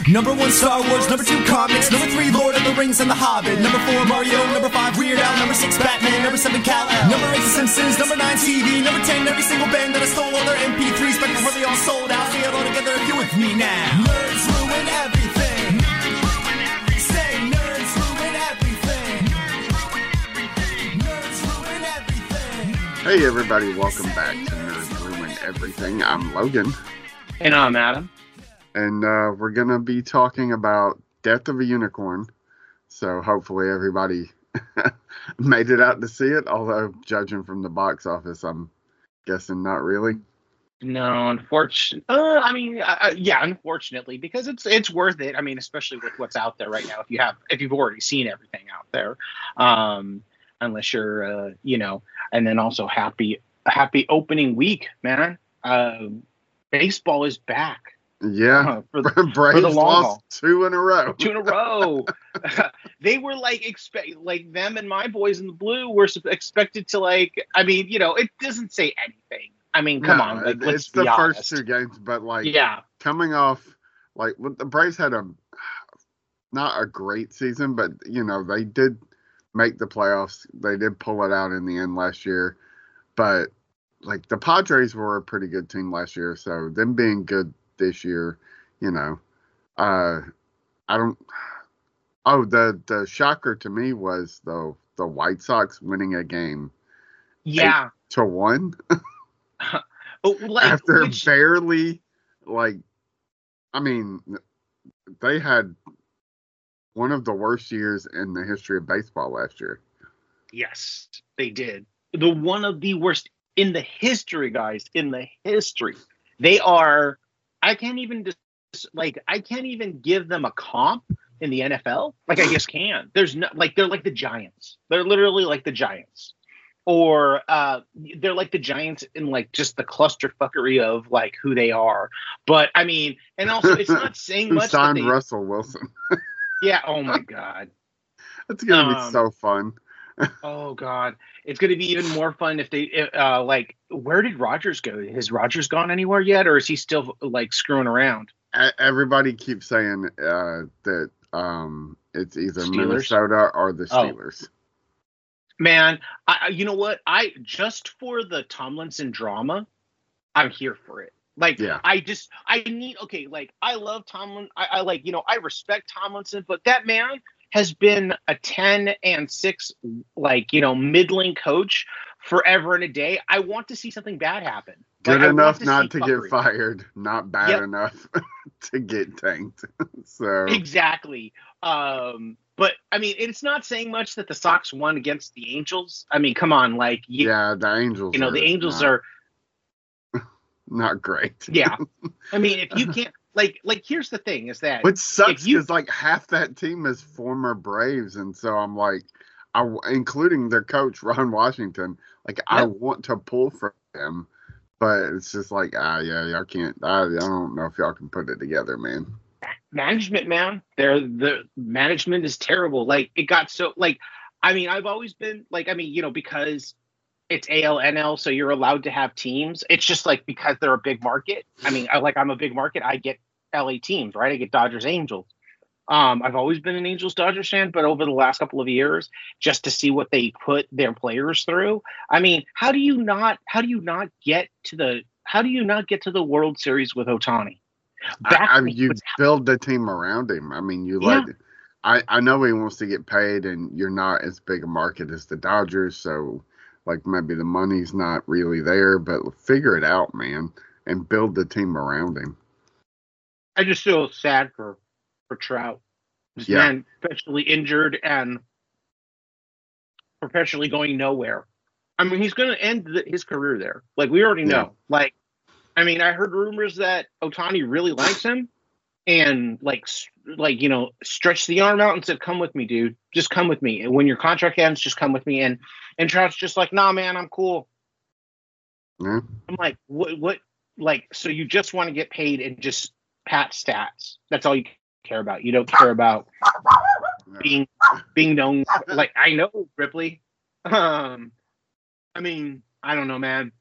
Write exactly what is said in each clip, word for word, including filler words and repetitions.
Number one, Star Wars. Number two, comics. Number three, Lord of the Rings and The Hobbit. Number four, Mario. Number five, Weird Al. Number six, Batman. Number seven, Kal-El. Number eight, The Simpsons. Number nine, T V. Number ten, every single band that I stole all their M P threes back before they all sold out. Say it all together if you with me now. Nerds ruin everything. Say nerds ruin everything. Nerds ruin everything. Hey everybody, welcome back to Nerds Ruin Everything. I'm Logan. And I'm Adam. And uh, we're going to be talking about Death of a Unicorn. So hopefully everybody made it out to see it. Although, judging from the box office, I'm guessing not really. No, unfortunately. Uh, I mean, uh, yeah, unfortunately, because it's it's worth it. I mean, especially with what's out there right now. If you have, if you've already seen everything out there, um, unless you're, uh, you know, and then also happy, happy opening week, man. Uh, baseball is back. Yeah, uh, for the, Braves for the long lost haul. two in a row. Two in a row. They were like expect like them and my boys in the blue were sup- expected to like. I mean, you know, it doesn't say anything. I mean, come No, on, like, it- let's it's be the honest. first two games, but like Yeah, coming off, like with the Braves had a not a great season, but you know they did make the playoffs. They did pull it out in the end last year, but like the Padres were a pretty good team last year, so them being good this year, you know, uh, I don't. Oh, the the shocker to me was the the White Sox winning a game yeah. to one Oh, like, after which, barely, like, I mean, they had one of the worst years in the history of baseball last year. yes, they did. The one of the worst in the history, guys. In the history, they are. I can't even just like. I can't even give them a comp in the N F L. Like I just can. There's no like. They're like the Giants. They're literally like the Giants, or uh, they're like the Giants in like just the clusterfuckery of like who they are. But I mean, and also it's not saying Who much. That signed they, Russell Wilson? yeah. Oh my God. It's gonna Um, be so fun. Oh God, it's going to be even more fun if they uh like. Where did Rogers go? Has Rogers gone anywhere yet, or is he still like screwing around? E- Everybody keeps saying uh, that um, it's either Steelers? Minnesota or the Oh. Steelers. Man, I I- you know what? I just for the Tomlinson drama, I'm here for it. Like, Yeah. I just I need okay. Like, I love Tomlin. I, I like you know I respect Tomlinson, but that man has been a ten and six like you know middling coach forever and a day. I want to see something bad happen. Good Like, I enough want not see to fuckery. get fired, not bad Yep. enough to get tanked. So Exactly. Um, but I mean, it's not saying much that the Sox won against the Angels. I mean, come on, like you, yeah, the Angels. you know, are the Angels not, are. not great. Yeah. I mean, if you can't, like, like here's the thing: is that Which sucks if you- because like half that team is former Braves, and so I'm like, I including their coach Ron Washington. Like I Yep. want to pull for him, but it's just like ah yeah, y'all can't. I, I don't know if y'all can put it together, man. management, man, they're the management is terrible. Like it got so like, I mean, I've always been like, I mean, you know, because it's A L N L, so you're allowed to have teams. It's just like because they're a big market. I mean, I like I'm a big market. I get L A teams, right? I get Dodgers, Angels. Um, I've always been an Angels Dodgers fan, but over the last couple of years, just to see what they put their players through. I mean, how do you not? How do you not get to the? How do you not get to the World Series with Ohtani? I, I mean, when he you was- build the team around him. I mean, you Yeah. let. I I know he wants to get paid, and you're not as big a market as the Dodgers, so like maybe the money's not really there. But figure it out, man, and build the team around him. I just feel sad for for Trout. This Yeah. man perpetually injured and perpetually going nowhere. I mean, he's going to end the, his career there. Like we already know. Yeah. Like, I mean, I heard rumors that Ohtani really likes him, and like, s- like you know, stretched the arm out and said, "Come with me, dude. Just come with me. And when your contract ends, just come with me." And and Trout's just like, "Nah, man, I'm cool." Yeah. I'm like, what? What? Like, so you just want to get paid and just pat stats? That's all you care about. You don't care about being being known. Like, I know Ripley. Um, I mean, I don't know, man.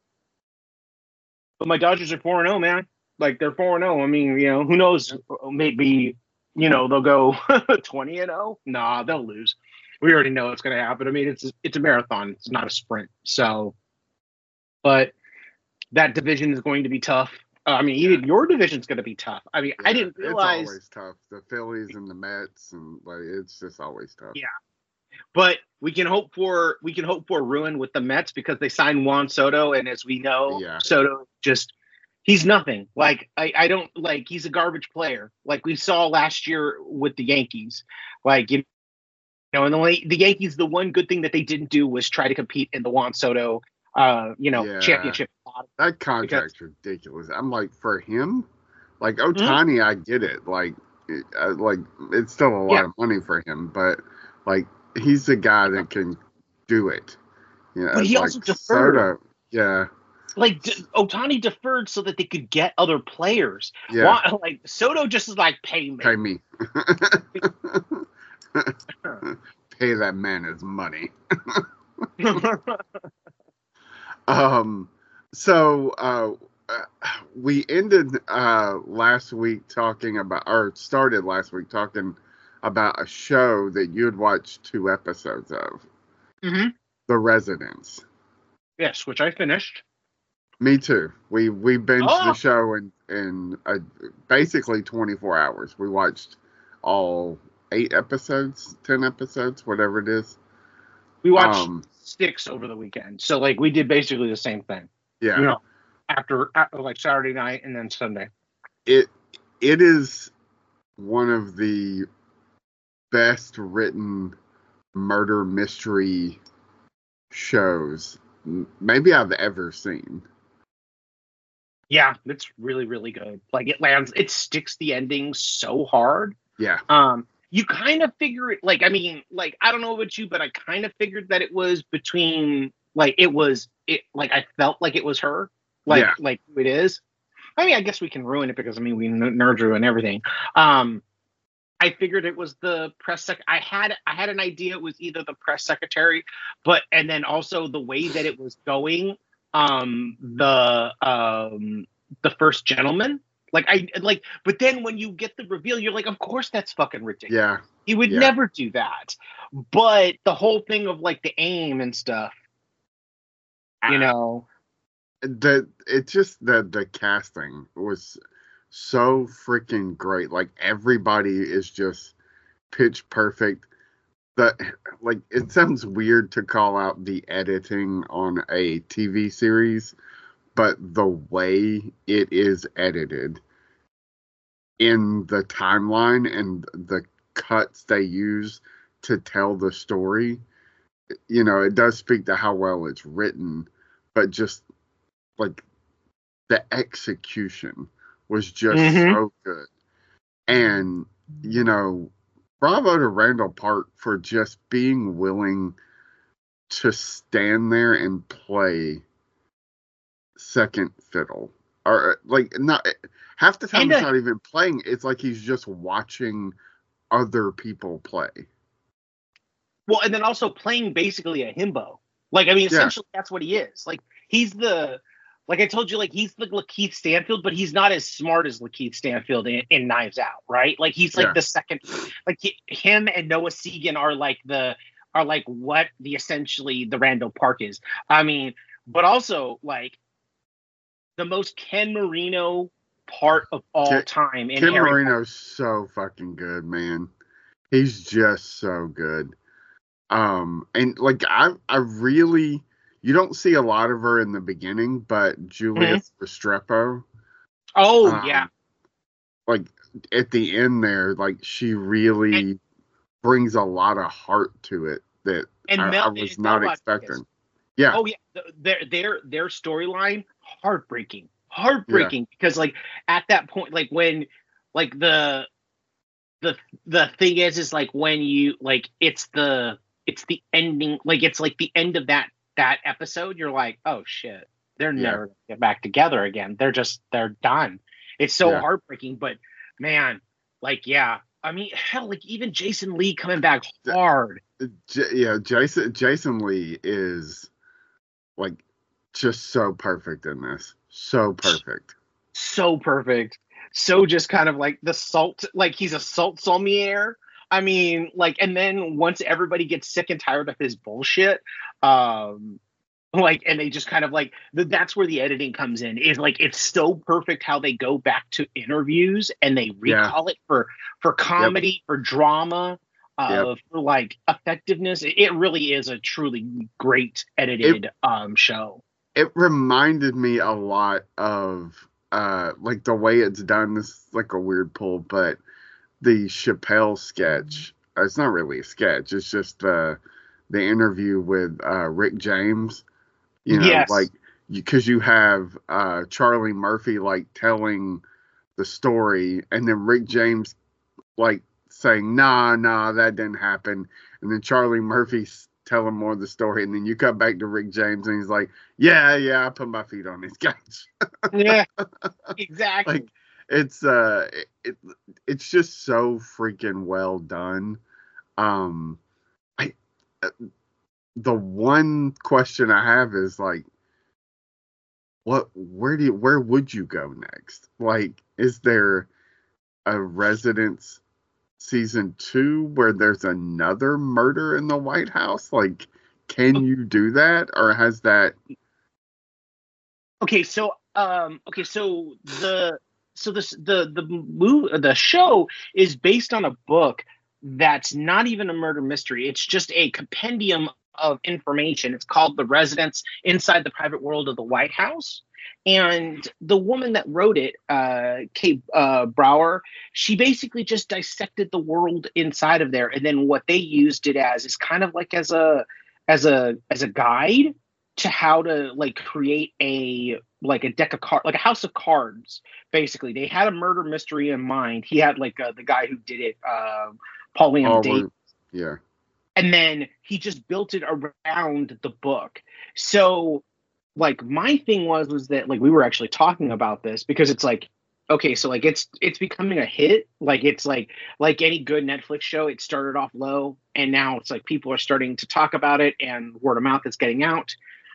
But my Dodgers are four and zero, man. Like they're four and zero. I mean, you know, who knows? Maybe you know, they'll go twenty and oh. Nah, they'll lose. We already know what's going to happen. I mean, it's it's a marathon. It's not a sprint. So, but that division is going to be tough. Uh, I mean, even your division's going to be tough. I mean, Yeah, I didn't realize. It's always tough. The Phillies and the Mets, and like it's just always tough. Yeah, but we can hope for we can hope for ruin with the Mets because they signed Juan Soto, and as we know, Yeah. Soto just he's nothing. Like I, I don't like he's a garbage player. Like we saw last year with the Yankees. Like you know, and the the Yankees, the one good thing that they didn't do was try to compete in the Juan Soto, uh, you know, Yeah. championship. That contract's Because- ridiculous. I'm like, for him, like Otani, mm-hmm. I get it. Like, it, uh, like it's still a lot Yeah. of money for him, but like he's the guy that can do it. You know, But he like also deferred. Soto, yeah. Like D- Otani deferred so that they could get other players. Yeah. Why, like Soto just is like pay me. Pay me. Pay that man his money. um. So uh, we ended uh, last week talking about, or started last week talking about a show that you had watched two episodes of, mm-hmm. The Residents. Yes, which I finished. Me too. We we binged Oh. the show in in uh, basically twenty-four hours. We watched all eight episodes, ten episodes, whatever it is. We watched Um, six over the weekend, so like we did basically the same thing. Yeah. You know, after, after like Saturday night and then Sunday. It it is one of the best written murder mystery shows m- maybe I've ever seen. Yeah, it's really, really good. Like it lands, it sticks the ending so hard. Yeah. Um, you kind of figure it, like, I mean, like, I don't know about you, but I kind of figured that it was between, like, it was, it, like, I felt like it was her, like, Yeah. like who it is. I mean, I guess we can ruin it because, I mean, we n- nerd ruin everything. Um, I figured it was the press sec. I had, I had an idea it was either the press secretary, but, and then also the way that it was going, um, the, um, the first gentleman. Like I like, but then when you get the reveal, you're like, of course that's fucking ridiculous. Yeah. He would Yeah. never do that. But the whole thing of like the aim and stuff, you know, The it just the the casting was so freaking great. Like everybody is just pitch perfect. The like it sounds weird to call out the editing on a T V series, but the way it is edited in the timeline and the cuts they use to tell the story, you know, it does speak to how well it's written, but just like the execution was just Mhm. so good. And, you know, bravo to Randall Park for just being willing to stand there and play second fiddle. Or like not half the time And, he's uh, not even playing, it's like he's just watching other people play. well, and then also playing basically a himbo. Like, I mean, Yeah. essentially that's what he is. Like, he's the, like I told you, like he's the Lakeith Stanfield, but he's not as smart as Lakeith Stanfield in, in Knives Out, right? Like he's like Yeah. the second, like he, him and Noah Segan are like the, are like what the essentially the Randall Park is. I mean, but also like the most Ken Marino part of all Ken- time in Ken Harry Marino's so fucking good, man. He's just so good. Um, and like I, I really, you don't see a lot of her in the beginning, but Julia Restrepo, Oh um, yeah, like at the end there, like she really brings a lot of heart to it that and I, Mel, I was and not Mel expecting. Rodriguez. Yeah, Oh yeah, th- their their their storyline heartbreaking, heartbreaking because like at that point, like when like the the the thing is is like when you like it's the it's the ending, like it's like the end of that that episode. You're like, oh shit, they're Yeah. never gonna get back together again. They're just they're done. It's so Yeah. heartbreaking, but man, like yeah, I mean hell, like even Jason Lee coming back Th- hard. J- yeah. Jason Jason Lee is like just so perfect in this, so perfect. So perfect. so just kind of like the salt, like he's a salt sommelier. I mean, like, and then once everybody gets sick and tired of his bullshit, um, like, and they just kind of like, th- that's where the editing comes in. Is like, it's so perfect how they go back to interviews and they Yeah. recall it for for comedy, for drama, uh, Yep. for like effectiveness. It, it really is a truly great edited um show. It reminded me a lot of uh like the way it's done. This is like a weird pull, but the Chappelle sketch. It's not really a sketch. It's just the the interview with uh, Rick James. You know, Yes. like because you, you have uh, Charlie Murphy like telling the story, and then Rick James like saying, "Nah, nah, that didn't happen," and then Charlie Murphy's telling more of the story, and then you come back to Rick James, and he's like, "Yeah, yeah, I put my feet on this couch." Yeah, exactly. Like it's uh, it, it it's just so freaking well done. Um, I uh, the one question I have is like, what? Where do you, where would you go next? Like, is there a Residence season two where there's another murder in the White House? Like, can you do that, or has that? Okay, so um, okay, so the so this the the move the show is based on a book that's not even a murder mystery. It's just a compendium of information. It's called The Residence Inside the Private World of the White House. And the woman that wrote it, uh, Kate uh, Brower, she basically just dissected the world inside of there. And then what they used it as is kind of like as a as a as a guide to how to like create a like a deck of cards, like a house of cards. Basically, they had a murder mystery in mind. He had like uh, the guy who did it, uh, Paul Liam Oh, Davis. yeah. And then he just built it around the book. So like my thing was was that like we were actually talking about this because it's like, okay, so like it's it's becoming a hit. Like it's like like any good Netflix show, it started off low and now it's like people are starting to talk about it and word of mouth is getting out.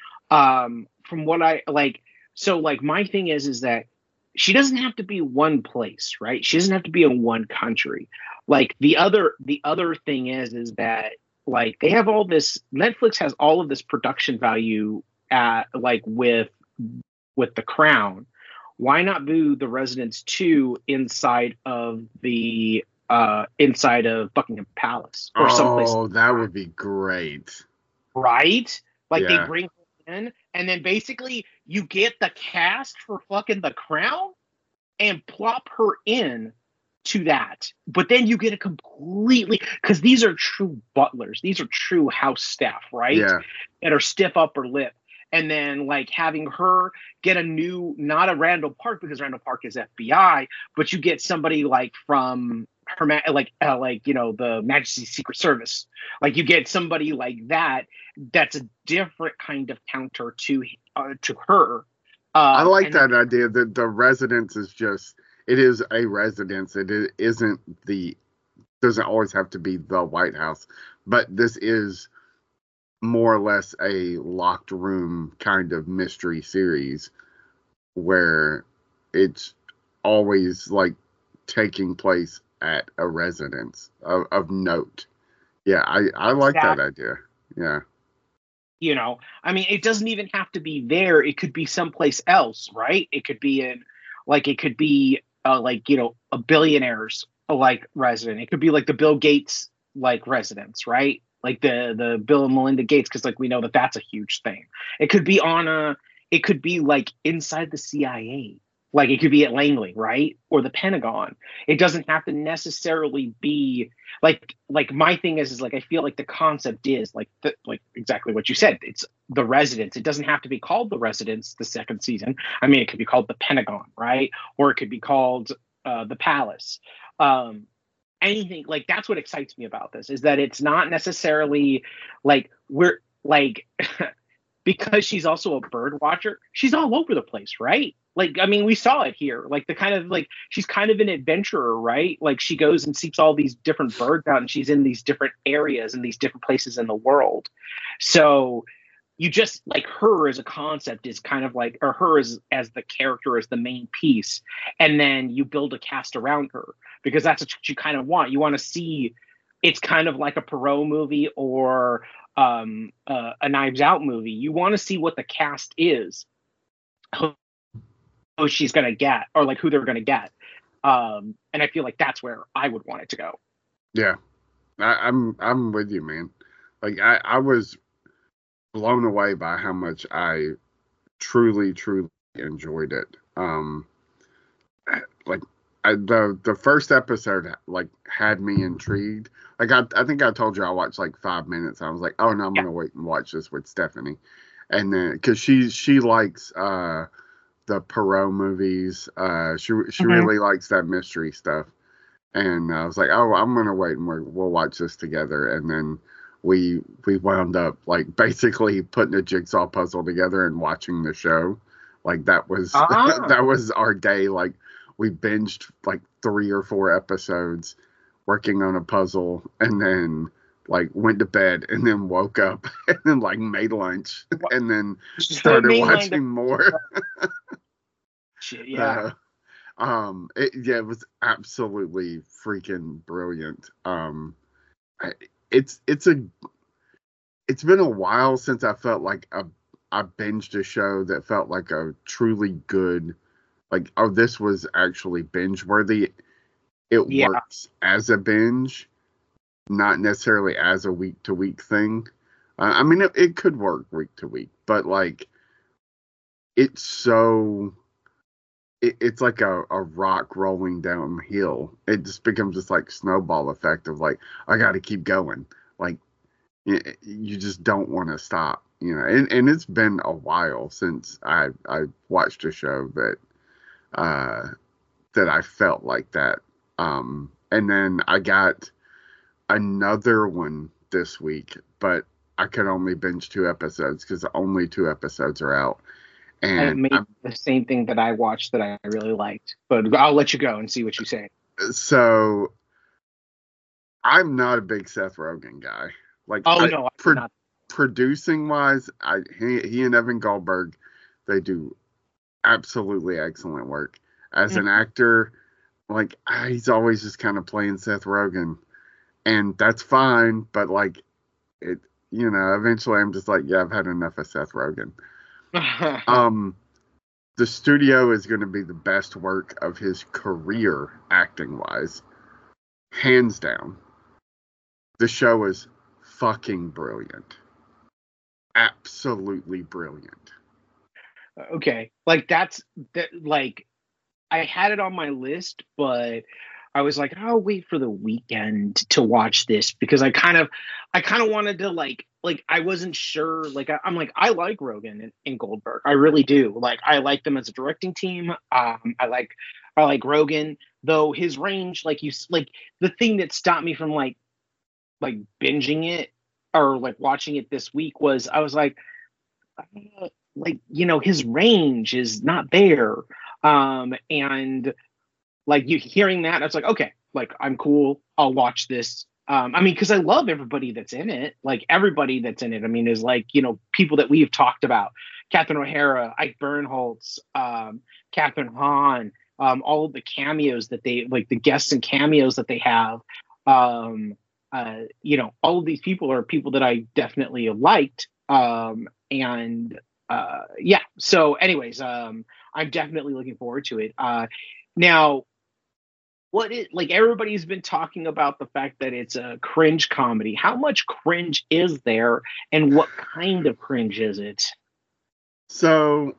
Um, from what I like, so like my thing is is that she doesn't have to be one place, right? She doesn't have to be in one country. Like the other the other thing is is that like they have all this Netflix has all of this production value at like with with The Crown. Why not do The Residence two inside of the uh inside of Buckingham Palace or someplace? Oh, that would be great. Right? Like Yeah. they bring her in and then basically you get the cast for fucking The Crown and plop her in to that. But then you get a completely, because these are true butlers. These are true house staff, right? Yeah. That are stiff upper lip. And then like having her get a new, not a Randall Park because Randall Park is F B I, but you get somebody like from her, like, uh, like, you know, the Majesty's Secret Service. Like you get somebody like that. That's a different kind of counter to, uh, to her. Um, I like that then, idea that the residence is just, it is a residence. It isn't the, doesn't always have to be the White House, but this is more or less a locked room kind of mystery series where it's always like taking place at a residence of, of note. Yeah, I, I like that idea. Yeah. You know, I mean, it doesn't even have to be there. It could be someplace else, right? It could be in, like, it could be, uh, like, you know, a billionaire's, like, resident. It could be, like, the Bill Gates, like, residence, right? Like, the, the Bill and Melinda Gates, because, like, we know that that's a huge thing. It could be on a, it could be, like, inside the C I A. Like, it could be at Langley, right? Or the Pentagon. It doesn't have to necessarily be like, like my thing is, is like, I feel like the concept is like, the, like exactly what you said. It's the residence. It doesn't have to be called the residence, the second season. I mean, it could be called the Pentagon, right? Or it could be called uh, the Palace. Um, anything like that's what excites me about this is that it's not necessarily like we're like, because she's also a bird watcher. She's all over the place, right? Like, I mean, we saw it here. Like the kind of like she's kind of an adventurer, right? Like she goes and seeks all these different birds out, and she's in these different areas and these different places in the world. So, you just like her as a concept is kind of like, or her as as the character as the main piece, and then you build a cast around her because that's what you kind of want. You want to see, it's kind of like a Perot movie or um, uh, a Knives Out movie. You want to see what the cast is, who, who she's gonna get, or like who they're gonna get. Um, and I feel like that's where I would want it to go. Yeah, I, I'm I'm with you, man. Like I, I was blown away by how much I truly, truly enjoyed it. Um, like I, the the first episode, like had me intrigued. Like I, I think I told you I watched like five minutes. I was like, oh no, I'm yeah. gonna wait and watch this with Stephanie, and then because she she likes uh the Perot movies. Uh, she she mm-hmm. really likes that mystery stuff, and I was like, oh, I'm gonna wait and we're, we'll watch this together, and then. We we wound up like basically putting a jigsaw puzzle together and watching the show. Like that was uh-huh. that was our day. Like we binged like three or four episodes working on a puzzle, and then like went to bed, and then woke up, and then like made lunch, and then started watching more. Shit, yeah. Uh, um. It, yeah, it was absolutely freaking brilliant. Um. I, It's it's a it's been a while since I felt like a, I binged a show that felt like a truly good, like, oh, this was actually binge worthy. It yeah. works as a binge, not necessarily as a week to week thing. Uh, I mean, it, it could work week to week, but like it's so it, it's like a, a rock rolling downhill. It just becomes this like snowball effect of like, I got to keep going. Like you, you just don't want to stop, you know. And, and it's been a while since I I watched a show that uh, that I felt like that. Um, and then I got another one this week, but I could only binge two episodes because only two episodes are out. And, and it made I'm, the same thing that I watched that I really liked. But I'll let you go and see what you say. So I'm not a big Seth Rogen guy. Like, oh I, no, I'm pro- not. Producing wise, I he, he and Evan Goldberg, they do absolutely excellent work. As mm-hmm. an actor, like he's always just kind of playing Seth Rogen, and that's fine. But like it, you know, eventually I'm just like, yeah, I've had enough of Seth Rogen. um, the studio is going to be the best work of his career, acting wise, hands down. The show is fucking brilliant, absolutely brilliant. Okay, like that's that. Like I had it on my list, but I was like, I'll wait for the weekend to watch this because I kind of, I kind of wanted to like. Like, I wasn't sure, like, I, I'm like, I like Rogen and, and Goldberg. I really do. Like, I like them as a directing team. Um, I like, I like Rogen, though his range, like you, like the thing that stopped me from like, like binging it or like watching it this week was I was like, uh, like, you know, his range is not there. Um, and like you hearing that, I was like, okay, like, I'm cool. I'll watch this. Um, I mean, because I love everybody that's in it. Like everybody that's in it. I mean, is like, you know, people that we've talked about: Catherine O'Hara, Ike Bernholtz, um, Catherine Hahn, um, all of the cameos that they like, the guests and cameos that they have. Um, uh, you know, all of these people are people that I definitely liked. Um, and uh, yeah. So, anyways, um, I'm definitely looking forward to it. Uh, now. What is like everybody's been talking about the fact that it's a cringe comedy. How much cringe is there, and what kind of cringe is it? So,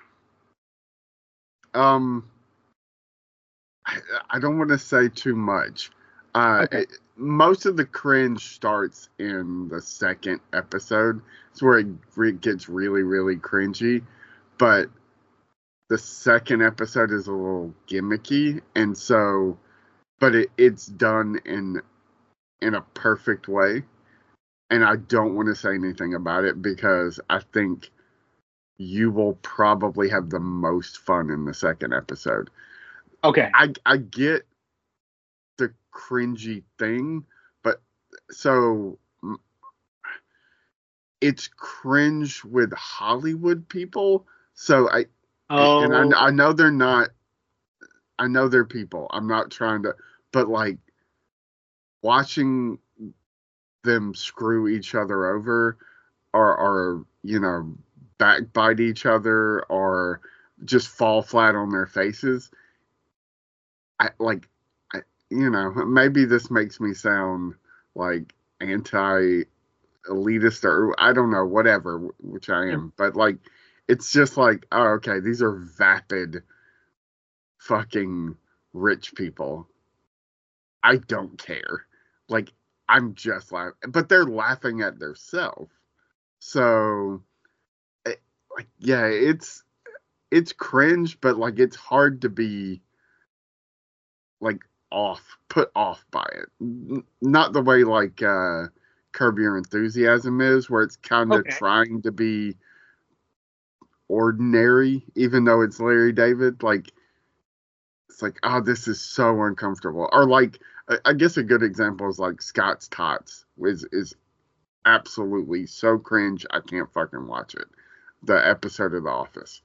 um, I, I don't want to say too much. Uh, okay. it, most of the cringe starts in the second episode. It's where it re- gets really, really cringy, but the second episode is a little gimmicky, and so, but it, it's done in in a perfect way. And I don't want to say anything about it because I think you will probably have the most fun in the second episode. Okay. I I get the cringy thing, but so it's cringe with Hollywood people. So I, Oh, and I, I know they're not, I know they're people. I'm not trying to, but like watching them screw each other over or, or, you know, backbite each other or just fall flat on their faces. I like, I, you know, maybe this makes me sound like anti elitist or I don't know, whatever, which I am, but like, it's just like, oh, okay, these are vapid fucking rich people. I don't care. Like, I'm just laughing, but they're laughing at themselves. So, it, like, yeah, it's it's cringe, but like, it's hard to be like off, put off by it. N- not the way like uh, Curb Your Enthusiasm is, where it's kind of okay. trying to be ordinary, even though it's Larry David. Like, it's like, oh, this is so uncomfortable. Or like, I, I guess a good example is like Scott's Tots is is absolutely so cringe. I can't fucking watch it. The episode of The Office,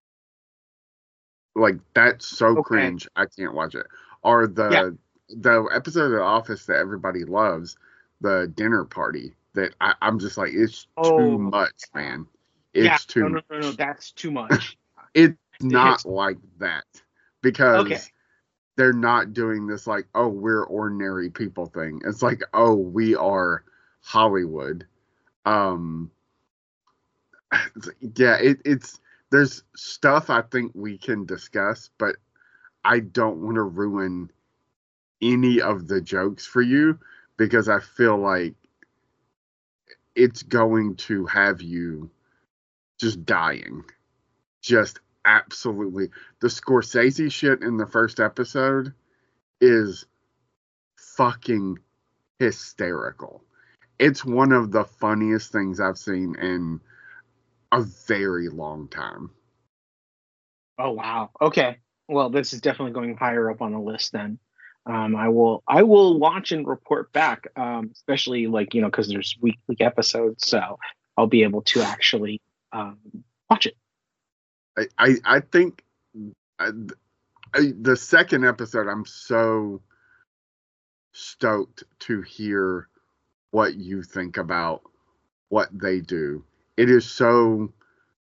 like that's so Okay. cringe. I can't watch it. Or the Yeah. the episode of The Office that everybody loves, the dinner party. That I, I'm just like, it's Oh, too much, man. It's yeah. too. No, no, no, no. That's too much. It's not like that because Okay. they're not doing this like, oh, we're ordinary people thing. It's like, oh, we are Hollywood. Um, yeah, it, it's there's stuff I think we can discuss, but I don't want to ruin any of the jokes for you because I feel like it's going to have you just dying. Just absolutely. The Scorsese shit in the first episode is fucking hysterical. It's one of the funniest things I've seen in a very long time. Oh wow. Okay. Well, this is definitely going higher up on the list then. Um, I will I will watch and report back, um, especially like, you know, because there's weekly episodes, so I'll be able to actually um, watch it. I, I, I think I, I, the second episode, I'm so stoked to hear what you think about what they do. It is so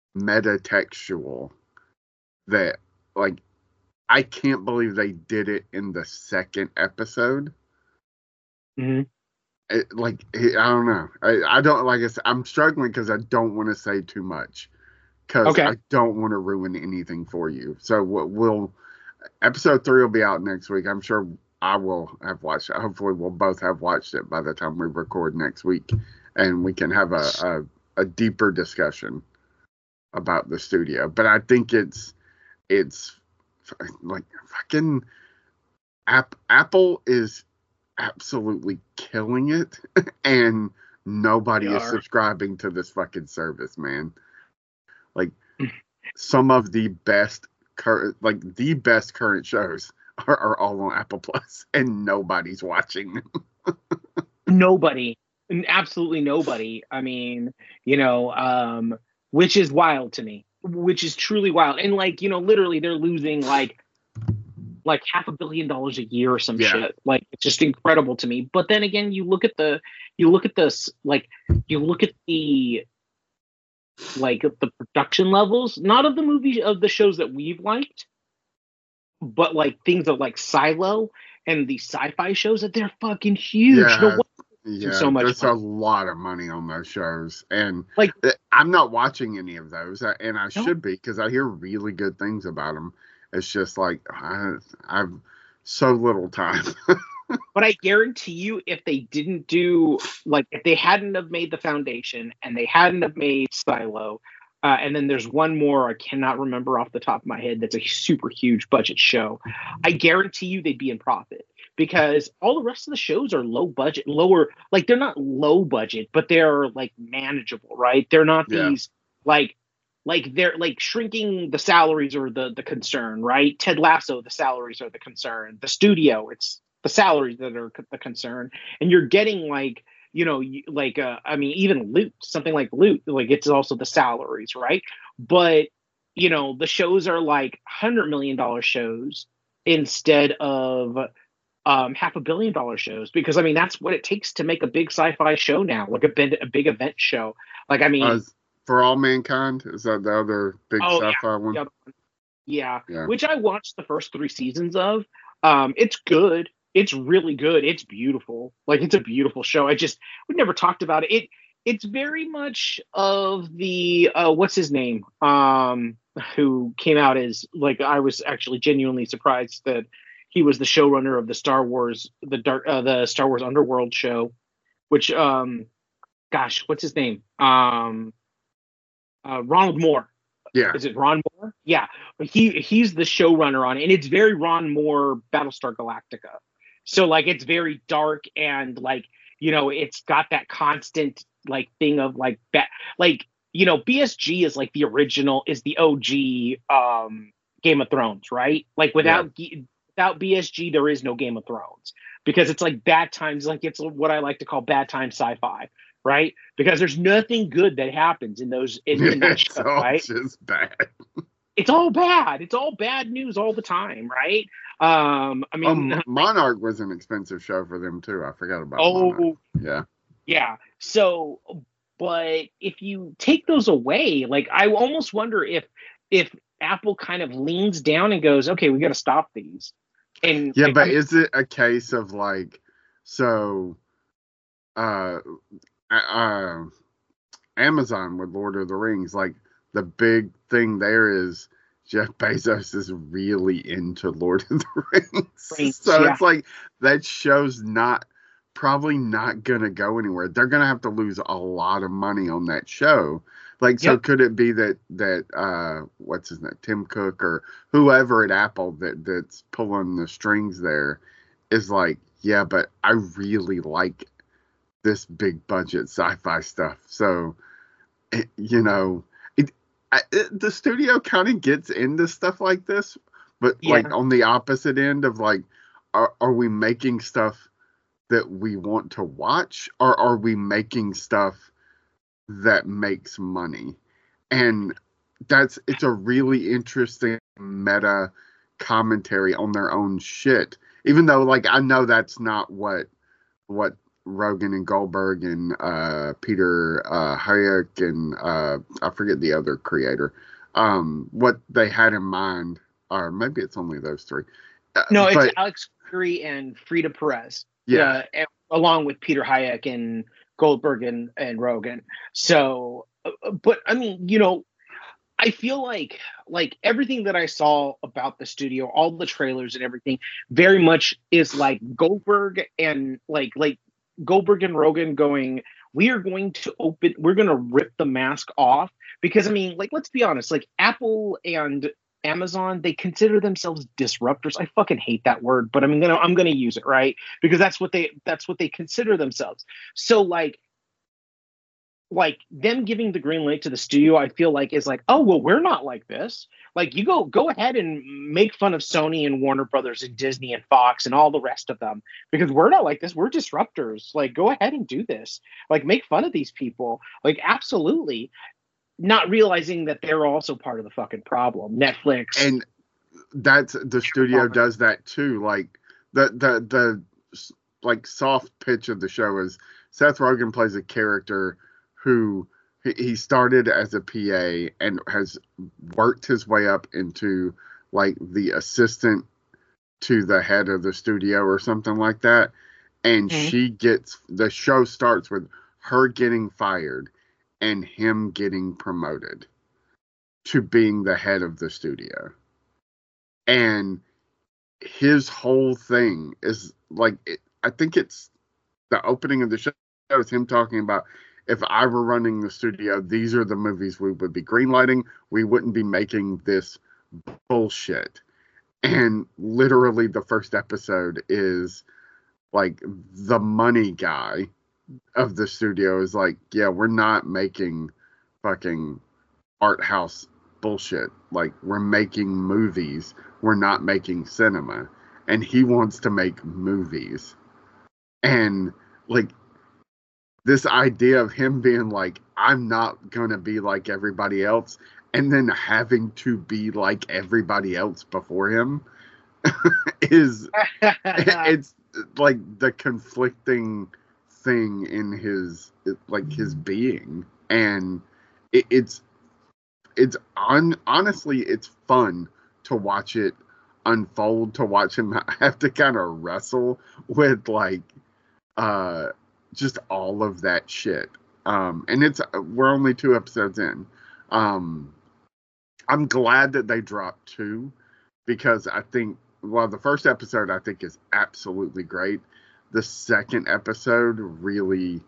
metatextual that, like, I can't believe they did it in the second episode. Mm-hmm. It, like, I don't know. I, I don't, like I said, I'm struggling because I don't want to say too much. Because Okay. I don't want to ruin anything for you. So we'll, episode three will be out next week. I'm sure I will have watched it. Hopefully we'll both have watched it by the time we record next week. And we can have a, a, a deeper discussion about the studio. But I think it's, it's like fucking App, Apple is absolutely killing it. And nobody They is are. subscribing to this fucking service, man. Like some of the best, cur- like the best current shows are, are all on Apple Plus, and nobody's watching them. Nobody, absolutely nobody. I mean, you know, um, which is wild to me, which is truly wild. And like, you know, literally they're losing like, like half a billion dollars a year or some Yeah. shit. Like, it's just incredible to me. But then again, you look at the, you look at this, like, you look at the, like the production levels, not of the movies, of the shows that we've liked, but like things of like Silo and the sci-fi shows, that they're fucking huge. Yeah, No wonder yeah, so much there's money. a lot of money on those shows, and Like- I'm not watching any of those, and I No. should be because I hear really good things about them. It's just like I, I've so little time. But I guarantee you, if they didn't do, like, if they hadn't have made The Foundation and they hadn't have made Silo, uh, and then there's one more I cannot remember off the top of my head that's a super huge budget show, I guarantee you they'd be in profit, because all the rest of the shows are low budget, lower, like they're not low budget, but they're like manageable, right? They're not Yeah. these like, like they're like shrinking the salaries are the the concern, right? Ted Lasso, the salaries are the concern. The studio, it's the salaries that are the concern, and you're getting like, you know, you, like uh, I mean, even Loot, something like Loot, like it's also the salaries, right? But you know, the shows are like hundred million dollar shows instead of um, half a billion dollar shows, because I mean that's what it takes to make a big sci-fi show now, like a big a big event show. Like I mean, Uh, For All Mankind, is that the other big oh sci-fi yeah, one? the other one. Yeah, Yeah. which I watched the first three seasons of. Um, it's good. It's really good. It's beautiful. Like it's a beautiful show. I just we never talked about it. It it's very much of the uh, what's his name? Um, who came out as like I was actually genuinely surprised that he was the showrunner of the Star Wars the dark uh, the Star Wars Underworld show, which um, gosh, what's his name? Um, uh, Ronald Moore. Yeah. Is it Ron Moore? Yeah, he he's the showrunner on it, and it's very Ron Moore Battlestar Galactica. So like it's very dark and like you know it's got that constant like thing of like that like you know B S G is like the original is the O G um, Game of Thrones, right? Like without yeah. without B S G there is no Game of Thrones, because it's like bad times, like it's what I like to call bad time sci-fi. Right, because there's nothing good that happens in those in, in that show, right? It's just bad. It's all bad. It's all bad news all the time, right? Um, I mean, um, Monarch was an expensive show for them too. I forgot about. Oh, Monarch. yeah, yeah. So, but if you take those away, like I almost wonder if if Apple kind of leans down and goes, "Okay, we got to stop these." And yeah, but I mean, is it a case of like so? Uh, uh, Amazon with Lord of the Rings, like the big thing there is Jeff Bezos is really into Lord of the Rings. Rings, so yeah. it's like that show's not probably not gonna go anywhere. They're gonna have to lose a lot of money on that show. Like, so Yep. could it be that that uh what's his name, Tim Cook or whoever at Apple that that's pulling the strings there is like, yeah, but I really like this big budget sci-fi stuff. So, it, you know, it, I, it the studio kind of gets into stuff like this, but Yeah. like on the opposite end of like, are are we making stuff that we want to watch, or are we making stuff that makes money? And that's it's a really interesting meta commentary on their own shit. Even though, like, I know that's not what what Rogan and Goldberg and uh, Peter uh, Hayek and uh, I forget the other creator, um, what they had in mind, or maybe it's only those three. Uh, No, it's but, Alex Curry and Frida Perez. Yeah. Uh, along with Peter Hayek and Goldberg and, and Rogan. So, uh, but I mean, you know, I feel like like everything that I saw about the studio, all the trailers and everything, very much is like Goldberg and like like Goldberg and Rogan going, we are going to open, we're going to rip the mask off. Because I mean, like, let's be honest, like Apple and Amazon, they consider themselves disruptors. I fucking hate that word, but I'm gonna I'm gonna use it, right? Because that's what they that's what they consider themselves. So like like them giving the green light to the studio, I feel like is like, oh well, we're not like this. Like you go go ahead and make fun of Sony and Warner Brothers and Disney and Fox and all the rest of them, because we're not like this. We're disruptors. Like go ahead and do this. Like make fun of these people. Like absolutely. Not realizing that they're also part of the fucking problem. Netflix. And that's the studio does that too. Like the the the like soft pitch of the show is Seth Rogen plays a character who he started as a P A and has worked his way up into like the assistant to the head of the studio or something like that. And mm-hmm. she gets, the show starts with her getting fired and him getting promoted to being the head of the studio. And his whole thing is like, it, I think it's the opening of the show is him talking about, if I were running the studio, these are the movies we would be greenlighting. We wouldn't be making this bullshit. And literally the first episode is like the money guy of the studio is like, yeah, we're not making fucking art house bullshit. Like, we're making movies. We're not making cinema. And he wants to make movies. And like, this idea of him being like, I'm not gonna be like everybody else, and then having to be like everybody else before him is it's like the conflicting thing in his like his being, and it, it's it's on honestly it's fun to watch it unfold, to watch him have to kind of wrestle with like uh just all of that shit. Um and it's we're only two episodes in. um I'm glad that they dropped two, because I think, well, the first episode I think is absolutely great. The second episode really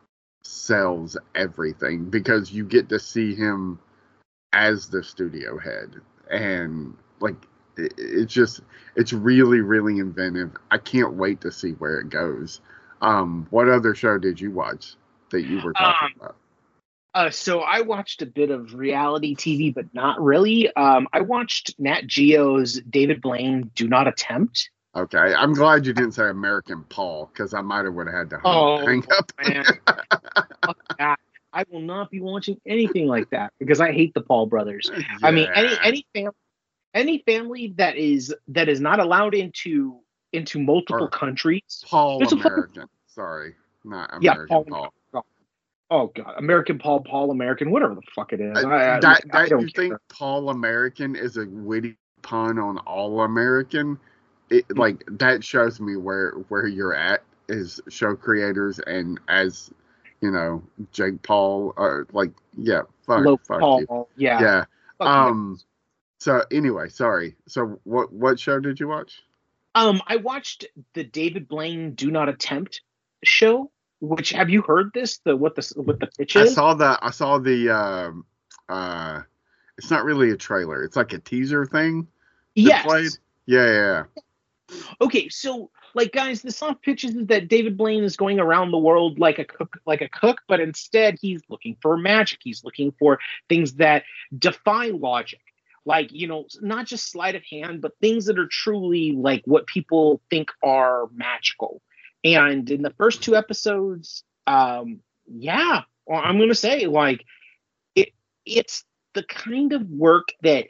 sells everything, because you get to see him as the studio head, and like it, it's just it's really really inventive. I can't wait to see where it goes. Um, what other show did you watch that you were talking um, about? Uh, so I watched a bit of reality T V, but not really. Um, I watched Nat Geo's David Blaine Do Not Attempt. Okay, I'm glad you didn't say American Paul, because I might have would have had to hang, Oh, hang up. Man. Fuck that. I will not be watching anything like that, because I hate the Paul brothers. Yeah. I mean, any any family any family that is that is not allowed into into multiple Or countries. Paul There's a fucking- American. Sorry, not Yeah, American Paul. Paul. Oh God, American Paul, Paul American, whatever the fuck it is. Uh, I, I, that I that don't you care. think Paul American is a witty pun on all American? It, like that shows me where where you're at as show creators, and as you know, Jake Paul, or like yeah, fuck, Low fuck Paul, you, yeah. yeah. Fuck Um. So anyway, sorry. So what what show did you watch? Um, I watched the David Blaine Do Not Attempt show. Which, have you heard this? The what the what the pitch I is? saw the I saw the um uh, it's not really a trailer. It's like a teaser thing. Yes. Played. Yeah, yeah, yeah. Okay, so like guys, the soft pitch is that David Blaine is going around the world like a cook, like a cook, but instead he's looking for magic. He's looking for things that defy logic. Like, you know, not just sleight of hand, but things that are truly like what people think are magical. And in the first two episodes, um, yeah, well, I'm going to say like it, it's the kind of work that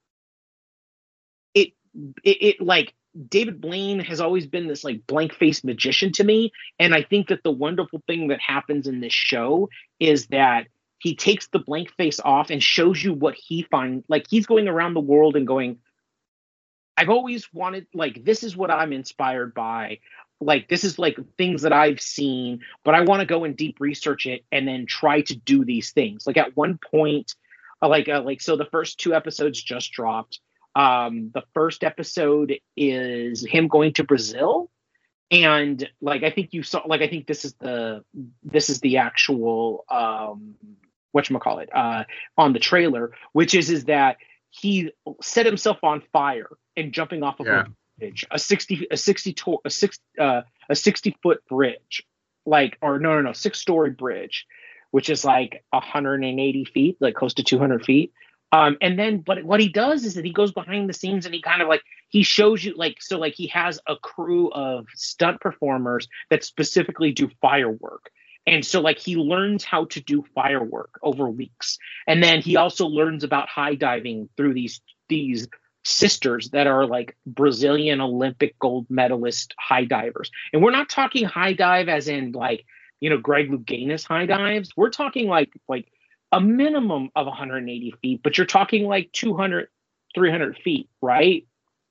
it, it, it like David Blaine has always been this like blank faced magician to me. And I think that the wonderful thing that happens in this show is that he takes the blank face off and shows you what he finds. Like he's going around the world and going, I've always wanted, like, this is what I'm inspired by. Like, this is like things that I've seen, but I want to go and deep research it and then try to do these things. Like at one point, uh, like, uh, like, so the first two episodes just dropped. Um, the first episode is him going to Brazil. And like, I think you saw, like, I think this is the, this is the actual, um, whatchamacallit, uh, on the trailer, which is, is that he set himself on fire and jumping off of Yeah. a bridge, a sixty, a sixty, to, a six, uh, a sixty foot bridge, like, or no, no, no, six story bridge, which is like one hundred eighty feet, like close to two hundred feet. Um, and then, but what he does is that he goes behind the scenes and he kind of like, he shows you like, so like he has a crew of stunt performers that specifically do firework. And so like he learns how to do firework over weeks. And then he also learns about high diving through these, these sisters that are like Brazilian Olympic gold medalist high divers. And we're not talking high dive as in like, you know, Greg Louganis high dives. We're talking like, like a minimum of one hundred eighty feet, but you're talking like two hundred, three hundred feet. Right.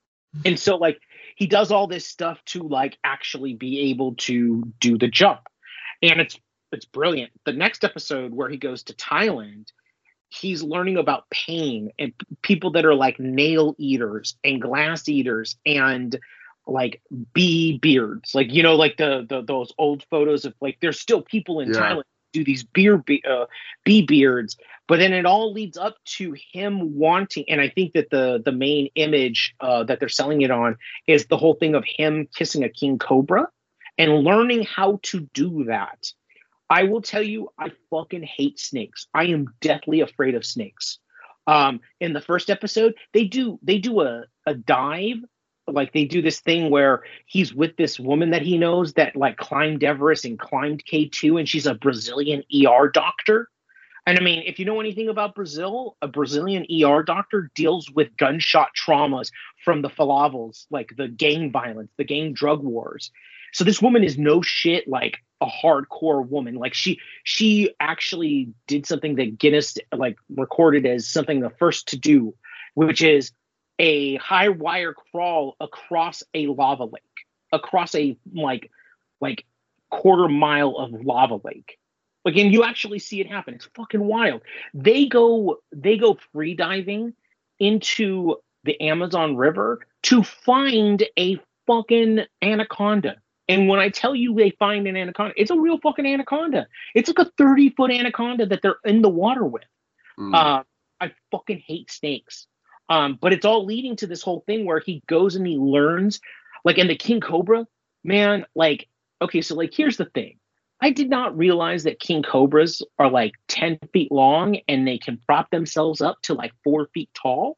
And so like he does all this stuff to like actually be able to do the jump. And it's, it's brilliant. The next episode where he goes to Thailand, he's learning about pain and p- people that are like nail eaters and glass eaters and like bee beards, like, you know, like the, the those old photos of like there's still people in Yeah. Thailand who do these beer be- uh, bee beards, but then it all leads up to him wanting, and I think that the the main image uh, that they're selling it on is the whole thing of him kissing a king cobra and learning how to do that. I will tell you, I fucking hate snakes. I am deathly afraid of snakes. Um, in the first episode, they do they do a, a dive like they do this thing where he's with this woman that he knows that like climbed Everest and climbed K two, and she's a Brazilian E R doctor. And I mean, if you know anything about Brazil, a Brazilian E R doctor deals with gunshot traumas from the favelas, like the gang violence, the gang drug wars. So this woman is no shit like a hardcore woman. Like she she actually did something that Guinness like recorded as something the first to do, which is a high wire crawl across a lava lake, across a like like quarter mile of lava lake. Like, and you actually see it happen. It's fucking wild. They go they go free diving into the Amazon River to find a fucking anaconda. And when I tell you they find an anaconda, it's a real fucking anaconda. It's like a thirty foot anaconda that they're in the water with. Mm. Uh, I fucking hate snakes. Um, but it's all leading to this whole thing where he goes and he learns, like, in the King Cobra, man, like, okay, so like, here's the thing. I did not realize that king cobras are like ten feet long and they can prop themselves up to like four feet tall.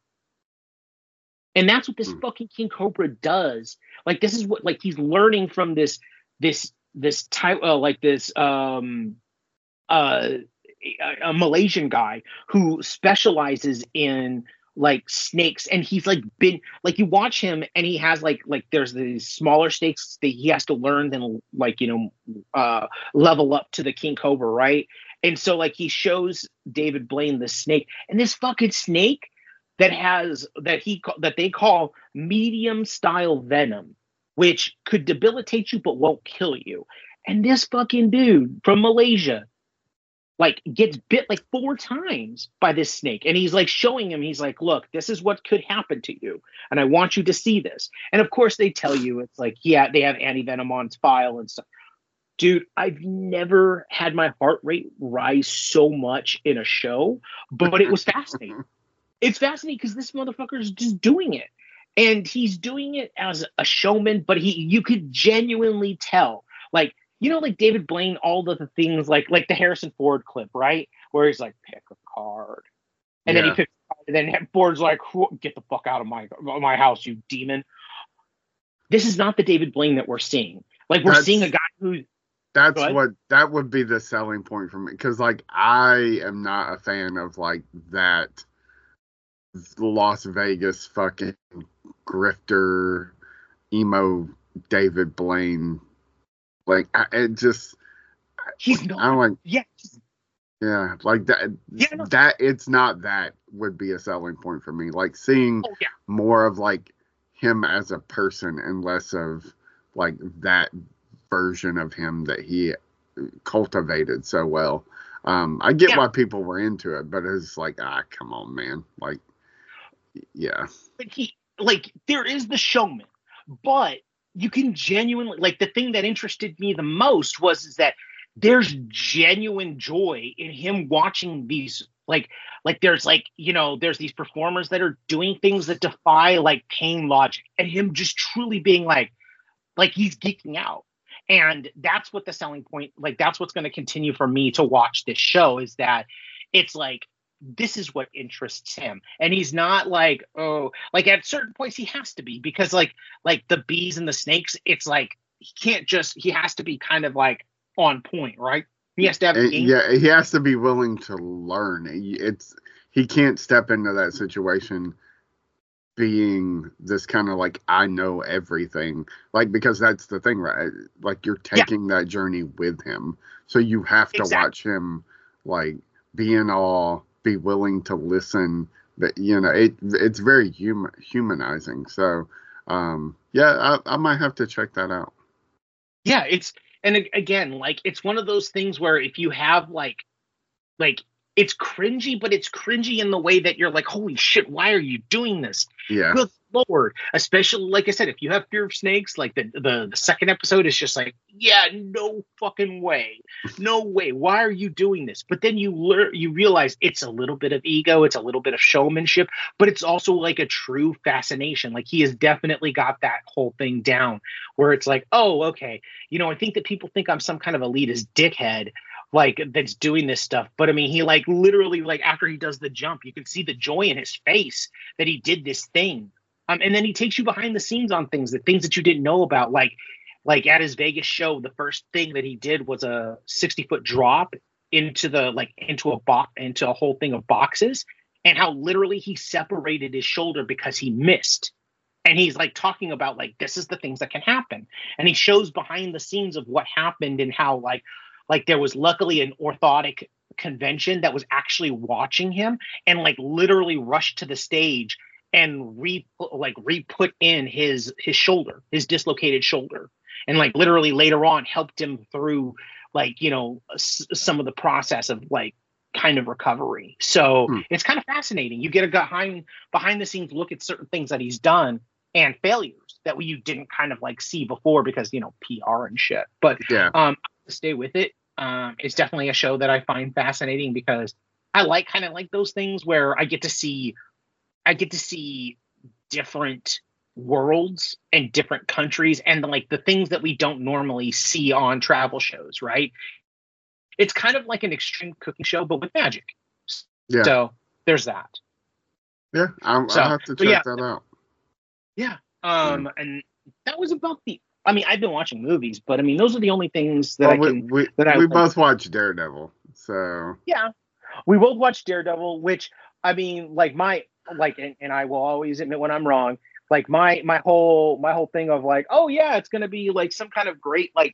And that's what this fucking king cobra does. Like, this is what, like, he's learning from this, this, this type, uh, like this, um, uh, a, a Malaysian guy who specializes in like snakes, and he's like been like, you watch him and he has like like there's these smaller snakes that he has to learn, then like, you know, uh level up to the king cobra, right? And so like he shows David Blaine the snake, and this fucking snake that has that he that they call medium style venom, which could debilitate you but won't kill you. And this fucking dude from Malaysia like gets bit like four times by this snake. And he's like showing him, he's like, look, this is what could happen to you. And I want you to see this. And of course they tell you, it's like, yeah, they have anti-venom on file and stuff. Dude, I've never had my heart rate rise so much in a show, but it was fascinating. It's fascinating because this motherfucker is just doing it. And he's doing it as a showman, but he, you could genuinely tell, like, you know, like David Blaine, all the, the things like like the Harrison Ford clip, right? Where he's like, pick a card. And yeah. then he picks a card, and then Ford's like, get the fuck out of my my house, you demon. This is not the David Blaine that we're seeing. Like, we're that's, seeing a guy who... That's what... That would be the selling point for me. Because, like, I am not a fan of, like, that Las Vegas fucking grifter, emo David Blaine... Like, I, it just, he's not. I'm like, yeah, yeah, like that. Yeah, no. That it's not that would be a selling point for me. Like seeing oh, yeah. more of like him as a person and less of like that version of him that he cultivated so well. Um, I get yeah. why people were into it, but it's like, ah, come on, man. Like, yeah. But he, like, there is the showman, but you can genuinely, like, the thing that interested me the most was is that there's genuine joy in him watching these, like, like there's like, you know, there's these performers that are doing things that defy like pain logic, and him just truly being like, like he's geeking out. And that's what the selling point, like, that's what's going to continue for me to watch this show, is that it's like, this is what interests him. And he's not like, oh, like at certain points he has to be, because like, like the bees and the snakes, it's like, he can't just, he has to be kind of like on point, right? He has to have, and, yeah, he has to be willing to learn. It's, he can't step into that situation being this kind of like, I know everything, like, because that's the thing, right? Like, you're taking yeah. that journey with him. So you have to exactly. watch him like be in awe, be willing to listen, but you know, it it's very human humanizing. So um yeah, I, I might have to check that out. Yeah, it's, and again, like, it's one of those things where if you have like like it's cringy, but it's cringy in the way that you're like, holy shit, why are you doing this? Yeah. Good Lord. Especially, like I said, if you have fear of snakes, like the, the, the second episode is just like, yeah, no fucking way. No way. Why are you doing this? But then you learn, you realize it's a little bit of ego. It's a little bit of showmanship, but it's also like a true fascination. Like, he has definitely got that whole thing down where it's like, oh, okay. You know, I think that people think I'm some kind of elitist dickhead, like, that's doing this stuff. But I mean, he like literally, like, after he does the jump, you can see the joy in his face that he did this thing. Um, and then he takes you behind the scenes on things, the things that you didn't know about, like like at his Vegas show, the first thing that he did was a sixty foot drop into the like into a box into a whole thing of boxes, and how literally he separated his shoulder because he missed. And he's like talking about like this is the things that can happen, and he shows behind the scenes of what happened and how like like there was luckily an orthotic convention that was actually watching him and like literally rushed to the stage and re like re-put in his his shoulder, his dislocated shoulder, and like literally later on helped him through like, you know, s- some of the process of like kind of recovery. So Hmm. it's kind of fascinating. You get a behind behind the scenes look at certain things that he's done and failures that you didn't kind of like see before because, you know, P R and shit. But Yeah. um, stay with it. Um, it's definitely a show that I find fascinating because I like kind of like those things where I get to see, I get to see different worlds and different countries and like the things that we don't normally see on travel shows, right? It's kind of like an extreme cooking show, but with magic. Yeah. So there's that. Yeah. I'll, So, I'll have to but check yeah. that out. Yeah. Um, and that was about the. I mean, I've been watching movies, but I mean, those are the only things that Well, I we can. we, that I we like. both watched Daredevil, so Yeah, we both watched Daredevil, which I mean, like my like, and, and I will always admit when I'm wrong. Like my my whole my whole thing of like, oh yeah, it's gonna be like some kind of great like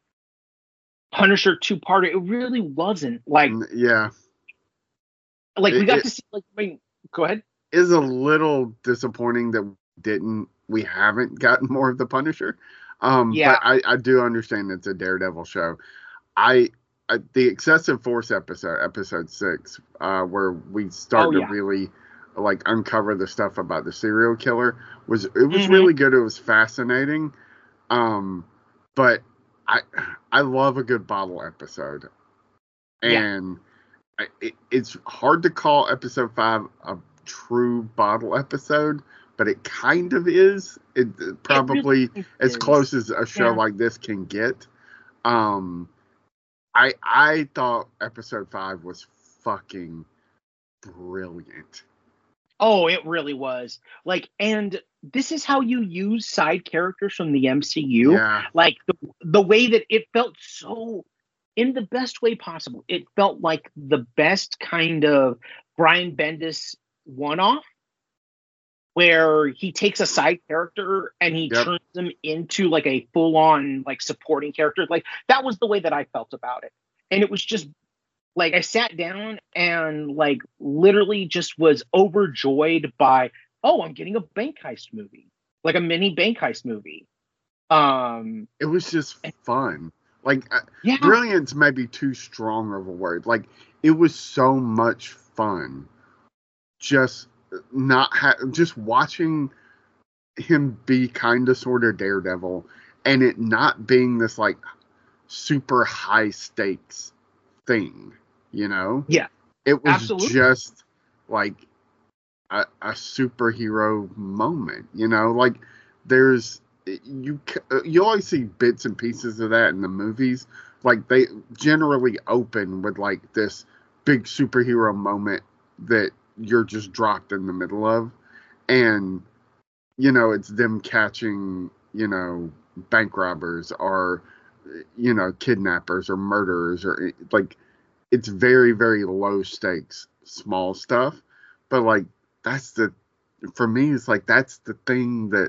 Punisher two parter. It really wasn't. Like n- yeah, like we It- got it- to see. Like, I mean, go ahead. is a little disappointing that we didn't we haven't gotten more of the Punisher. Um, Yeah. but I I do understand it's a Daredevil show. I. I the excessive force episode, episode six, uh, where we start Oh, to yeah. really like uncover the stuff about the serial killer was it was Mhm. really good. It was fascinating. Um, but I I love a good bottle episode, Yeah. and I, it, it's hard to call episode five a true bottle episode, but it kind of is. It, it probably really as is. close as a show Yeah. like this can get. Um, I I thought episode five was fucking brilliant. Oh, it really was. Like, and this is how you use side characters from the M C U. Yeah. Like the the way that it felt so in the best way possible. It felt like the best kind of Brian Bendis one-off where he takes a side character and he Yep. turns them into like a full-on like supporting character. Like that was the way that I felt about it. And it was just like I sat down and like literally just was overjoyed by, oh, I'm getting a bank heist movie, like a mini bank heist movie. Um, It was just fun. Like, uh, yeah, brilliance may be too strong of a word. Like, it was so much fun. Just not ha- just watching him be kind of sort of Daredevil, and it not being this like super high stakes thing. You know? Yeah, It was absolutely. just like a, a superhero moment. You know, like there's you you always see bits and pieces of that in the movies. Like they generally open with like this big superhero moment that you're just dropped in the middle of, and you know it's them catching you know bank robbers or you know kidnappers or murderers or like it's very very low stakes small stuff, but like that's the for me it's like that's the thing that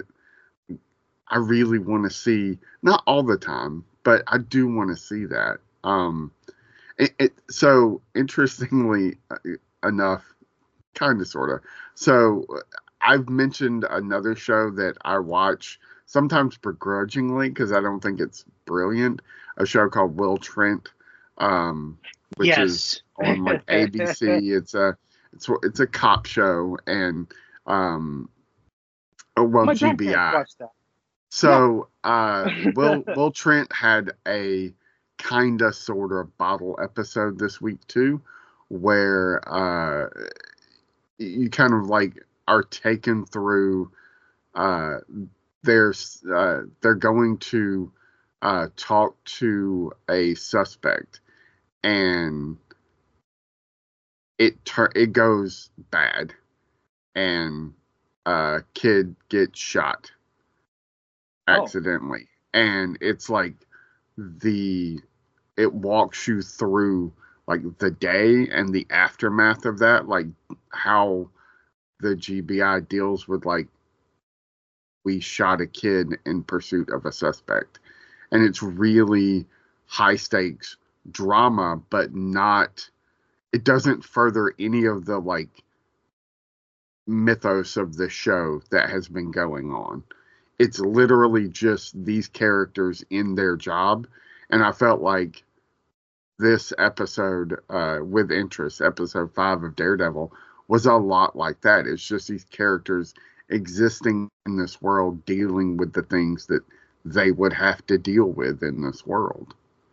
I really want to see, not all the time, but I do want to see that. Um, it, it, so interestingly enough, kind of, sort of. So I've mentioned another show that I watch sometimes begrudgingly because I don't think it's brilliant. A show called Will Trent, um, which yes. is on like A B C. It's a it's it's a cop show and um, oh, well My G B I. grandparents watched that. So, uh, Will Will Trent had a kind of sort of bottle episode this week too, where uh, you kind of like are taken through. Uh, there's uh, they're going to uh, talk to a suspect, and it tur- it goes bad, and uh, kid gets shot Oh. accidentally, and it's like the it walks you through like the day and the aftermath of that, like how the G B I deals with like we shot a kid in pursuit of a suspect, and it's really high stakes drama, but not it doesn't further any of the like mythos of the show that has been going on. It's literally just these characters in their job, and I felt like this episode uh with interest, episode five of Daredevil, was a lot like that. It's just these characters existing in this world, dealing with the things that they would have to deal with in this world.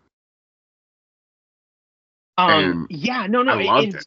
Um, And yeah, no, no, I loved and it.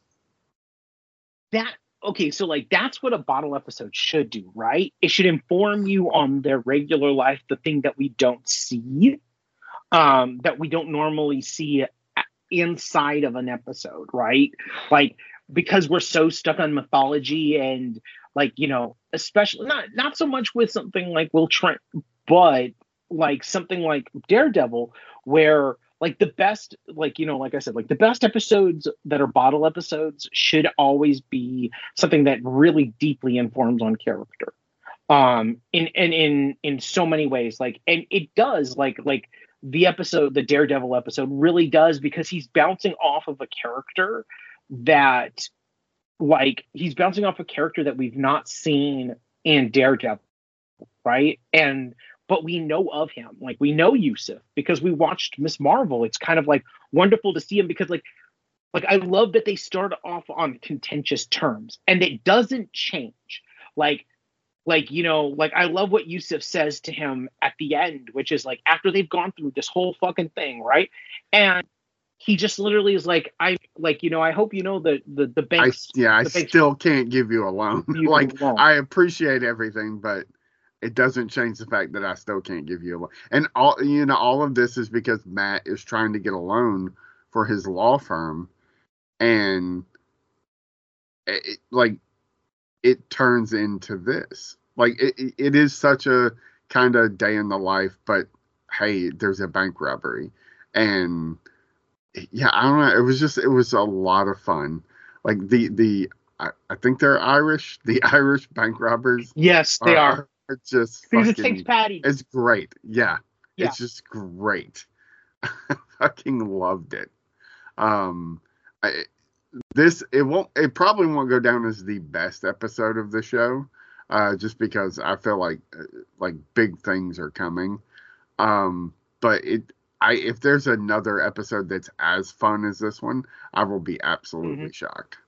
that okay, so like that's what a bottle episode should do, right? It should inform you on their regular life, the thing that we don't see, um, that we don't normally see inside of an episode, right? Like because we're so stuck on mythology and like, you know, especially not not so much with something like Will Trent, but like something like Daredevil, where like the best, like, you know, like I said, like the best episodes that are bottle episodes should always be something that really deeply informs on character. Um, in and in in so many ways, like, and it does, like like the episode, the Daredevil episode, really does, because he's bouncing off of a character that, like, he's bouncing off a character that we've not seen in Daredevil, right? And but we know of him, like we know Yusuf because we watched Miss Marvel. It's kind of like wonderful to see him because like like I love that they start off on contentious terms and it doesn't change. Like like you know, like I love what Yusuf says to him at the end, which is like after they've gone through this whole fucking thing, right? And he just literally is like, I like, you know, I hope you know the the the I banks. yeah, I the banks still can't give you a loan. you Like won't. I appreciate everything, but it doesn't change the fact that I still can't give you a loan. And all you know, all of this is because Matt is trying to get a loan for his law firm, and it, like it turns into this. Like it, it- it is such a kind of day in the life, but hey, there's a bank robbery, and yeah, I don't know. It was just it was a lot of fun. Like the the I, I think they're Irish. The Irish bank robbers Yes, they are. are just Because it takes fucking. Patty. It's great. Yeah, Yeah. it's just great. I fucking loved it. Um, I, this it won't. It probably won't go down as the best episode of the show, uh, just because I feel like uh, like big things are coming. Um, but it. I if there's another episode that's as fun as this one, I will be absolutely Mhm. shocked.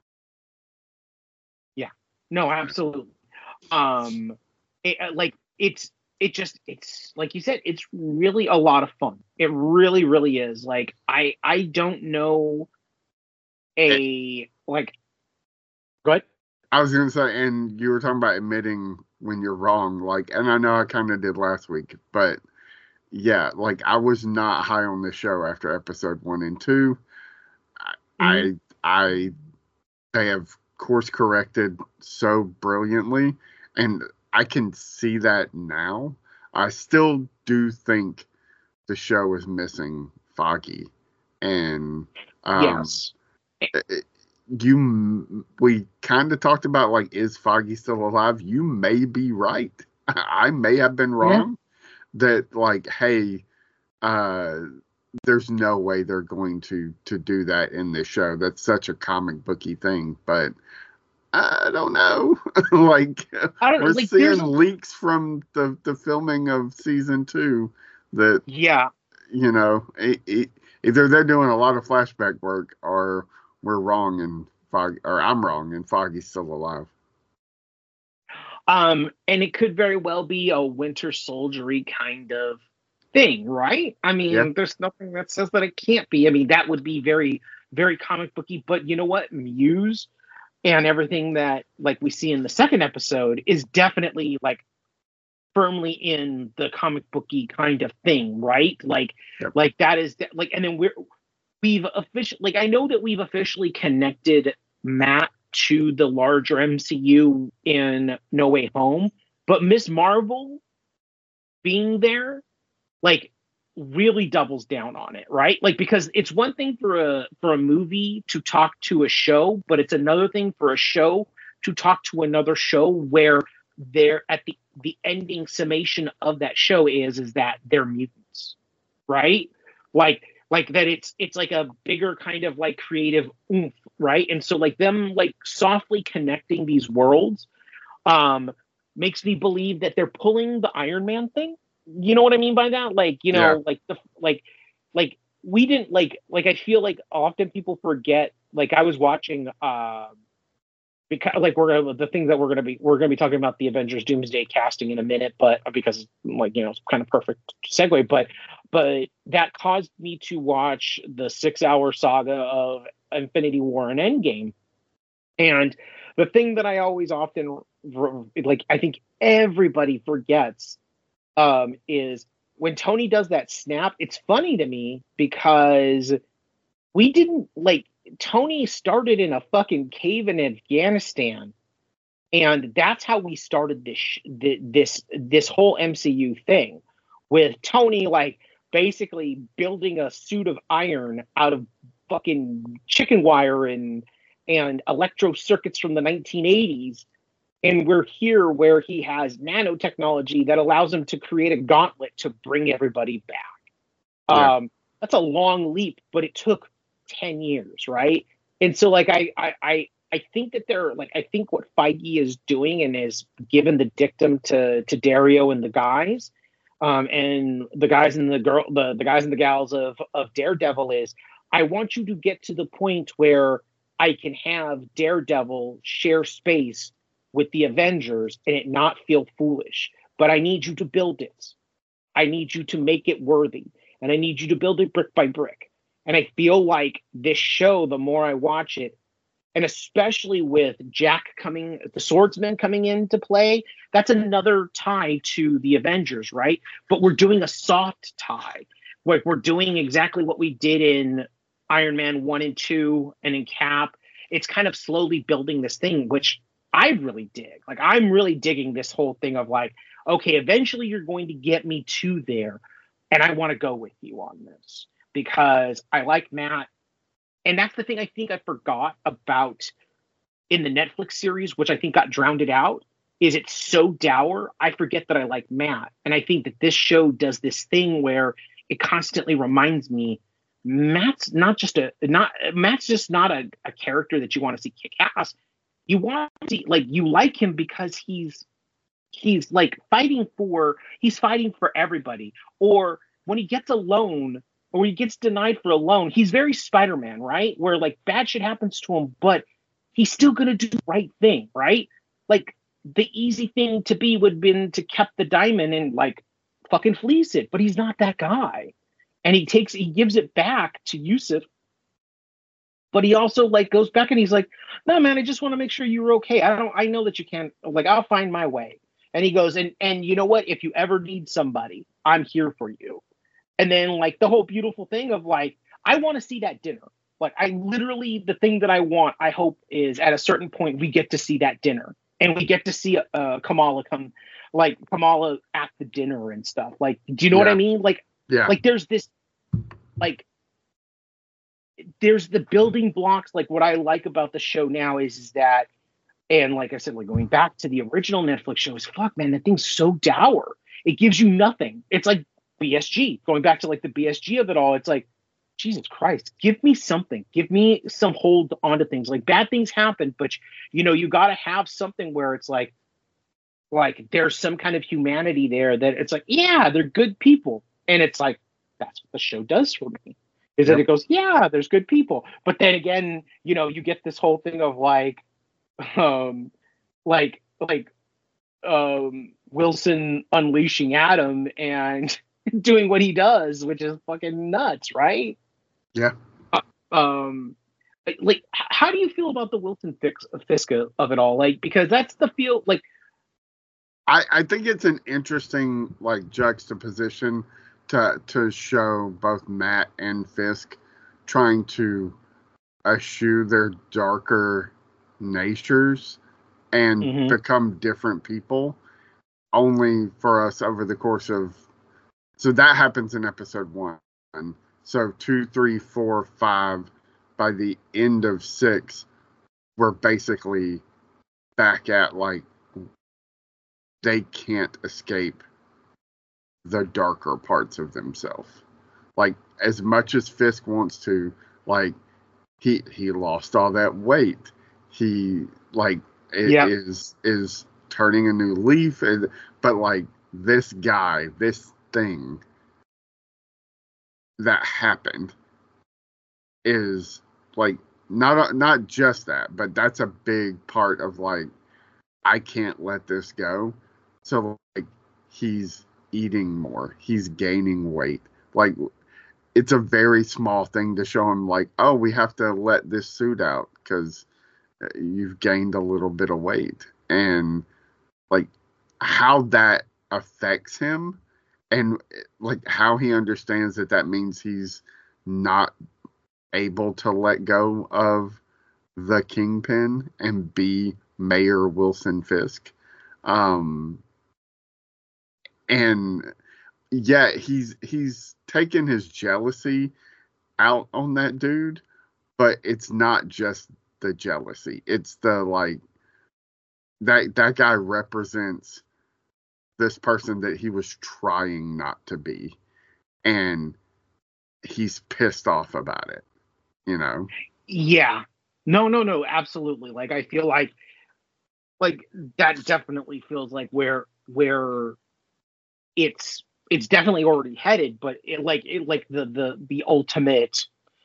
No, absolutely. Um, it, uh, like it's it just it's like you said, it's really a lot of fun. It really, really is. Like I I don't know a like. Go ahead. I was gonna say, and you were talking about admitting when you're wrong, like, and I know I kind of did last week, but yeah, like I was not high on this show after episode one and two. I, Mhm. I, I, they have course corrected so brilliantly, and I can see that now. I still do think the show is missing Foggy, and um, Yes. it- you we kind of talked about like, is Foggy still alive? You may be right. I may have been wrong. That like, hey, uh, there's no way they're going to to do that in this show. That's such a comic booky thing, but I don't know. Like I don't know. we're Like seeing there's a, leaks from the the filming of season two that yeah. you know e- e- either they're doing a lot of flashback work or we're wrong and Foggy, or I'm wrong and Foggy's still alive. Um, and it could very well be a Winter Soldiery kind of thing, right? I mean, Yeah. there's nothing that says that it can't be. I mean, that would be very, very comic booky. But you know what? Muse and everything that like we see in the second episode is definitely like firmly in the comic booky kind of thing, right? Like, Yep. like that is like, and then we're we've officially like I know that we've officially connected Matt to the larger M C U in No Way Home, but Miss Marvel being there, like, really doubles down on it, right? Like, because it's one thing for a for a movie to talk to a show, but it's another thing for a show to talk to another show where they're at the the ending summation of that show is is that they're mutants, right? Like like that it's it's like a bigger kind of like creative oomph, right? And so like them like softly connecting these worlds um makes me believe that they're pulling the Iron Man thing. You know what I mean by that? Like, you know, Yeah. like the like like we didn't like like I feel like often people forget, like I was watching uh because like we're gonna the things that we're gonna be we're gonna be talking about the Avengers Doomsday casting in a minute, but because like, you know, it's kind of perfect segue, but but that caused me to watch the six hour saga of Infinity War and Endgame. And the thing that I always often like I think everybody forgets um, is when Tony does that snap. It's funny to me because we didn't like Tony started in a fucking cave in Afghanistan, and that's how we started this sh- this this whole M C U thing with Tony like basically building a suit of iron out of fucking chicken wire and and electro circuits from the nineteen eighties. And we're here where he has nanotechnology that allows him to create a gauntlet to bring everybody back. Yeah. Um, that's a long leap, but it took ten years, right? And so, like, I, I, I, I think that they're like, I think what Feige is doing and is given the dictum to to Dario and the guys, um, and the guys and the girl, the the guys and the gals of of Daredevil is, I want you to get to the point where I can have Daredevil share space with the Avengers and it not feel foolish. But I need you to build it. I need you to make it worthy. And I need you to build it brick by brick. And I feel like this show, the more I watch it, and especially with Jack coming, the swordsman coming into play, that's another tie to the Avengers, right? But we're doing a soft tie. Like we're doing exactly what we did in Iron Man one and two and in Cap. It's kind of slowly building this thing, which I really dig. Like, I'm really digging this whole thing of like, okay, eventually you're going to get me to there. And I want to go with you on this because I like Matt. And that's the thing I think I forgot about in the Netflix series, which I think got drowned out, is it's so dour. I forget that I like Matt. And I think that this show does this thing where it constantly reminds me Matt's not just a not Matt's just not a, a character that you want to see kick ass. You want to see, like, you like him because he's he's like fighting for he's fighting for everybody. Or when he gets a loan or he gets denied for a loan, he's very Spider-Man, right? Where like bad shit happens to him, but he's still gonna do the right thing, right? Like the easy thing to be would have been to keep the diamond and like fucking fleece it, but he's not that guy. And he takes he gives it back to Yusuf. But he also like goes back and he's like, no, man, I just want to make sure you're okay. I don't, I know that you can't, like, I'll find my way. And he goes, and, and you know what? If you ever need somebody, I'm here for you. And then like the whole beautiful thing of like, I want to see that dinner. Like I literally, the thing that I want, I hope is at a certain point, we get to see that dinner and we get to see uh, Kamala come, like Kamala at the dinner and stuff. Like, do you know Yeah. what I mean? Like, Yeah. like there's this, like, there's the building blocks. Like what I like about the show now is, is that, and like I said, like going back to the original Netflix show is fuck, man, that thing's so dour. It gives you nothing. It's like B S G, going back to like the B S G of it all. It's like, Jesus Christ, give me something, give me some hold onto things. Like bad things happen, but you know, you got to have something where it's like, like there's some kind of humanity there that it's like, yeah, they're good people. And it's like, that's what the show does for me. Is Yep. that it goes, yeah, there's good people. But then again, you know, you get this whole thing of like, um, like, like, um, Wilson unleashing Adam and doing what he does, which is fucking nuts, right? Yeah. Uh, um, like, like, h- how do you feel about the Wilson Fix, Fiska of it all? Like, because that's the feel, like, I, I think it's an interesting like juxtaposition to to show both Matt and Fisk trying to eschew their darker natures and Mhm. become different people, only for us over the course of. So that happens in episode one. So two, three, four, five. By the end of six, we're basically back at like they can't escape the darker parts of themselves. Like as much as Fisk wants to, like he he lost all that weight. He like it Yep. is is turning a new leaf, and, but like this guy, this thing that happened is like not not just that, but that's a big part of like I can't let this go. So like he's eating more, he's gaining weight. Like it's a very small thing to show him like, oh, we have to let this suit out because you've gained a little bit of weight, and like how that affects him, and like how he understands that that means he's not able to let go of the Kingpin and be Mayor Wilson Fisk. Um, and yeah, he's he's taken his jealousy out on that dude, but it's not just the jealousy. It's the like that that guy represents this person that he was trying not to be, and he's pissed off about it, you know? Yeah. No, no, no, absolutely. Like I feel like like that definitely feels like where where it's it's definitely already headed, but it like it like the the the ultimate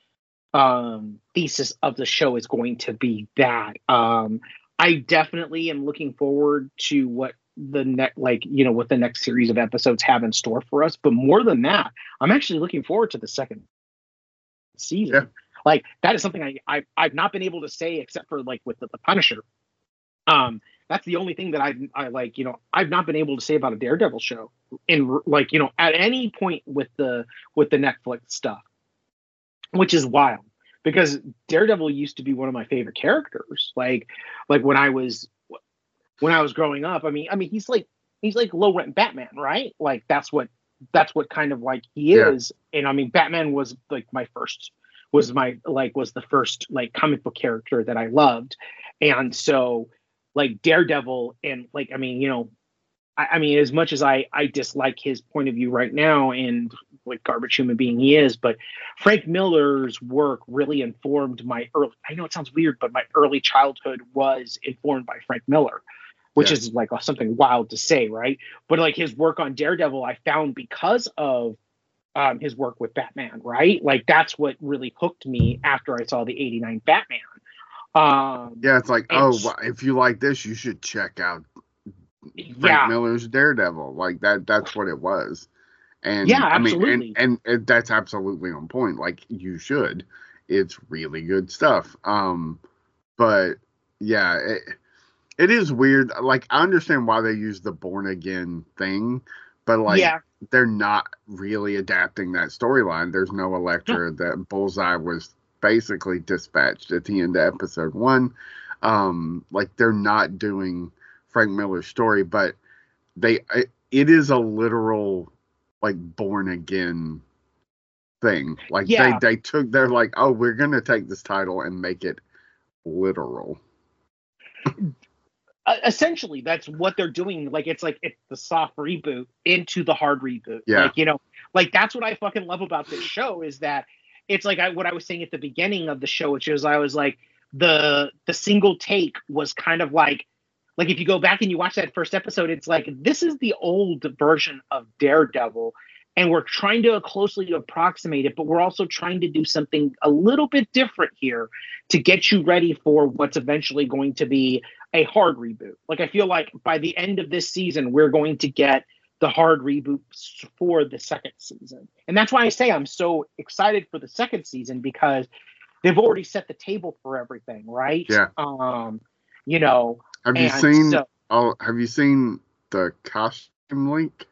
um thesis of the show is going to be that. Um I definitely am looking forward to what the next like you know what the next series of episodes have in store for us, but more than that, I'm actually looking forward to the second season. Yeah. Like that is something I, I I've not been able to say except for like with the, the Punisher. Um, that's the only thing that I I like. You know, I've not been able to say about a Daredevil show in like you know at any point with the with the Netflix stuff, which is wild because Daredevil used to be one of my favorite characters. Like like when I was when I was growing up. I mean I mean he's like he's like low rent Batman, right? Like that's what that's what kind of like he Yeah. is. And I mean Batman was like my first was my like was the first like comic book character that I loved. And so like Daredevil and like I mean, you know, I, I mean, as much as I I dislike his point of view right now and what garbage human being he is, but Frank Miller's work really informed my early I know it sounds weird, but my early childhood was informed by Frank Miller, which Yeah. is like something wild to say, right? But like his work on Daredevil, I found because of um, his work with Batman, right? Like that's what really hooked me after I saw the eighty-nine Batman. Um, Yeah, it's like, and oh, s- well, if you like this, you should check out Frank yeah, Miller's Daredevil. Like that that's what it was. yeah, And I mean, and, absolutely. and and that's absolutely on point. Like you should. It's really good stuff. Um, but yeah, it, it is weird. Like I understand why they use the born again thing, but like Yeah, they're not really adapting that storyline. There's no no, Elektra. That Bullseye was basically dispatched at the end of episode one. Um, like they're not doing Frank Miller's story, but they it is a literal like born again thing. Like they yeah. they took they're like, oh, we're gonna take this title and make it literal. Uh, essentially, that's what they're doing. Like it's like it's the soft reboot into the hard reboot. Yeah. Like you know, like that's what I fucking love about this show is that it's like I, what I was saying at the beginning of the show, which is I was like the the single take was kind of like like if you go back and you watch that first episode, it's like this is the old version of Daredevil, and we're trying to closely approximate it, but we're also trying to do something a little bit different here to get you ready for what's eventually going to be a hard reboot. Like I feel like by the end of this season, we're going to get the hard reboot for the second season. And that's why I say I'm so excited for the second season because they've already set the table for everything, right? Yeah. Um, you know, Have you and seen so oh have you seen the costume leak?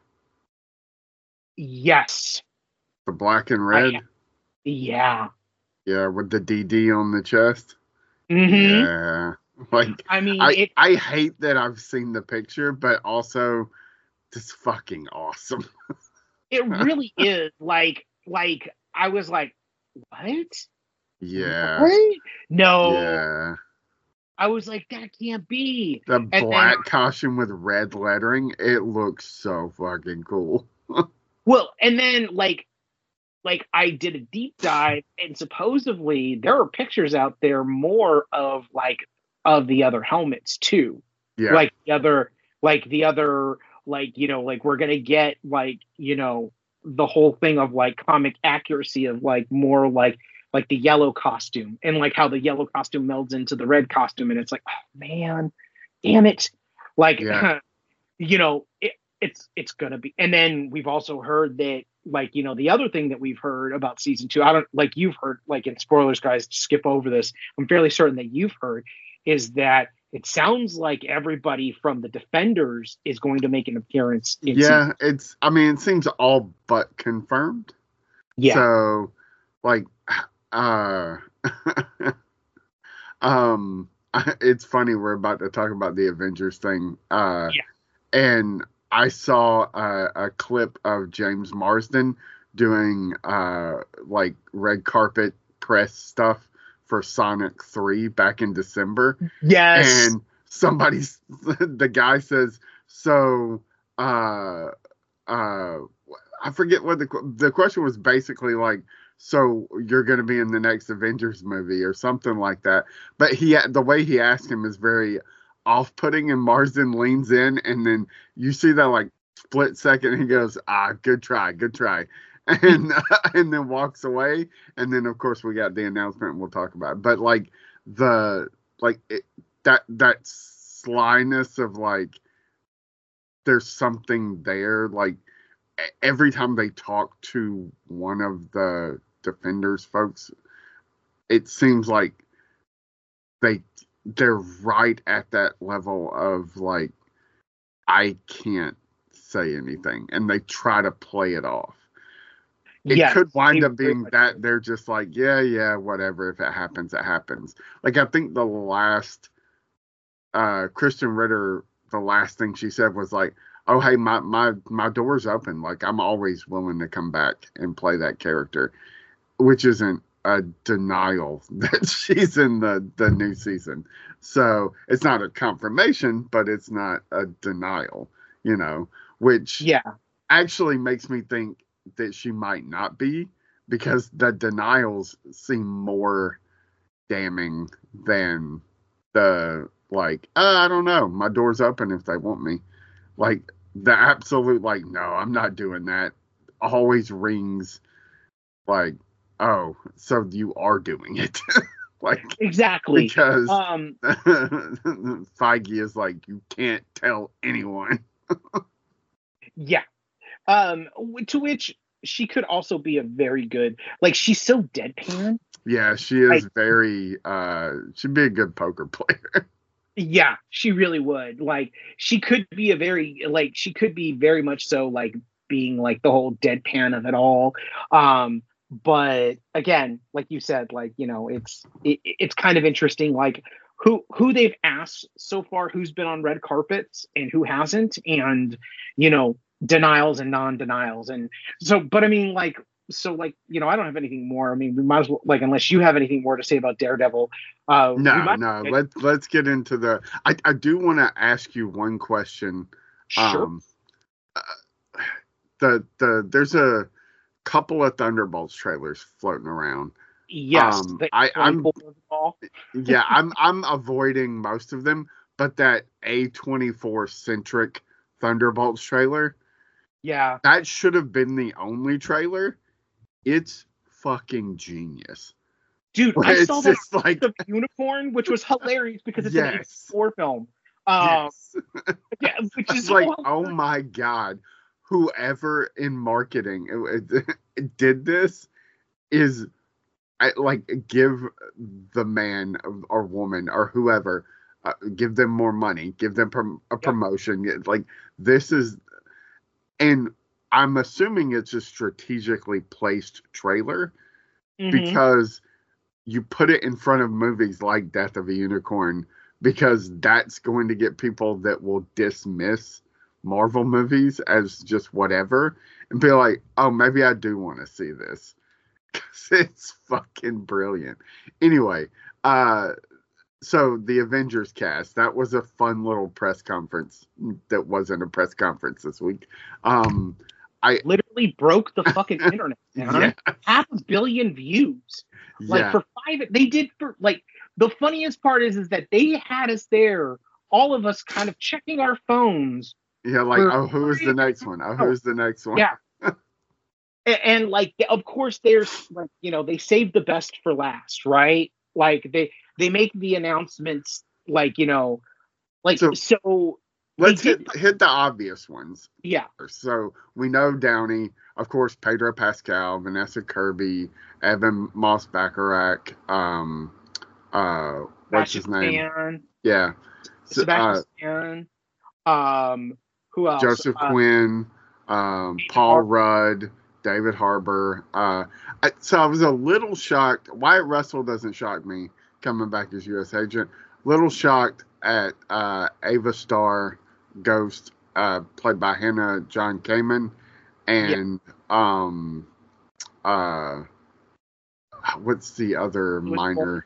yes. The black and I red? ha- yeah. Yeah, with the D D on the chest. Mm-hmm. Yeah. Like, I mean, I, it, I hate that I've seen the picture, but also, it's fucking awesome. it really is. Like, like I was like, what? Yeah. What? No. Yeah. I was like, that can't be. The And black then, costume with red lettering, it looks so fucking cool. well, and then like, like I did a deep dive, and supposedly there are pictures out there more of like of the other helmets too. Yeah. Like the other, like the other, like you know, like we're gonna get like you know the whole thing of like comic accuracy of like more like like the yellow costume and like how the yellow costume melds into the red costume, and it's like, oh man, damn it, like Yeah. you know it, it's it's gonna be. And then we've also heard that like you know the other thing that we've heard about season two, I don't like you've heard, like in spoilers guys, skip over this, I'm fairly certain that you've heard, is that it sounds like everybody from the Defenders is going to make an appearance in Yeah, season. it's, I mean, it seems all but confirmed. Yeah. So, like, uh, um, it's funny, we're about to talk about the Avengers thing. Uh, Yeah. And I saw a, a clip of James Marsden doing, uh, like, red carpet press stuff for Sonic three back in December. Yes. And somebody's, the guy says, so, uh, uh, I forget what the, the question was basically like, so you're going to be in the next Avengers movie or something like that. But he, the way he asked him is very off-putting, and Marsden leans in, and then you see that like split second, and he goes, ah, good try, good try. And, and then walks away. And then of course we got the announcement, and we'll talk about it. But like the, like it, that, that slyness of like, there's something there. Like every time they talk to one of the Defenders folks, it seems like they they're right at that level of like, I can't say anything, and they try to play it off. It Yes, could wind they up being very that much they're just like, yeah, yeah, whatever. If it happens, it happens. Like I think the last uh, Christian Ritter, the last thing she said was like, oh, hey, my, my, my door's open. Like, I'm always willing to come back and play that character, which isn't a denial that she's in the, the new season. So it's not a confirmation, but it's not a denial, you know, which yeah. actually makes me think that she might not be, because the denials seem more damning than the, like, uh, I don't know, my door's open if they want me. Like, the absolute, like, no, I'm not doing that, always rings like, oh, so you are doing it. Like, Exactly. because Um, Feige is like, you can't tell anyone. yeah. Um, to which she could also be a very good, like, she's so deadpan. Yeah, she is Like, very, uh, she'd be a good poker player. yeah, she really would. Like, she could be a very, like, she could be very much so, like, being, like, the whole deadpan of it all. Um, but, again, like you said, like, you know, it's, it, it's kind of interesting, like, who, who they've asked so far, who's been on red carpets and who hasn't, and, you know, denials and non-denials. And so, but I mean, like, so like, you know, I don't have anything more. I mean, we might as well, like, unless you have anything more to say about Daredevil. Uh, we No, might, no, let's, let's get into the, I, I do want to ask you one question. sure. Um, uh, the, the, there's a couple of Thunderbolts trailers floating around. Yes. Um, the I, I'm, twenty-four yeah, I'm, I'm avoiding most of them, but that A twenty-four centric Thunderbolts trailer, Yeah. that should have been the only trailer. It's fucking genius. Dude, I It's saw that just like, the unicorn, which was hilarious because it's an yes, eighty-four film. Um, yes. yeah, which It's is like, so oh hilarious. my God, whoever in marketing it, it did this is, I, like, give the man or woman or whoever, uh, give them more money, give them prom- a Yep. promotion. Like, this is, and I'm assuming it's a strategically placed trailer, Mhm. because you put it in front of movies like Death of a Unicorn, because that's going to get people that will dismiss Marvel movies as just whatever and be like, oh, maybe I do want to see this. Because it's fucking brilliant. Anyway, uh, so the Avengers cast, that was a fun little press conference that wasn't a press conference this week. Um, I literally broke the fucking internet. Man. Yeah. Half a billion views. Like yeah. for five, they did for like, the funniest part is, is that they had us there, all of us kind of checking our phones. Yeah, like, oh, who is the next one? Oh, who's the next one? Yeah. and, and like, of course, there's like, you know, they saved the best for last, right? Like they, they make the announcements like, you know, like, so, so let's hit, did, hit the obvious ones. Yeah. So we know Downey, of course, Pedro Pascal, Vanessa Kirby, Evan Moss-Bachrach, um, uh, what's his name? Yeah. So, Sebastian uh, um, who else? Joseph uh, Quinn, um, Paul Harbour. Rudd, David Harbour. Uh, I, so I was a little shocked. Wyatt Russell doesn't shock me coming back as U S agent. Little shocked at uh, Ava Starr Ghost, uh, played by Hannah John Kamen, and yeah. um, uh, what's the other Louis minor?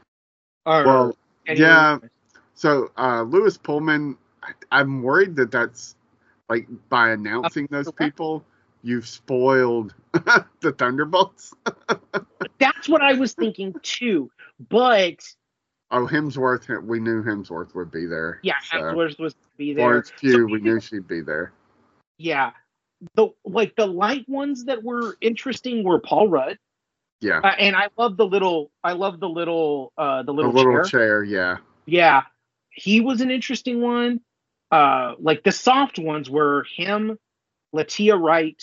Or, well, yeah. So uh, Louis Pullman, I, I'm worried that that's like by announcing those people, you've spoiled the Thunderbolts. That's what I was thinking too, but. Oh, Hemsworth, we knew Hemsworth would be there. Yeah, so. Hemsworth was to be there. Florence Pugh, so we knew she'd be there. Yeah. The like the light ones that were interesting were Paul Rudd. Yeah. Uh, and I love the little I love the little uh the little the little chair. chair, yeah. Yeah. He was an interesting one. Uh like the soft ones were him, Latia Wright,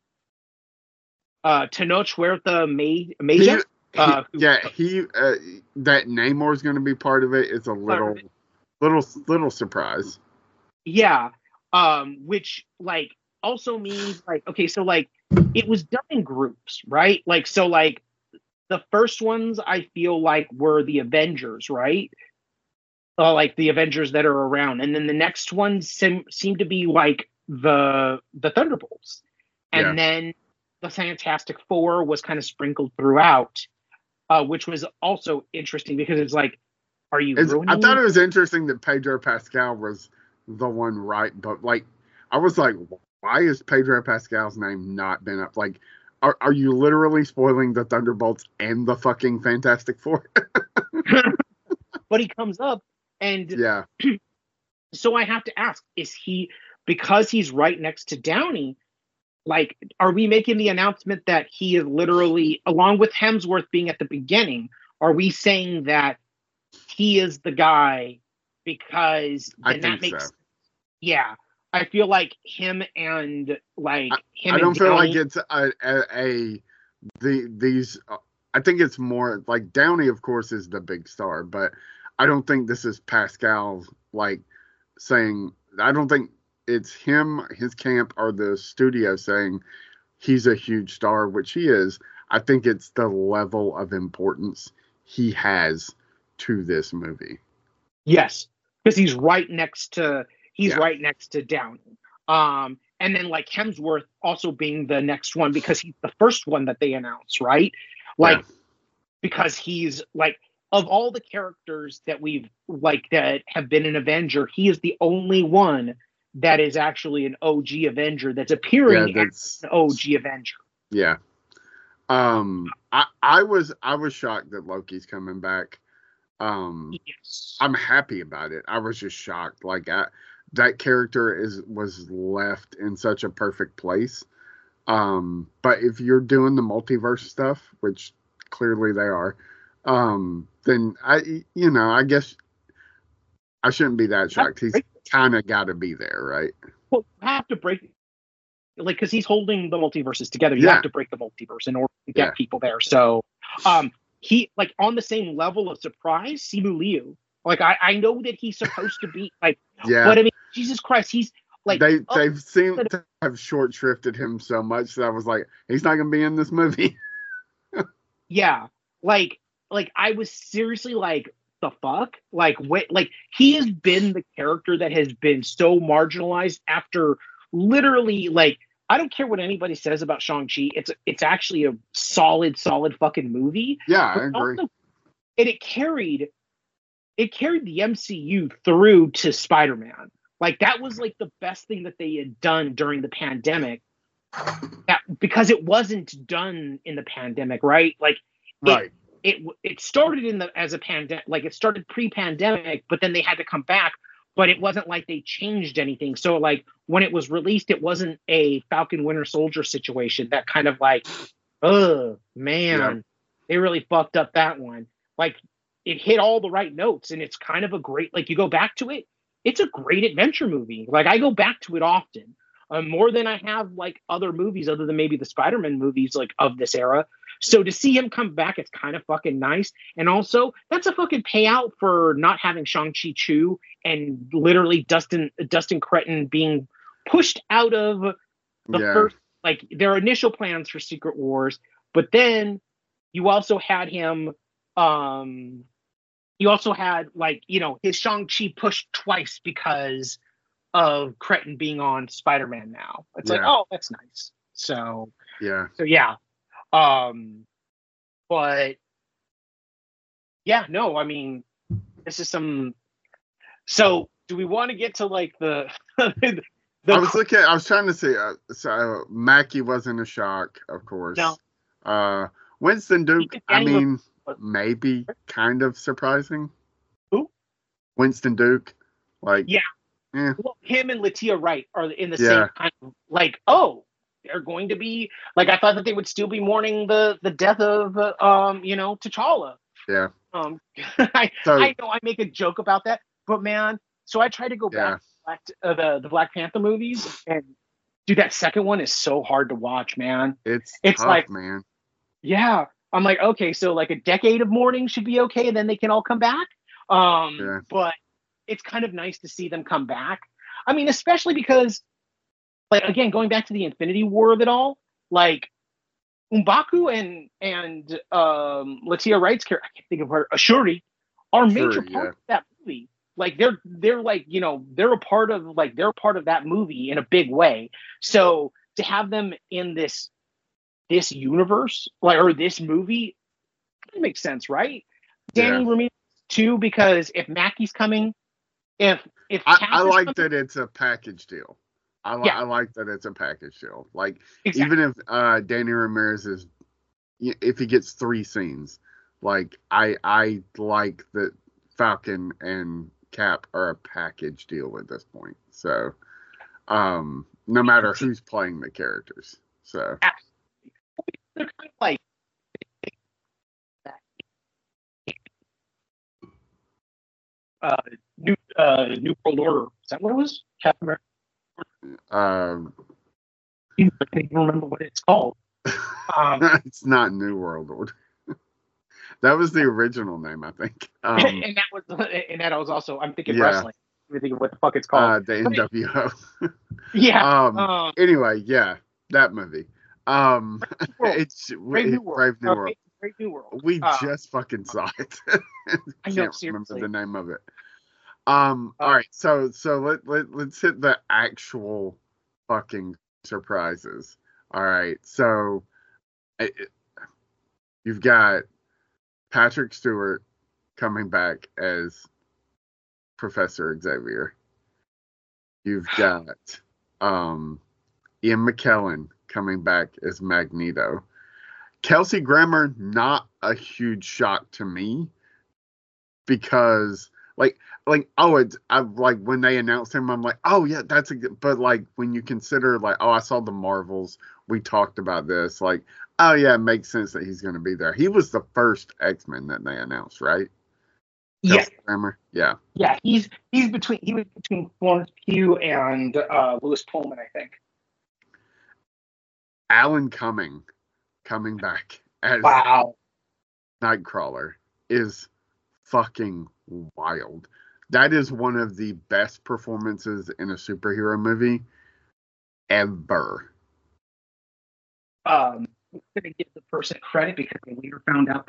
uh Tenoch Huerta Meja. Uh, he, yeah, he uh, that Namor is going to be part of it. It's a little, little, little surprise. Yeah, um, which like also means like okay, so like it was done in groups, right? Like so, like the first ones I feel like were the Avengers, right? Uh, like the Avengers that are around, and then the next ones seem seem to be like the the Thunderbolts, and yeah. then the Fantastic Four was kind of sprinkled throughout. Uh, which was also interesting because it's like, are you it's, ruining I thought it was interesting that Pedro Pascal was the one right, but like, I was like, why is Pedro Pascal's name not been up? Like, are, are you literally spoiling the Thunderbolts and the fucking Fantastic Four? But he comes up and yeah. So I have to ask, is he, because he's right next to Downey, like, are we making the announcement that he is literally, along with Hemsworth being at the beginning, are we saying that he is the guy because I then think that makes so. Yeah. I feel like him and like him I don't and feel Downey, like it's a, a, a the these uh, I think it's more like Downey of course is the big star, but I don't think this is Pascal like saying I don't think it's him, his camp, or the studio saying he's a huge star, which he is. I think it's the level of importance he has to this movie. Yes, because he's right next to he's yeah. right next to Downey. Um, and then like Hemsworth also being the next one because he's the first one that they announced, right? Like yeah. because he's like of all the characters that we've like that have been an Avenger, he is the only one that is actually an O G Avenger that's appearing yeah, that's, as an O G Avenger. Yeah. Um, I, I was I was shocked that Loki's coming back. Um, yes. I'm happy about it. I was just shocked. Like I, that character is was left in such a perfect place. Um, but if you're doing the multiverse stuff, which clearly they are, um, then I, you know, I guess I shouldn't be that shocked. He's kind of got to be there, right? Well, you have to break, like, because he's holding the multiverses together. You yeah. have to break the multiverse in order to get yeah. people there. So, um, he, like, on the same level of surprise, Simu Liu. Like, I, I know that he's supposed to be, like, yeah. but I mean, Jesus Christ, he's, like... They, they've seemed to have short-shrifted him so much that I was like, he's not going to be in this movie. yeah. Like, like, I was seriously, like, the fuck? Like, wait, like he has been the character that has been so marginalized after literally, like, I don't care what anybody says about Shang-Chi. It's it's actually a solid, solid fucking movie. Yeah, I But agree. also, and it carried it carried the M C U through to Spider-Man. Like that was like the best thing that they had done during the pandemic. That, because it wasn't done in the pandemic, right? Like Right. It it, it started in the as a pandemic, like it started pre-pandemic, but then they had to come back. But it wasn't like they changed anything. So like when it was released, it wasn't a Falcon Winter Soldier situation that kind of like, oh man, Yeah. they really fucked up that one. Like it hit all the right notes, and it's kind of a great, like you go back to it, it's a great adventure movie. Like I go back to it often, um, more than I have like other movies, other than maybe the Spider-Man movies like of this era. So to see him come back, it's kind of fucking nice. And also, that's a fucking payout for not having Shang-Chi Chu and literally Dustin Dustin Cretton being pushed out of the Yeah. first, like their initial plans for Secret Wars. But then you also had him, um, you also had like, you know, his Shang-Chi pushed twice because of Cretton being on Spider-Man now. It's like, Yeah. oh, that's nice. So, Yeah. so yeah. Um, but yeah, no, I mean, this is some. So, do we want to get to like the? the I was looking. I was trying to see. Uh, so Mackie wasn't a shock, of course. No. Uh, Winston Duke. Even I Danny mean, was- maybe kind of surprising. Who? Winston Duke. Like. Yeah. Yeah. Well, him and Latia Wright are in the Yeah. same kind of like, oh, they're going to be like, I thought that they would still be mourning the the death of uh, um you know T'Challa. Yeah. Um, I So- I know I make a joke about that, but man, so I try to go Yeah. back to Black, uh, the the Black Panther movies, and dude, that second one is so hard to watch, man. It's It's tough, like- man. Yeah, I'm like, okay, so like a decade of mourning should be okay, and then they can all come back. Um, Yeah. but it's kind of nice to see them come back. I mean, especially because, like, again, going back to the Infinity War of it all, like M'Baku and and um, Latia Wright's character, I can't think of her, Ashuri, are major Shuri, part yeah. of that movie. Like they're they're like you know they're a part of like they're part of that movie in a big way. So to have them in this this universe, like or this movie, it makes sense, right? Danny Yeah. Ramirez too, because if Mackie's coming, if if I, Cass I is like coming- that it's a package deal. I, li- Yeah. I like that it's a package deal. Like exactly. even if uh, Danny Ramirez is, if he gets three scenes, like I I like that Falcon and Cap are a package deal at this point. So, um, no matter who's playing the characters. So They're kind of like uh, new uh, New World Order. Is that what it was? Captain America. um, I can't even remember what it's called. Um, it's not New World Order. That was the original name, I think. Um, and that was and that was also I'm thinking Yeah. wrestling. I'm thinking what the fuck it's uh, called. the N W O. yeah. um, Um, anyway, yeah, that movie. Um, World. it's Brave New World. Brave New Uh, World. Brave- Brave New World. We Uh, just fucking saw it. I know, Can't remember seriously. the name of it. Um. Uh, all right. So so let let let's hit the actual fucking surprises. All right. So it, it- you've got Patrick Stewart coming back as Professor Xavier. You've got um Ian McKellen coming back as Magneto. Kelsey Grammer, not a huge shock to me because like like oh it's I like when they announced him I'm like oh yeah that's a good but like when you consider like oh I saw the Marvels, we talked about this, like oh yeah it makes sense that he's going to be there. He was the first X-Men that they announced, right? yeah. Kelsey Grammer, yeah. Yeah. He's he's between he was between Florence Pugh and uh, Louis Pullman, I think. Alan Cumming coming back as Wow. Nightcrawler is fucking wild. That is one of the best performances in a superhero movie ever. Um, I'm gonna give the person credit because we later found out that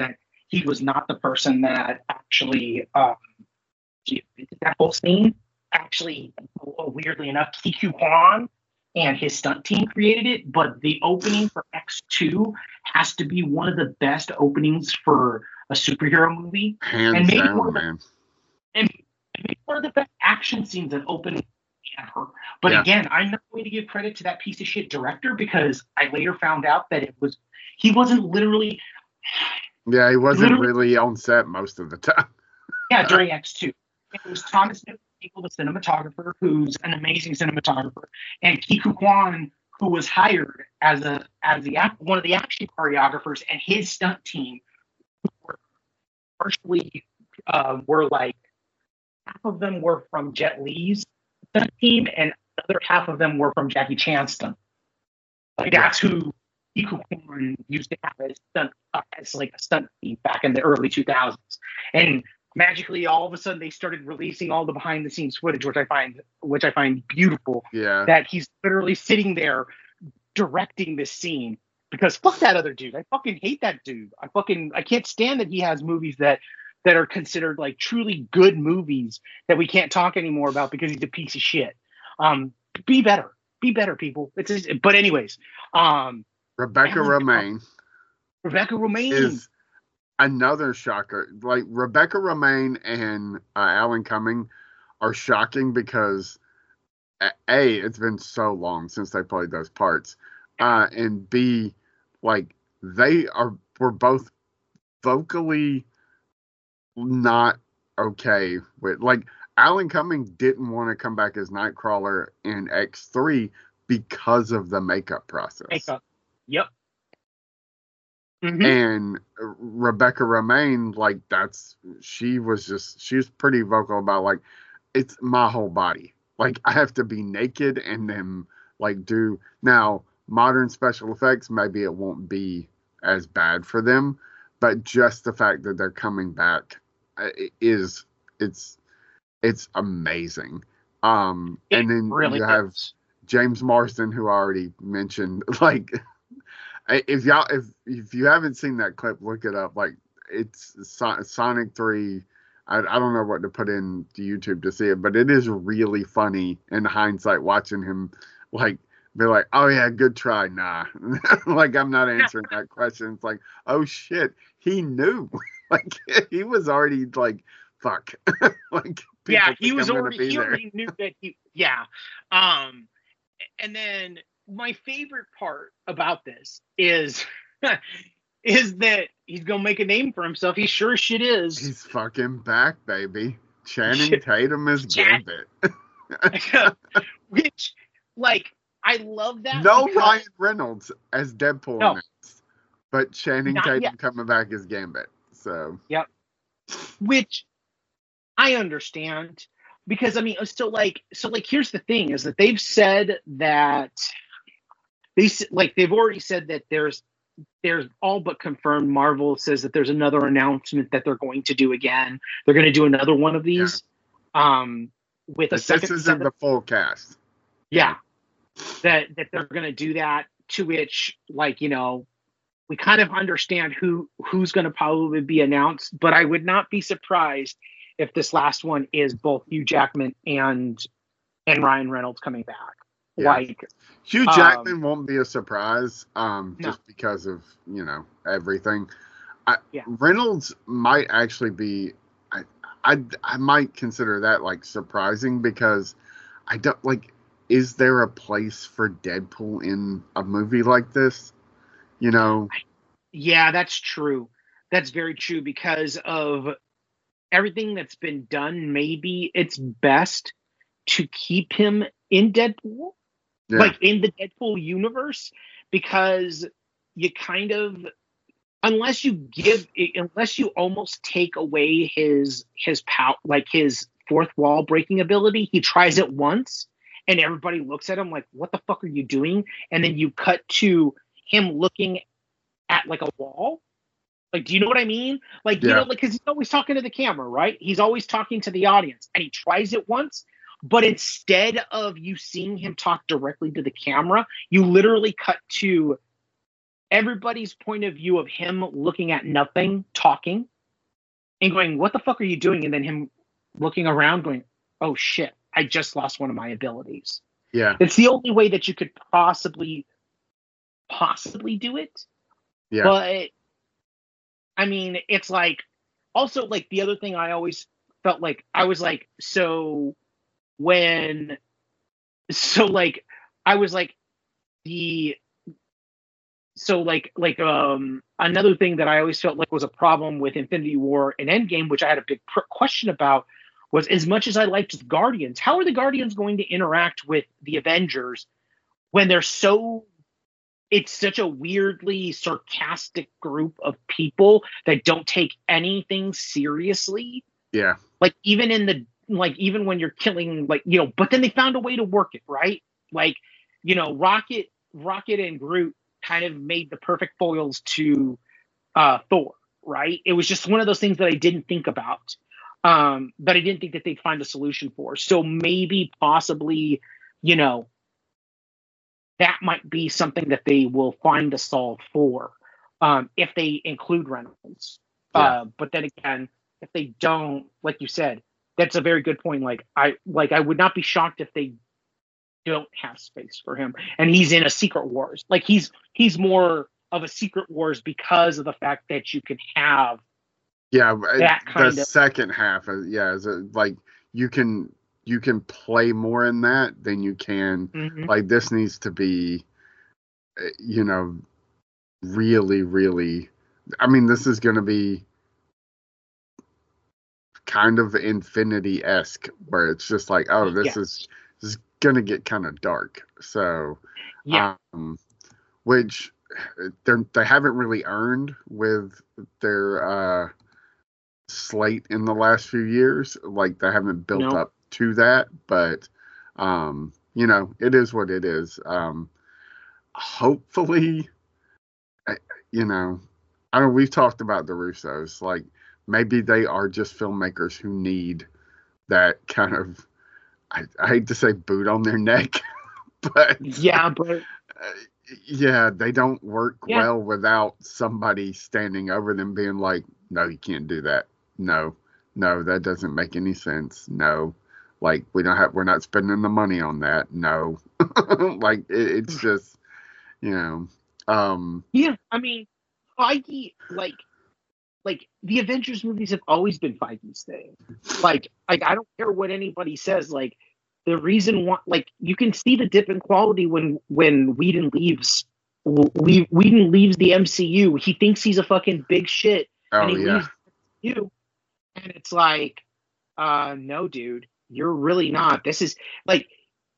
he was not the person that actually um, did that whole scene. Actually, weirdly enough, Kiku Kwan and his stunt team created it, but the opening for X two has to be one of the best openings for a superhero movie. Hands and maybe down, one of the, man. And maybe one of the best action scenes in opening ever. But Yeah. again, I'm not going to give credit to that piece of shit director because I later found out that it was he wasn't literally Yeah, he wasn't literally, really on set most of the time. yeah, during X two. It was Thomas Newell, the cinematographer, who's an amazing cinematographer, and Kiku Kwan, who was hired as a as the one of the action choreographers, and his stunt team were partially uh, were like half of them were from Jet Li's stunt team, and the other half of them were from Jackie Chan's stunt. Like that's who Kiku Kwan used to have as stunt uh, as like a stunt team back in the early two thousands, and magically all of a sudden they started releasing all the behind the scenes footage, which I find which I find beautiful. Yeah. That he's literally sitting there directing this scene because fuck that other dude. I fucking hate that dude. I fucking I can't stand that he has movies that that are considered like truly good movies that we can't talk anymore about because he's a piece of shit. Um, be better. Be better, people. It's just, but anyways, um, Rebecca Alan, Romaine Rebecca Romaine is another shocker. Like Rebecca Romaine and uh, Alan Cumming are shocking because a, it's been so long since they played those parts, uh, and B, like they are were both vocally not okay with like Alan Cumming didn't want to come back as Nightcrawler in X three because of the makeup process. Makeup. Yep. Mm-hmm. And Rebecca Romaine, like that's she was just she was pretty vocal about like it's my whole body. Like I have to be naked and then like do now modern special effects, maybe it won't be as bad for them, but just the fact that they're coming back is it's it's amazing. Um It and then really you have is. James Marsden, who I already mentioned, like if y'all if if you haven't seen that clip, look it up. Like it's Sonic three. I, I don't know what to put in to YouTube to see it, but it is really funny in hindsight watching him like be like, oh yeah, good try. Nah, like I'm not answering that question. It's like, oh shit, he knew. Like he was already like, fuck. Like yeah, he was I'm already he there. already knew that he yeah. Um, and then my favorite part about this is is that he's gonna make a name for himself. He sure as shit is. He's fucking back, baby. Channing Tatum is Gambit. Which, like, I love that. No because, Ryan Reynolds as Deadpool, no, announced, but Channing not Tatum yet. coming back as Gambit. So yep. Which I understand because I mean, so like, so like, here's the thing: is that they've said that they like they've already said that there's there's all but confirmed. Marvel says that there's another announcement that they're going to do again. They're going to do another one of these, yeah. um, with but a second. This isn't the full cast. Yeah, that that they're going to do that. To which, like, you know, we kind of understand who who's going to probably be announced, but I would not be surprised if this last one is both Hugh Jackman and and Ryan Reynolds coming back. Yeah. Like Hugh Jackman um, won't be a surprise, um, no. just because of you know everything. I, yeah. Reynolds might actually be. I, I I might consider that like surprising because I don't like. Is there a place for Deadpool in a movie like this? You know? Yeah, that's true. That's very true because of everything that's been done. Maybe it's best to keep him in Deadpool, yeah. like in the Deadpool universe, because you kind of, unless you give, unless you almost take away his, his power, like his fourth wall breaking ability, he tries it once. And everybody looks at him like, what the fuck are you doing? And then you cut to him looking at like a wall. Like, do you know what I mean? Like, yeah. you know, like, because he's always talking to the camera, right? He's always talking to the audience. And he tries it once. But instead of you seeing him talk directly to the camera, you literally cut to everybody's point of view of him looking at nothing, talking, and going, "What the fuck are you doing?" And then him looking around, going, "Oh shit, I just lost one of my abilities." Yeah. It's the only way that you could possibly, possibly do it. Yeah. But I mean, it's like, also like the other thing I always felt like, I was like, so when, so like, I was like, the, so like, like, um, another thing that I always felt like was a problem with Infinity War and Endgame, which I had a big pr- question about, was as much as I liked the Guardians, how are the Guardians going to interact with the Avengers when they're so, it's such a weirdly sarcastic group of people that don't take anything seriously? Yeah. Like even in the, like even when you're killing, like, you know, but then they found a way to work it, right? Like, you know, Rocket, Rocket and Groot kind of made the perfect foils to uh, Thor, right? It was just one of those things that I didn't think about. Um, but I didn't think that they'd find a solution for. So maybe, possibly, you know, that might be something that they will find a solve for, um, if they include Reynolds. Yeah. Uh, but then again, if they don't, like you said, that's a very good point. Like I, like I would not be shocked if they don't have space for him, and he's in a Secret Wars. Like he's he's more of a Secret Wars because of the fact that you can have. Yeah, that the kind of, second half, is, yeah, is it, like you can you can play more in that than you can. mm-hmm. Like this needs to be, you know, really, really. I mean, this is going to be kind of Infinity-esque, where it's just like, oh, this yes. is this is going to get kind of dark. So, yeah, um, which they they haven't really earned with their uh, slate in the last few years. Like they haven't built no. up to that, but um, you know, it is what it is. Um, hopefully, you know, I mean, we've talked about the Russos. Like maybe they are just filmmakers who need that kind of, I, I hate to say boot on their neck, but yeah, but uh, yeah, they don't work yeah. well without somebody standing over them being like, no, you can't do that. No, no, that doesn't make any sense. No, like we don't have, we're not spending the money on that. No, like it, it's just, you know, um, yeah. I mean, Feige, like, like the Avengers movies have always been Feige's thing. Like, like I don't care what anybody says. Like, the reason why, like, you can see the dip in quality when when Whedon leaves. Whedon leaves the M C U. He thinks he's a fucking big shit, oh and he yeah, leaves the M C U. And it's like, uh, no, dude, you're really not. This is like,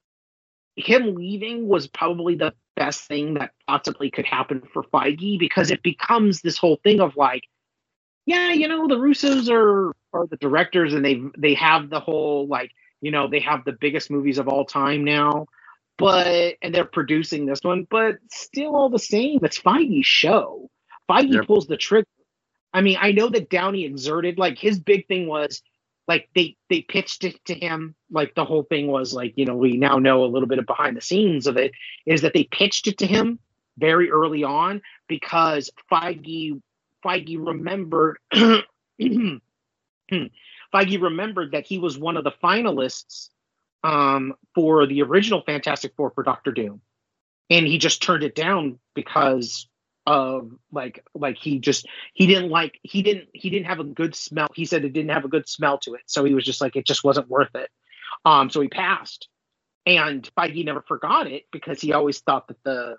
him leaving was probably the best thing that possibly could happen for Feige, because it becomes this whole thing of like, yeah, you know, the Russos are are the directors, and they they have the whole, like, you know, they have the biggest movies of all time now, but and they're producing this one, but still all the same, it's Feige's show. Feige Yep. pulls the trigger. I mean, I know that Downey exerted, like, his big thing was, like, they, they pitched it to him. Like, the whole thing was, like, you know, we now know a little bit of behind the scenes of it, is that they pitched it to him very early on because Feige, Feige remembered, Feige remembered that he was one of the finalists um, for the original Fantastic Four for Doctor Doom. And he just turned it down because of like like he just he didn't like he didn't he didn't have a good smell. He said it didn't have a good smell to it, so he was just like, it just wasn't worth it. Um, so he passed, and Feige never forgot it because he always thought that the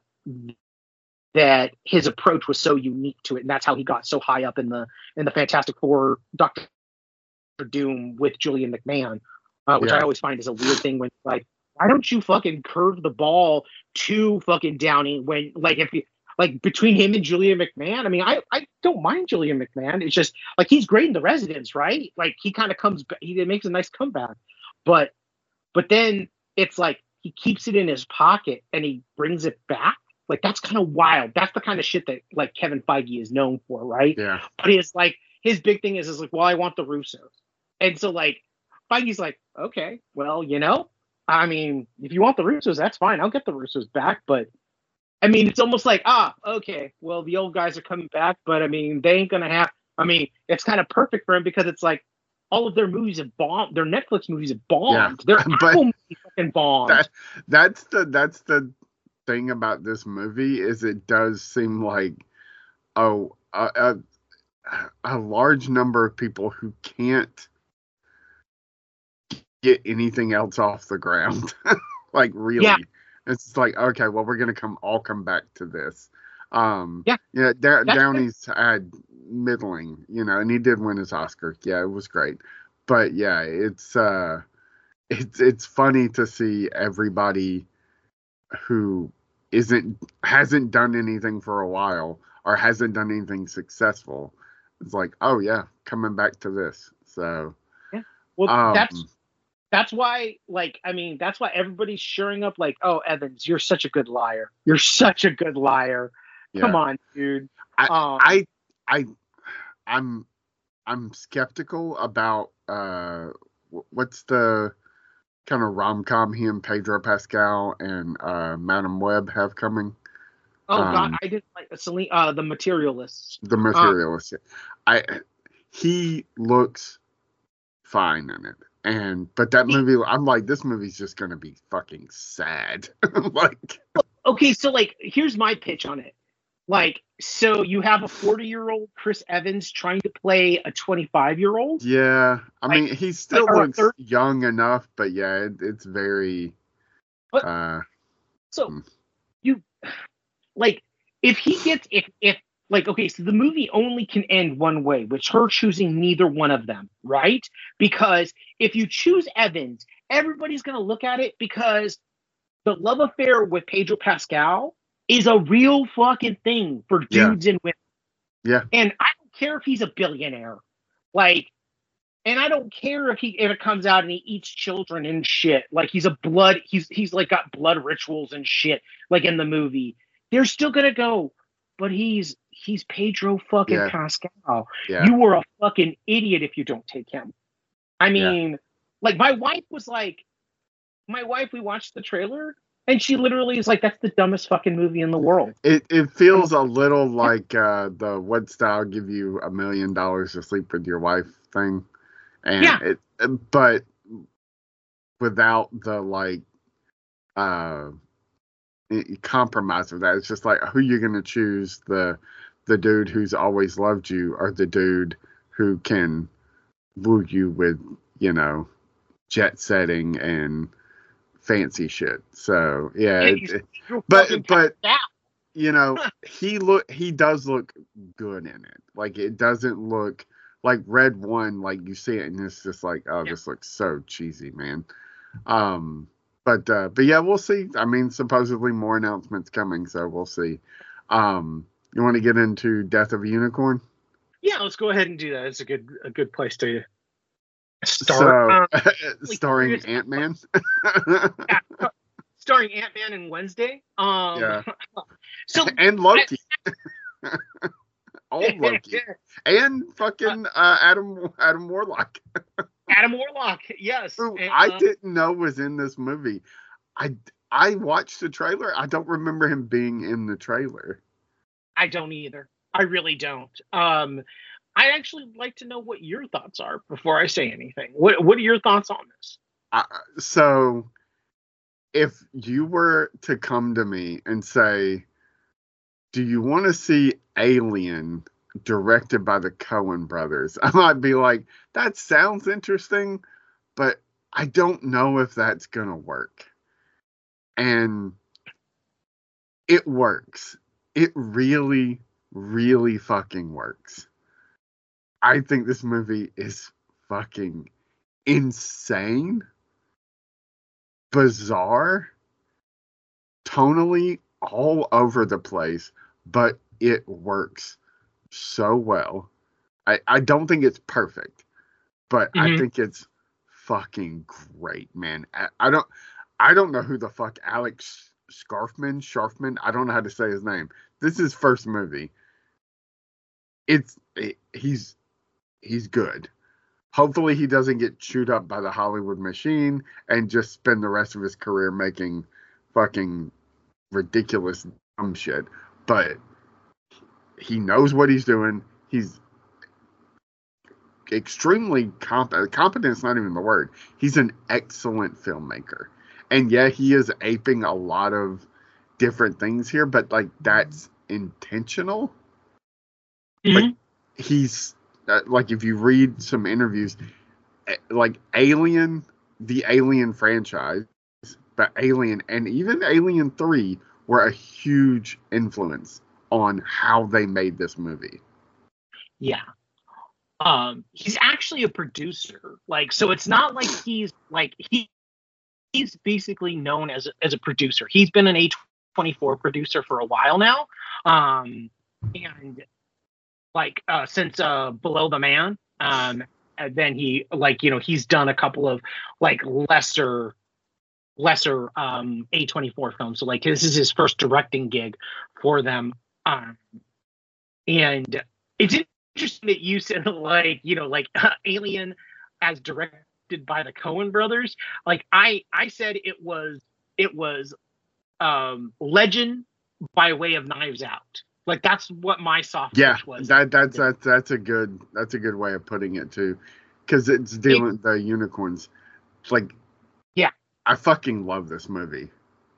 that his approach was so unique to it, and that's how he got so high up in the in the Fantastic Four Doctor Doom with Julian McMahon, uh, which Yeah. I always find is a weird thing when, like, why don't you fucking curve the ball to fucking Downey when, like, if you. Like, between him and Julian McMahon, I mean, I, I don't mind Julian McMahon. It's just, like, he's great in The Residents, right? Like, he kind of comes back, he makes a nice comeback. But but then it's like, he keeps it in his pocket and he brings it back. Like, that's kind of wild. That's the kind of shit that, like, Kevin Feige is known for, right? Yeah. But it's like, his big thing is, is like, well, I want the Russos. And so, like, Feige's like, okay, well, you know, I mean, if you want the Russos, that's fine. I'll get the Russos back, but I mean, it's almost like, ah, okay, well, the old guys are coming back, but I mean, they ain't gonna have. I mean, it's kind of perfect for him because it's like all of their movies have bombed. Their Netflix movies have bombed. Yeah, Their Apple movies fucking bombed. That, that's the that's the thing about this movie is it does seem like oh a, a, a large number of people who can't get anything else off the ground. Like really. Yeah. It's like, okay, well, we're gonna come all come back to this. Um, yeah, yeah. Da- Downey's had middling, you know, and he did win his Oscar. Yeah, it was great. But yeah, it's uh, it's it's funny to see everybody who isn't hasn't done anything for a while or hasn't done anything successful. It's like, oh yeah, coming back to this. So yeah, well, um, that's. That's why, like, I mean, that's why everybody's shoring up, like, oh, Evans, you're such a good liar. You're such a good liar. Yeah. Come on, dude. I, um, I, I, I'm, I'm skeptical about uh, what's the kind of rom-com he and Pedro Pascal and uh, Madame Web have coming. Oh um, God, I didn't like Celine, uh, the Materialists. The Materialists. Um, I, he looks fine in it. And but that movie, I'm like, this movie's just gonna be fucking sad. Like, okay, so like, here's my pitch on it. Like, so you have a forty year old Chris Evans trying to play a twenty-five year old. Yeah, I like, mean, he still like, looks young enough, but yeah, it, it's very. But, uh, so hmm. you like if he gets if if. Like, okay, so the movie only can end one way, which her choosing neither one of them, right? Because if you choose Evans, everybody's going to look at it because the love affair with Pedro Pascal is a real fucking thing for dudes yeah. and women. Yeah. And I don't care if he's a billionaire. Like, and I don't care if he if it comes out and he eats children and shit. Like he's a blood, he's he's like got blood rituals and shit, like in the movie. They're still going to go, but he's he's Pedro fucking yeah. Pascal. Yeah. You were a fucking idiot if you don't take him. I mean, yeah. like my wife was like, my wife, we watched the trailer and she literally is like, that's the dumbest fucking movie in the world. It it feels a little like uh, the "What style give you a million dollars to sleep with your wife" thing, and yeah. it but without the like uh. compromise with that. It's just like, who you're gonna choose, the the dude who's always loved you or the dude who can woo you with, you know, jet setting and fancy shit. So yeah, it, it, but but you know, he look he does look good in it. Like it doesn't look like Red One, like you see it and it's just like, oh, yeah. This looks so cheesy, man. Um But uh, but yeah, we'll see. I mean, supposedly more announcements coming, so we'll see. Um, you want to get into Death of a Unicorn? Yeah, let's go ahead and do that. It's a good a good place to start. So, um, starring Ant-Man. yeah, starring Ant-Man and Wednesday. Um, yeah. So and Loki. Old Loki. And fucking uh, Adam Adam Warlock. Adam Warlock, yes. Who and, I uh, didn't know was in this movie. I, I watched the trailer. I don't remember him being in the trailer. I don't either. I really don't. Um, I actually like to know what your thoughts are before I say anything. What What are your thoughts on this? Uh, so, if you were to come to me and say, do you want to see Alien directed by the Coen brothers, I might be like, that sounds interesting, but I don't know if that's gonna work. And it works. It really, really fucking works. I think this movie is fucking insane, bizarre, tonally all over the place, but it works so well. I, I don't think it's perfect, but mm-hmm. I think it's fucking great, man. I, I don't I don't know who the fuck Alex Scarfman, Sharfman, I don't know how to say his name. This is his first movie. It's it, he's he's good. Hopefully he doesn't get chewed up by the Hollywood machine and just spend the rest of his career making fucking ridiculous shit, but he knows what he's doing. He's extremely competent. Competent's not even the word. He's an excellent filmmaker. And yeah, he is aping a lot of different things here, but like that's intentional. Mm-hmm. Like he's uh, like if you read some interviews, like Alien, the Alien franchise, but Alien and even Alien three were a huge influence on how they made this movie. Yeah. Um, he's actually a producer. Like, so it's not like he's like he he's basically known as a, as a producer. He's been an A twenty-four producer for a while now. Um, and like uh, since uh, Below the Man, um, and then he like you know he's done a couple of like lesser lesser um, A twenty-four films. So like this is his first directing gig for them. Um, and it's interesting that you said like you know like uh, Alien as directed by the Coen brothers. Like I I said it was it was um, Legend by way of Knives Out. Like that's what my soft yeah was. that that's that's that's a good that's a good way of putting it too, because it's dealing with the unicorns. Like yeah, I fucking love this movie.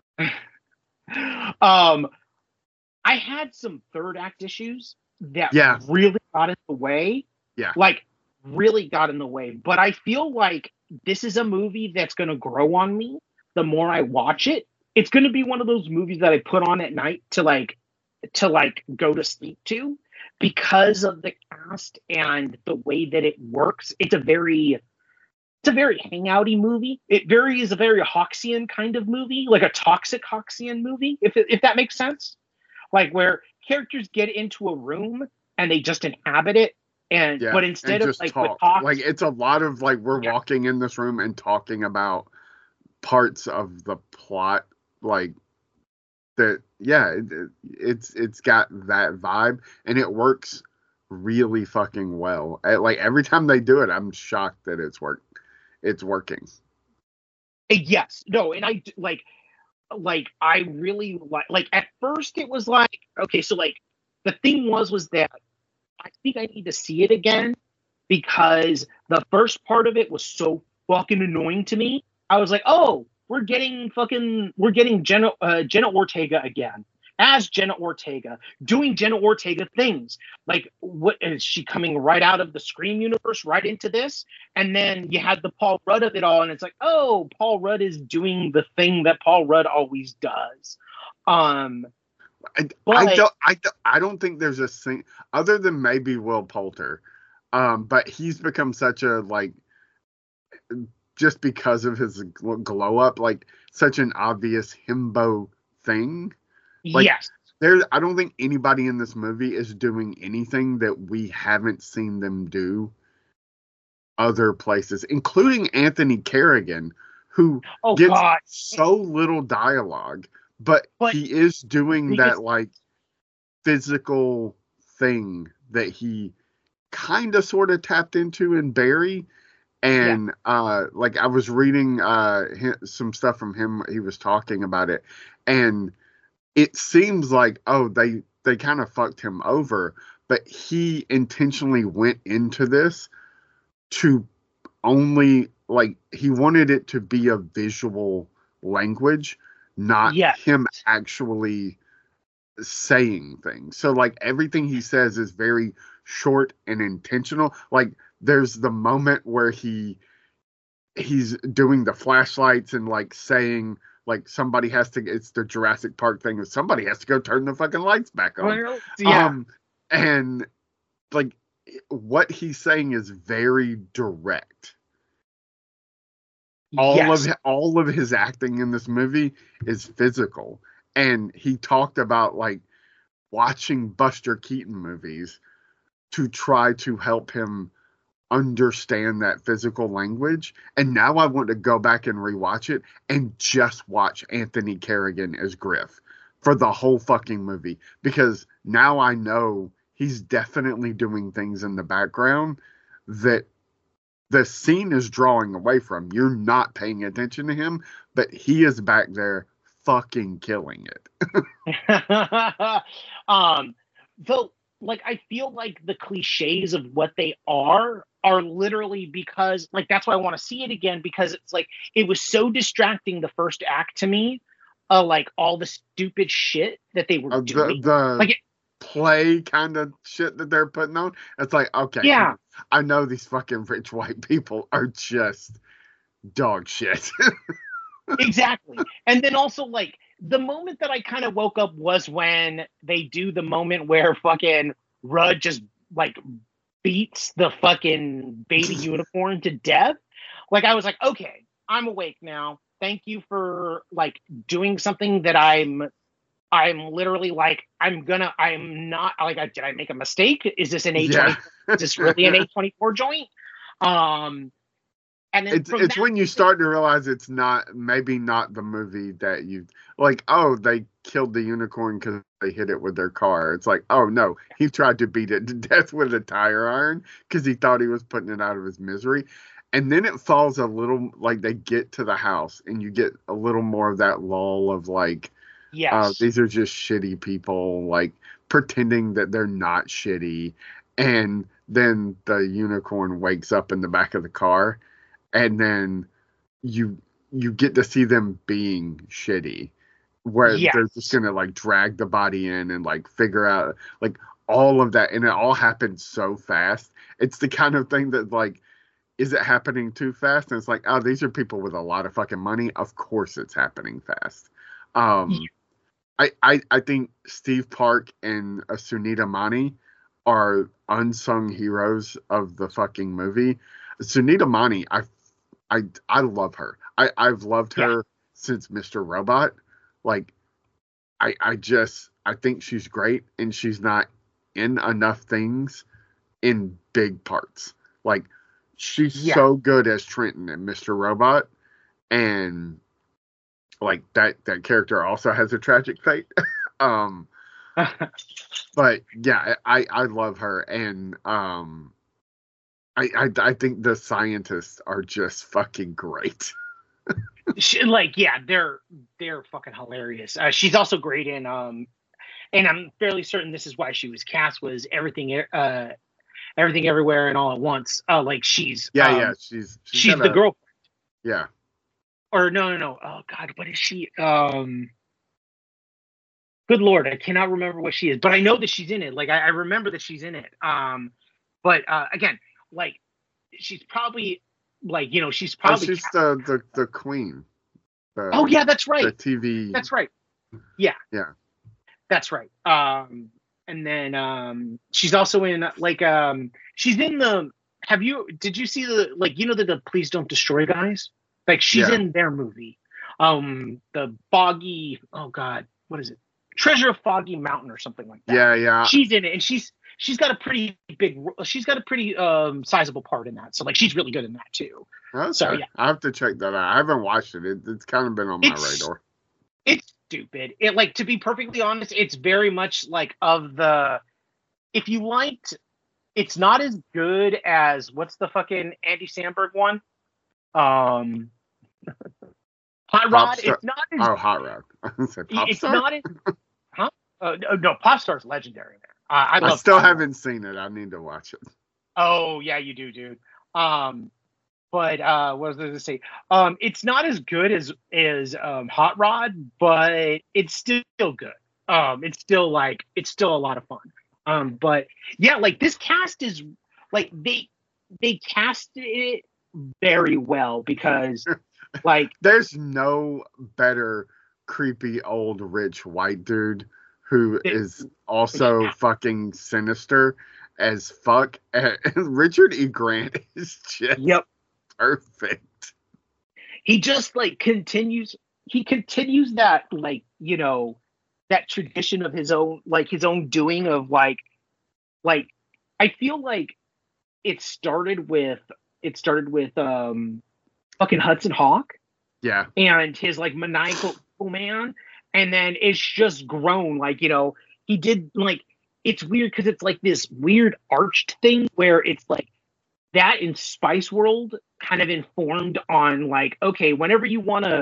um, I had some third act issues that yeah. really got in the way. Yeah. Like, really got in the way. But I feel like this is a movie that's going to grow on me the more I watch it. It's going to be one of those movies that I put on at night to, like, to, like, go to sleep to because of the cast and the way that it works. It's a very... It's a very hangouty movie. It very is a very Hawksian kind of movie, like a toxic Hawksian movie, if if that makes sense. Like where characters get into a room and they just inhabit it, and yeah, but instead and of like talk. talk, like it's a lot of like we're yeah. walking in this room and talking about parts of the plot, like that. Yeah, it, it's it's got that vibe, and it works really fucking well. Like every time they do it, I'm shocked that it's worked. It's working. Yes, no, and I like. Like I really like like at first it was like okay so like the thing was was that I think I need to see it again because the first part of it was so fucking annoying to me. I was like, oh, we're getting fucking we're getting Jenna uh, Jenna Ortega again as Jenna Ortega doing Jenna Ortega things. Like what is she coming right out of the Scream universe right into this? And then you had the Paul Rudd of it all, and it's like, oh, Paul Rudd is doing the thing that Paul Rudd always does. Um, I, but, I don't, I, I don't think there's a thing other than maybe Will Poulter, um, but he's become such a like, just because of his glow up, like such an obvious himbo thing. Like, yes. There, I don't think anybody in this movie is doing anything that we haven't seen them do other places, including Anthony Carrigan, who oh, gets God. so little dialogue, but, but he is doing he that, is- like, physical thing that he kind of sort of tapped into in Barry. And, yeah. uh, like, I was reading uh, some stuff from him. He was talking about it. And it seems like, oh, they, they kind of fucked him over, but he intentionally went into this to only, like, he wanted it to be a visual language, not yes. him actually saying things. So, like, everything he says is very short and intentional. Like, there's the moment where he he's doing the flashlights and, like, saying, like, somebody has to, it's the Jurassic Park thing, somebody has to go turn the fucking lights back on. Well, yeah. Um, and, like, what he's saying is very direct. All yes. of all of his acting in this movie is physical. And he talked about, like, watching Buster Keaton movies to try to help him understand that physical language. And now I want to go back and rewatch it and just watch Anthony Carrigan as Griff for the whole fucking movie, because now I know he's definitely doing things in the background that the scene is drawing away from. You're not paying attention to him, but he is back there fucking killing it. um, though, like, I feel like the cliches of what they are are literally because, like, that's why I want to see it again, because it's like, it was so distracting the first act to me, uh, like, all the stupid shit that they were Uh, doing. the the like, it, play kind of shit that they're putting on. It's like, okay, yeah. I know these fucking rich white people are just dog shit. Exactly. And then also, like, the moment that I kind of woke up was when they do the moment where fucking Rudd just, like, beats the fucking baby unicorn to death. Like, I was like, okay, I'm awake now. Thank you for, like, doing something that I'm I'm literally like, I'm gonna, I'm not, like, I, did I make a mistake? Is this an A twenty-four? Yeah. Is this really an A twenty-four joint? Um, and then It's from it's that, when you start to realize it's not, maybe not the movie that you, like, oh, they killed the unicorn because they hit it with their car. It's like, oh, no, he tried to beat it to death with a tire iron because he thought he was putting it out of his misery. And then it falls a little, like, they get to the house and you get a little more of that lull of, like, yes, Uh, these are just shitty people, like, pretending that they're not shitty. And then the unicorn wakes up in the back of the car, and then you you get to see them being shitty, where yes. they're just gonna, like, drag the body in and, like, figure out, like, all of that, and it all happens so fast. It's the kind of thing that, like, is it happening too fast? And it's like, oh, these are people with a lot of fucking money. Of course it's happening fast. Um, Yeah. I, I, I think Steve Park and uh, Sunita Mani are unsung heroes of the fucking movie. Sunita Mani, I, I, I love her. I, I've loved her yeah. since Mister Robot. Like, I, I just, I think she's great, and she's not in enough things in big parts. Like, she's yeah. so good as Trenton and Mister Robot, and like that that character also has a tragic fate. um but yeah, I I love her, and um I I, I think the scientists are just fucking great. she, like yeah, they're they're fucking hilarious. Uh, she's also great in um and I'm fairly certain this is why she was cast, was everything uh everything everywhere and all at once. Uh like she's yeah um, yeah she's she's, she's the a, girl. Yeah. Or no, no, no. Oh God, what is she? Um, good Lord, I cannot remember what she is, but I know that she's in it. Like I, I remember that she's in it. Um, but uh, again, like she's probably like you know she's probably. Oh, she's the, the the queen. The, oh yeah, that's right. The T V. That's right. Yeah. Yeah. That's right. Um, and then um, she's also in like um, she's in the. Have you? Did you see the like you know the, the Please Don't Destroy guys? Like she's yeah. in their movie, um, the Foggy. Oh God, what is it? Treasure of Foggy Mountain or something like that. Yeah, yeah. She's in it, and she's she's got a pretty big. She's got a pretty um sizable part in that. So like she's really good in that too. Okay. So yeah, I have to check that out. I haven't watched it. it it's kind of been on my it's, radar. It's stupid. It like to be perfectly honest, it's very much like of the. If you liked, it's not as good as what's the fucking Andy Samberg one. Um, Hot Rod. It's not as, oh, Hot Rod. Pop it's Star? not as, huh? Uh, no, no, Pop Star's legendary. There, uh, I, love I still Pop haven't Rod. seen it. I need to watch it. Oh yeah, you do, dude. Um, but uh, what was I going to say? Um, it's not as good as as um, Hot Rod, but it's still good. Um, it's still like it's still a lot of fun. Um, but yeah, like this cast is like they they casted it very well because like there's no better creepy old rich white dude who it, is also yeah. fucking sinister as fuck. And Richard E. Grant is just yep. perfect. He just like continues he continues that like, you know, that tradition of his own like his own doing of like like I feel like it started with It started with um, fucking Hudson Hawk, yeah, and his like maniacal man, and then it's just grown. Like you know, he did like it's weird because it's like this weird arched thing where it's like that in Spice World kind of informed on like okay, whenever you want to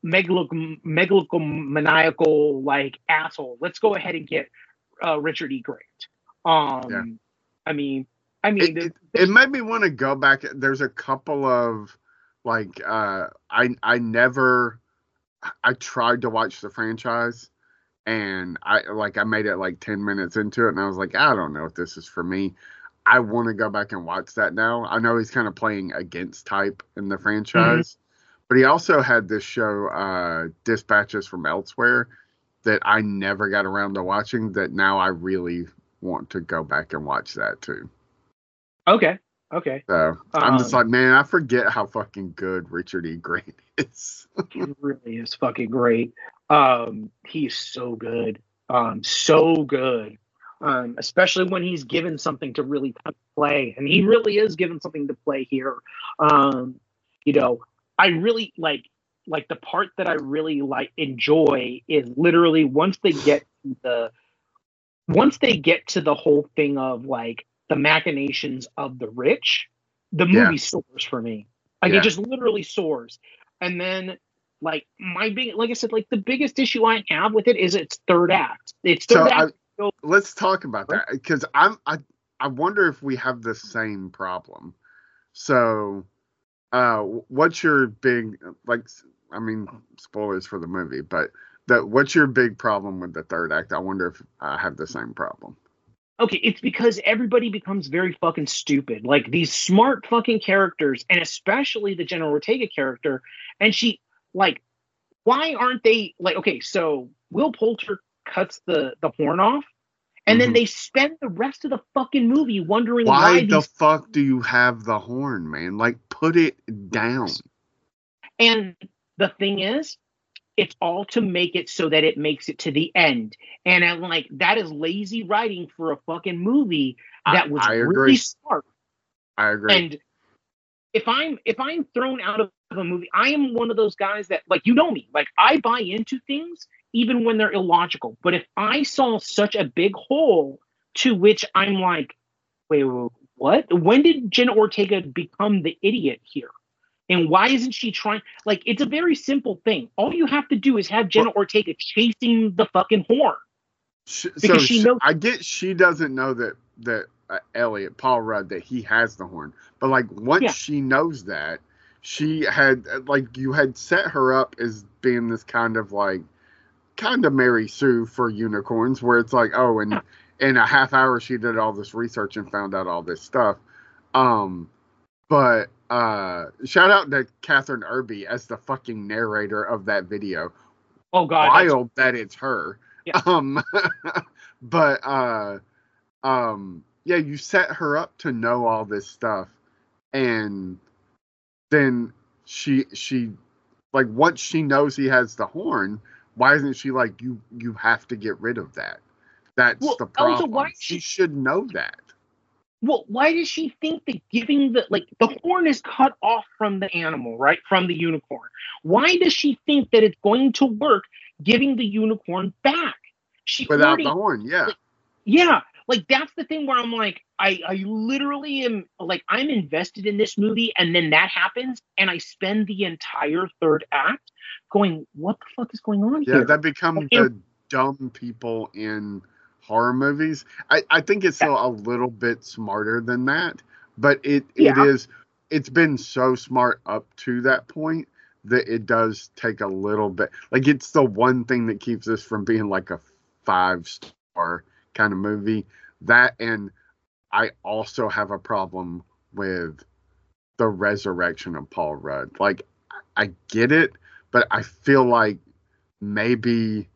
megaloc- megalomaniacal like asshole. Let's go ahead and get uh, Richard E. Grant. Um, yeah. I mean, I mean, it, it, it made me want to go back. There's a couple of like uh, I I never I tried to watch the franchise, and I like I made it like ten minutes into it, and I was like, I don't know if this is for me. I want to go back and watch that now. I know he's kind of playing against type in the franchise, mm-hmm. but he also had this show, uh, Dispatches from Elsewhere, that I never got around to watching, that now I really want to go back and watch that too. Okay. Okay. So I'm um, just like, man, I forget how fucking good Richard E. Grant is. He really is fucking great. Um, he's so good. Um, so good. Um, especially when he's given something to really play, and he really is given something to play here. Um, you know, I really like like the part that I really like enjoy is literally once they get to the once they get to the whole thing of like the machinations of the rich, the movie yeah. soars for me. Like yeah. it just literally soars, and then. Like my big, like I said, like the biggest issue I have with it is its third act. It's third so act. I, let's talk about that because I'm I I wonder if we have the same problem. So, uh, what's your big like? I mean, spoilers for the movie, but that what's your big problem with the third act? I wonder if I have the same problem. Okay, it's because everybody becomes very fucking stupid. Like these smart fucking characters, and especially the Jenna Ortega character, and she. Like, why aren't they like, okay, so Will Poulter cuts the, the horn off, and mm-hmm. then they spend the rest of the fucking movie wondering why, why the these... fuck do you have the horn, man? Like, put it down. And the thing is, it's all to make it so that it makes it to the end. And I'm like, that is lazy writing for a fucking movie that was I, I really smart. I agree. And if I'm if I'm thrown out of a movie, I am one of those guys that, like, you know me, like I buy into things even when they're illogical. But if I saw such a big hole to which I'm like, wait, wait what? When did Jenna Ortega become the idiot here? And why isn't she trying? Like, it's a very simple thing. All you have to do is have Jenna Ortega chasing the fucking horn. She, so she knows. I get she doesn't know that that uh, Elliot, Paul Rudd, that he has the horn. But like once yeah. she knows that, she had like you had set her up as being this kind of like kind of Mary Sue for unicorns, where it's like, oh, and yeah. in a half hour she did all this research and found out all this stuff. Um, but uh, shout out to Catherine Irby as the fucking narrator of that video. Oh God, wild that it's her. Yeah. Um, but uh, um, yeah, you set her up to know all this stuff, and then she she like once she knows he has the horn, why isn't she like you? You have to get rid of that. That's well, the problem. Also, why she, she should know that. Well, why does she think that giving the like the horn is cut off from the animal, right? From the unicorn. Why does she think that it's going to work giving the unicorn back? She without already, the horn, yeah. Like, yeah. Like that's the thing where I'm like, I, I literally am like I'm invested in this movie, and then that happens, and I spend the entire third act going, what the fuck is going on yeah, here? Yeah, that becomes like, the it, dumb people in horror movies. I, I think it's yeah. a, a little bit smarter than that, but it yeah. it is it's been so smart up to that point that it does take a little bit. Like it's the one thing that keeps this from being like a five star kind of movie. That, and I also have a problem with the resurrection of Paul Rudd. Like I get it, but I feel like maybe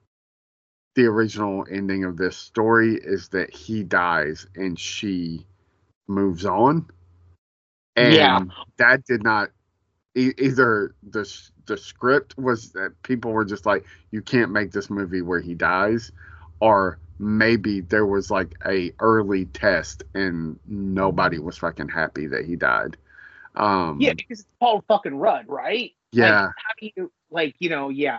the original ending of this story is that he dies and she moves on. And yeah. that did not e- either the the script was that people were just like, you can't make this movie where he dies, or maybe there was like a early test and nobody was fucking happy that he died. Um, yeah, because it's Paul fucking Rudd, right? Yeah. Like, how do you like, you know, yeah.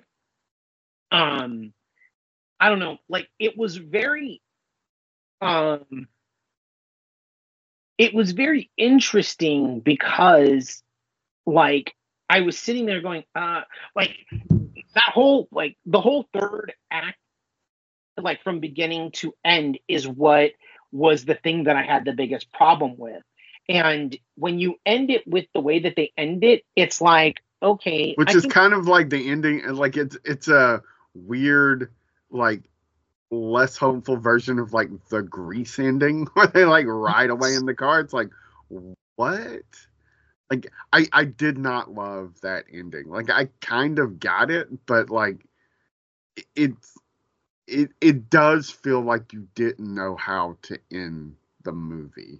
Um, I don't know. Like it was very, um, it was very interesting because, like, I was sitting there going, uh, like that whole like the whole third act, like from beginning to end, is what was the thing that I had the biggest problem with. And when you end it with the way that they end it, it's like, okay, which I is can- kind of like the ending, like it's it's a weird, like less hopeful version of like the Grease ending where they like ride away in the car. It's like, what? Like I I did not love that ending. Like I kind of got it, but like it it it does feel like you didn't know how to end the movie.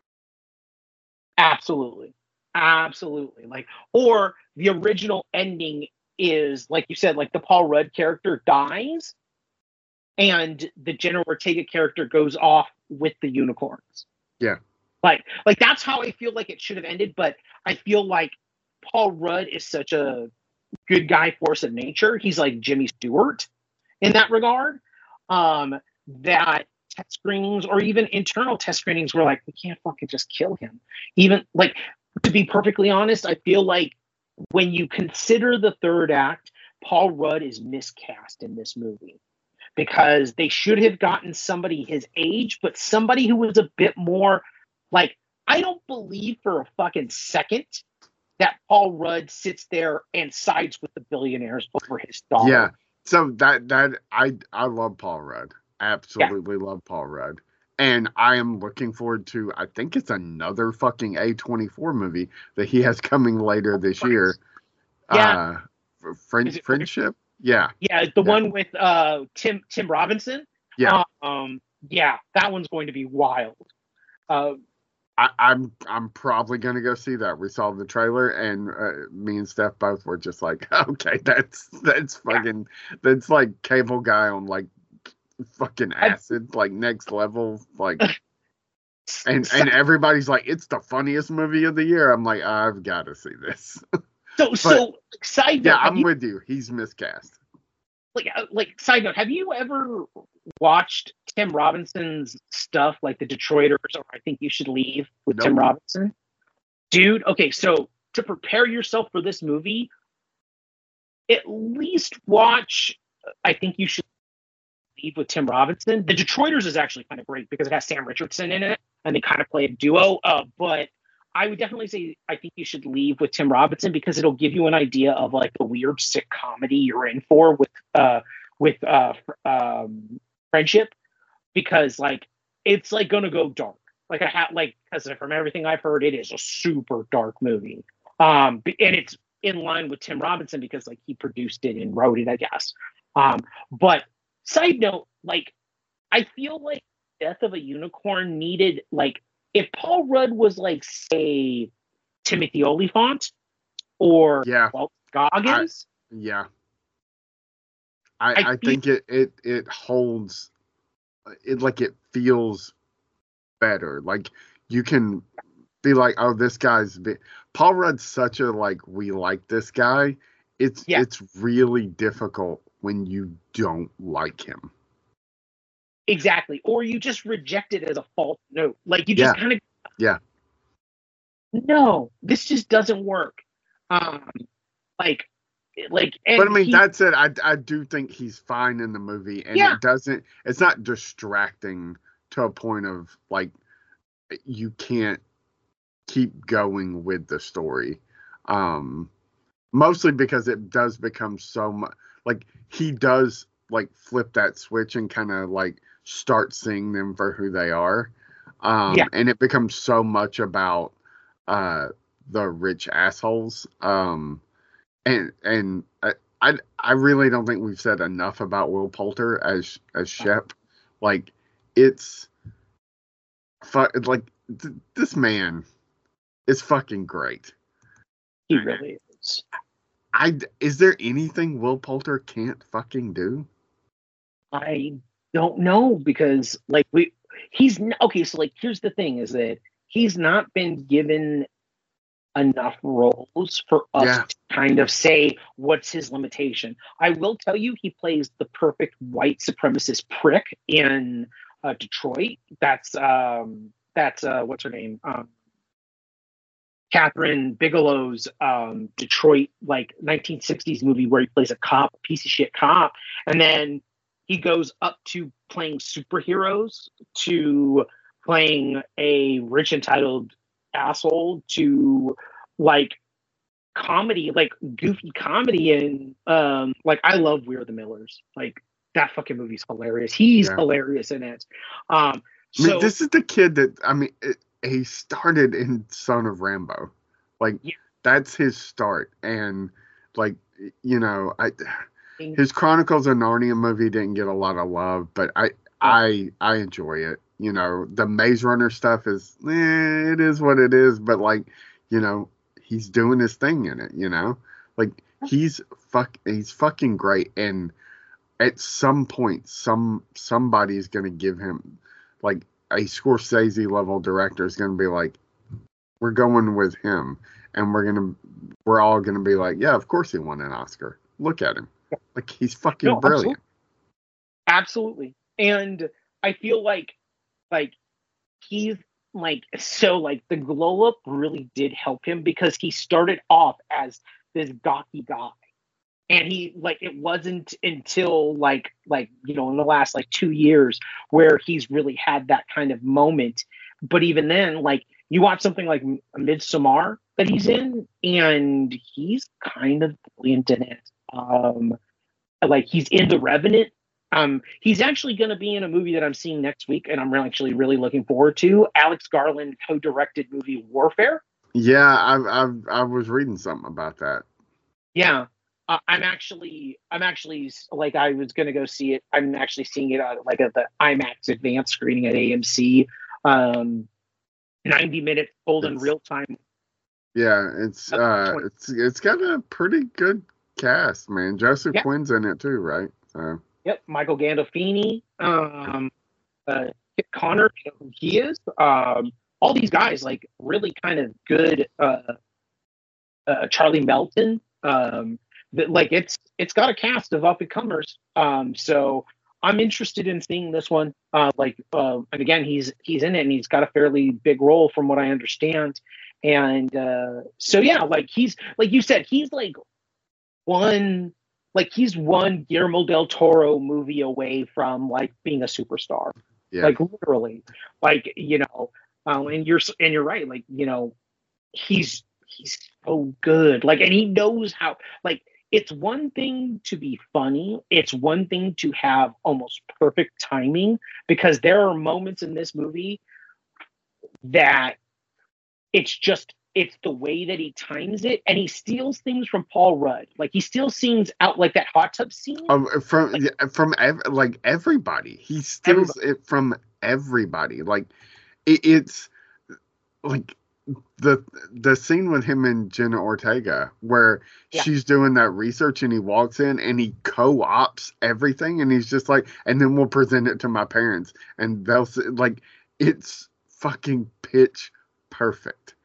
Absolutely. Absolutely. Like, or the original ending is, like you said, like the Paul Rudd character dies and the Jenna Ortega character goes off with the unicorns. Yeah. Like, like that's how I feel like it should have ended, but I feel like Paul Rudd is such a good guy force of nature. He's like Jimmy Stewart in that regard. Um, that test screenings or even internal test screenings were like, we can't fucking just kill him. Even like, to be perfectly honest, I feel like when you consider the third act, Paul Rudd is miscast in this movie because they should have gotten somebody his age, but somebody who was a bit more like, I don't believe for a fucking second that Paul Rudd sits there and sides with the billionaires over his daughter. Yeah. So that that I I love Paul Rudd. Absolutely yeah. love Paul Rudd. And I am looking forward to, I think it's another fucking A twenty-four movie that he has coming later this year. Yeah. Uh, friend, Friendship? Yeah. Yeah, the yeah. one with uh, Tim Tim Robinson. Yeah. Um, yeah, that one's going to be wild. Uh, I, I'm I'm probably gonna go see that. We saw the trailer, and uh, me and Steph both were just like, okay, that's that's fucking yeah. that's like Cable Guy on like fucking acid, I, like next level, like. And and everybody's like, it's the funniest movie of the year. I'm like, I've got to see this. So but, so side note, yeah, I'm you, with you. He's miscast. Like like side note, have you ever watched Tim Robinson's stuff, like the Detroiters, or I Think You Should Leave with nope. Tim Robinson? Dude, okay, so to prepare yourself for this movie, at least watch I Think You Should Leave with Tim Robinson. The Detroiters is actually kind of great because it has Sam Richardson in it, and they kind of play a duo. Uh, but I would definitely say I Think You Should Leave with Tim Robinson because it'll give you an idea of like the weird sick comedy you're in for with uh with uh um Friendship, because like it's like gonna go dark. Like I have like because from everything I've heard, it is a super dark movie. Um, and it's in line with Tim Robinson because like he produced it and wrote it, I guess. Um, but side note, like I feel like Death of a Unicorn needed like. If Paul Rudd was like, say, Timothy Olyphant or yeah. well, Goggins, I, yeah, I, I, I feel, think it, it it holds it like it feels better. Like you can be like, oh, this guy's big. Paul Rudd's such a like we like this guy. It's yeah. it's really difficult when you don't like him. Exactly. Or you just reject it as a false note. Like you just yeah. kind of Yeah. No, this just doesn't work. Um like like and But I mean he, that's it. I I do think he's fine in the movie and yeah. it doesn't it's not distracting to a point of like you can't keep going with the story. Um mostly because it does become so much like he does like flip that switch and kind of like start seeing them for who they are. Um, yeah. And it becomes so much about uh, the rich assholes. Um, and and I, I I really don't think we've said enough about Will Poulter as as Shep. Like it's fu- like th- this man is fucking great. He really is. I is there anything Will Poulter can't fucking do? I don't know because like we he's okay so like here's the thing is that he's not been given enough roles for us yeah. to kind of say what's his limitation. I will tell you he plays the perfect white supremacist prick in uh, Detroit. That's um that's uh what's her name? Um Catherine Bigelow's um, Detroit like nineteen sixties movie where he plays a cop, a piece of shit cop, and then he goes up to playing superheroes to playing a rich entitled asshole to like comedy, like goofy comedy, and um, like I love We're the Millers. Like that fucking movie's hilarious. He's Yeah. hilarious in it. Um, I mean, so this is the kid that I mean, it, he started in Son of Rambo, like Yeah. that's his start, and like you know, I his Chronicles of Narnia movie didn't get a lot of love, but I I I enjoy it. You know, the Maze Runner stuff is eh, it is what it is, but like you know, he's doing his thing in it. You know, like he's fuck he's fucking great, and at some point, some somebody's gonna give him like a Scorsese level director is gonna be like, we're going with him, and we're gonna we're all gonna be like, yeah, of course he won an Oscar. Look at him, like he's fucking No, brilliant. absolutely. And I feel like like he's like so like the glow up really did help him because he started off as this gawky guy. And he like it wasn't until like like you know in the last like two years where he's really had that kind of moment. But even then, like you watch something like Midsommar that he's in, and he's kind of brilliant in it. Um, like he's in The Revenant. Um, he's actually going to be in a movie that I'm seeing next week, and I'm really, actually really looking forward to. Alex Garland co-directed movie Warfare. Yeah, I've I've I was reading something about that. Yeah. Uh, I'm actually, I'm actually like, I was going to go see it. I'm actually seeing it on like at the IMAX advanced screening at A M C. Um, ninety minutes told in It's- real time. Yeah, it's uh, it's it's got a pretty good cast, man. Joseph Yeah. Quinn's in it too, right? So Yep. Michael Gandolfini, um, uh, Kit Connor, you know who he is. Um, all these guys, like really kind of good. Uh, uh, Charlie Melton. Um, that like it's it's got a cast of up and comers. Um, so I'm interested in seeing this one. Uh, like, uh, and again, he's he's in it, and he's got a fairly big role from what I understand. And uh, so yeah, like he's like you said, he's like one like he's one Guillermo del Toro movie away from like being a superstar. yeah, Like literally, like you know, um, and you're and you're right. Like you know, he's he's so good. Like, and he knows how. Like, it's one thing to be funny. It's one thing to have almost perfect timing because there are moments in this movie that it's just it's the way that he times it, and he steals things from Paul Rudd. Like he steals scenes out, like that hot tub scene. um, from Like- yeah, from ev- like everybody, he steals it from everybody. Like it, it's like the the scene with him and Jenna Ortega where Yeah. she's doing that research and he walks in and he co-ops everything and he's just like, and then we'll present it to my parents and they'll say, like it's fucking pitch perfect.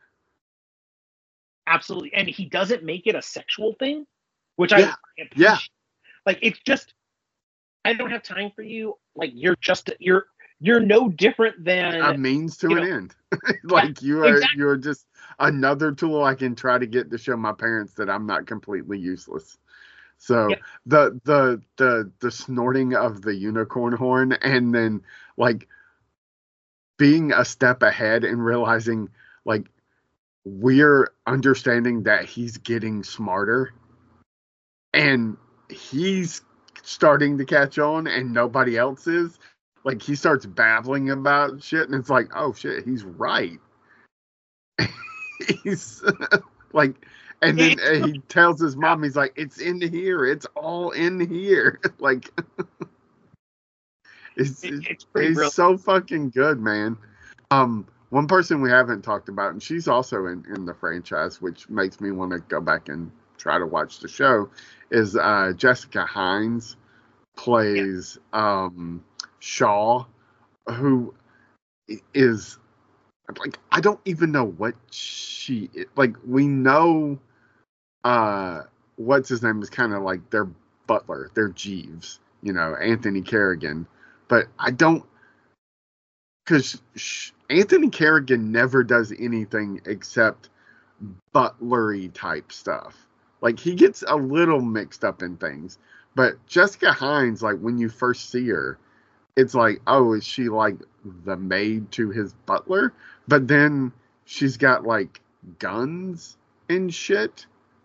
Absolutely, and he doesn't make it a sexual thing, which Yeah. I appreciate. Yeah. Like it's just, I don't have time for you. Like you're just you're you're no different than A means to you an know, end. Like you are exactly. you're just another tool I can try to get to show my parents that I'm not completely useless. So Yeah. the the the the snorting of the unicorn horn and then like being a step ahead and realizing like we're understanding that he's getting smarter and he's starting to catch on and nobody else is. Like he starts babbling about shit and it's like, oh shit, he's right. He's like, and then uh, he tells his mom, he's like, it's in here, it's all in here. Like it's It- it's, it's pretty he's brilliant. so fucking good, man. Um one person we haven't talked about, and she's also in, in the franchise, which makes me want to go back and try to watch the show, is uh, Jessica Hines plays um, Shaw, who is like, I don't even know what she like. We know uh, what's his name is kind of like their butler, their Jeeves, you know, Anthony Kerrigan, but I don't. Because Anthony Kerrigan never does anything except butlery type stuff. Like, he gets a little mixed up in things. But Jessica Hines, like, when you first see her, it's like, oh, is she like the maid to his butler? But then she's got like guns and shit.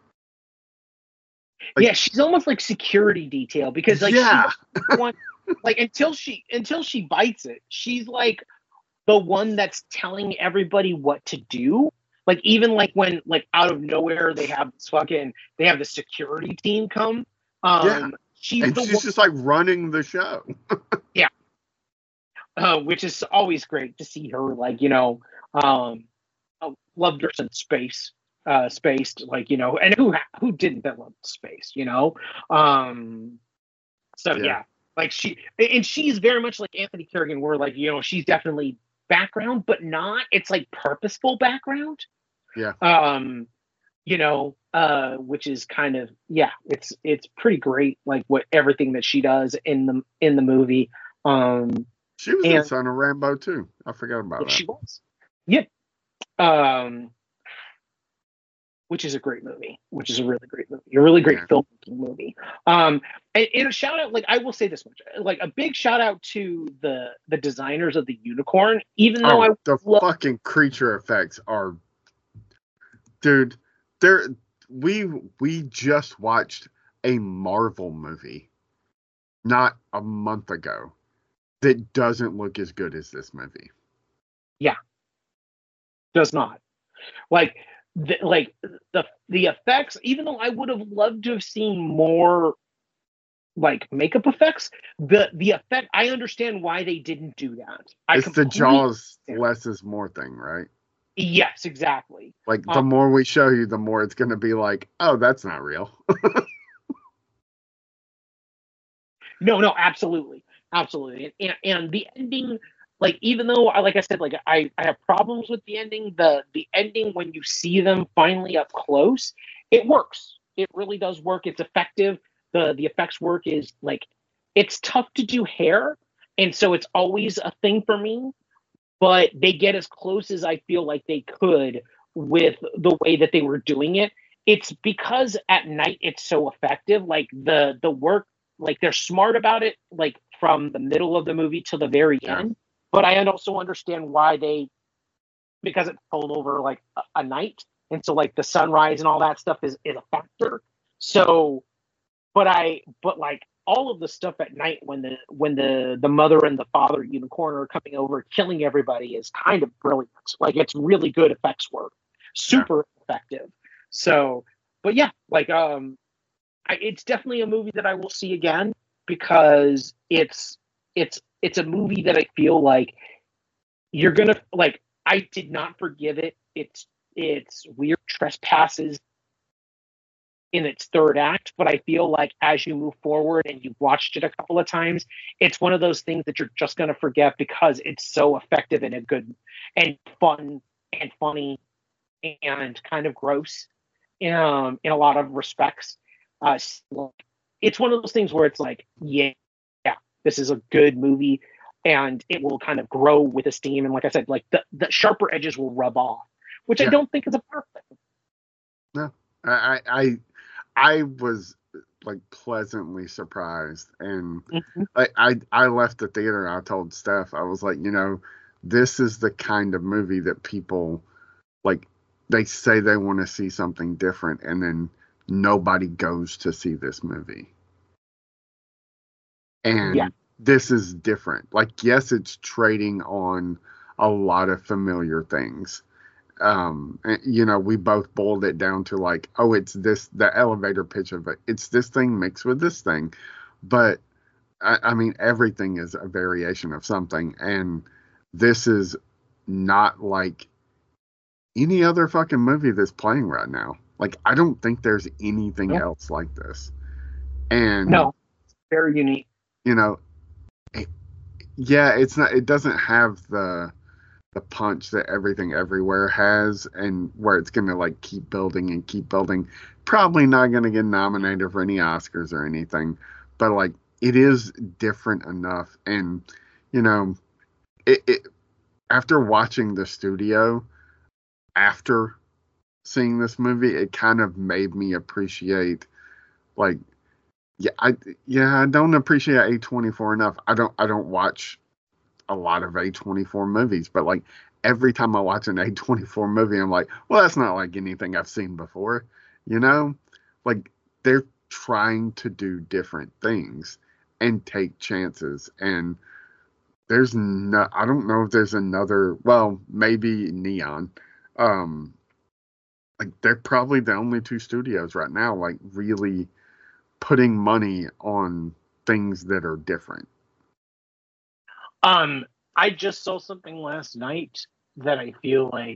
Like, yeah, she's almost like security detail because like yeah. she's one, like until she until she bites it, she's like the one that's telling everybody what to do. Like even like when like out of nowhere they have this fucking they have the security team come. Um yeah. she's and the she's one, just like running the show. yeah. Uh, which is always great to see her, like, you know, um, loved her since space, uh, spaced, like, you know, and who who didn't that love space, you know? Um, so, yeah. yeah, like she, and she's very much like Anthony Kerrigan, where, like, you know, she's definitely background, but not, it's like purposeful background. Yeah. Um, you know, uh, which is kind of, yeah, it's it's pretty great, like, what everything that she does in the in the movie. Um, She was and, in Son of Rambo too. I forgot about yeah, that. She was. Yep. Um, which is a great movie. Which is a really great movie. A really great yeah. filmmaking movie. Um, and, and a shout out, like I will say this much, like a big shout out to the the designers of the unicorn. Even though oh, I the love- fucking creature effects are, dude. There, we we just watched a Marvel movie, not a month ago, that doesn't look as good as this movie. Yeah. Does not. Like, the, like the the effects, even though I would have loved to have seen more like makeup effects, the the effect, I understand why they didn't do that. I it's the Jaws less is more thing, right? Yes, exactly. Like, the um, more we show you, the more it's going to be like, oh, that's not real. no, no, absolutely. Absolutely. And, and the ending, like, even though, like I said, like, I, I have problems with the ending, the the ending, when you see them finally up close, it works. It really does work. It's effective. The, the effects work is, like, it's tough to do hair, and so it's always a thing for me, but they get as close as I feel like they could with the way that they were doing it. It's because at night it's so effective. Like, the the work, like, they're smart about it, like, from the middle of the movie to the very yeah. end. But I also understand why they, because it's told over like a, a night. And so like the sunrise and all that stuff is, is a factor. So, but I, but like all of the stuff at night when the, when the, the mother and the father unicorn are coming over, killing everybody, is kind of brilliant. Like, it's really good effects work, super yeah. effective. So, but yeah, like, um, I, it's definitely a movie that I will see again, because it's it's it's a movie that I feel like you're gonna like. I did not forgive it. It's it's weird trespasses in its third act, but I feel like as you move forward and you've watched it a couple of times, it's one of those things that you're just gonna forget because it's so effective and a good and fun and funny and kind of gross, um, in a lot of respects. Uh, it's one of those things where it's like, yeah, yeah, this is a good movie, and it will kind of grow with esteem. And like I said, like the, the sharper edges will rub off, which yeah. I don't think is a perfect. No, I, I, I was like pleasantly surprised, and mm-hmm. I, I, I left the theater and I told Steph, I was like, you know, this is the kind of movie that people like. They say they want to see something different, and then nobody goes to see this movie. And yeah. this is different. Like, yes, it's trading on a lot of familiar things. Um, and, you know, we both boiled it down to like, oh, it's this, the elevator pitch of it. It's this thing mixed with this thing. But, I, I mean, everything is a variation of something. And this is not like any other fucking movie that's playing right now. Like, I don't think there's anything yeah. else like this. And no, very unique. You know, it, yeah, it's not. It doesn't have the the punch that Everything Everywhere has, and where it's gonna like keep building and keep building. Probably not gonna get nominated for any Oscars or anything, but like it is different enough. And you know, it, it after watching the studio, after seeing this movie, it kind of made me appreciate, like, yeah, I yeah, I don't appreciate A twenty-four enough. I don't I don't watch a lot of A twenty-four movies, but like every time I watch an A twenty-four movie, I'm like, well, that's not like anything I've seen before, you know? Like they're trying to do different things and take chances. And there's no, I don't know if there's another, well, maybe Neon. Um, like they're probably the only two studios right now, like really putting money on things that are different. Um, I just saw something last night that I feel like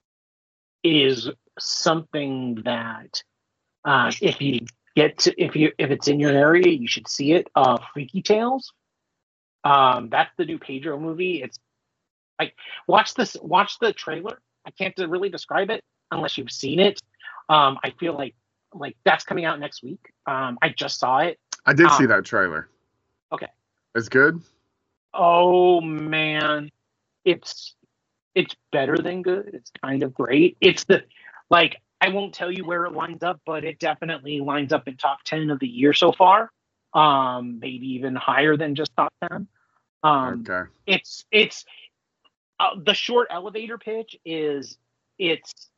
is something that uh, if you get to, if you if it's in your area, you should see it. Uh, Freaky Tales. Um, that's the new Pedro movie. It's like watch this, watch the trailer. I can't really describe it unless you've seen it. Um, I feel like like that's coming out next week. Um, I just saw it. I did um, see that trailer. Okay. It's good? Oh man. It's it's better than good. It's kind of great. It's the like I won't tell you where it lines up, but it definitely lines up in top ten of the year so far. Um, maybe even higher than just top ten. Um, Okay. It's it's uh, the short elevator pitch is it's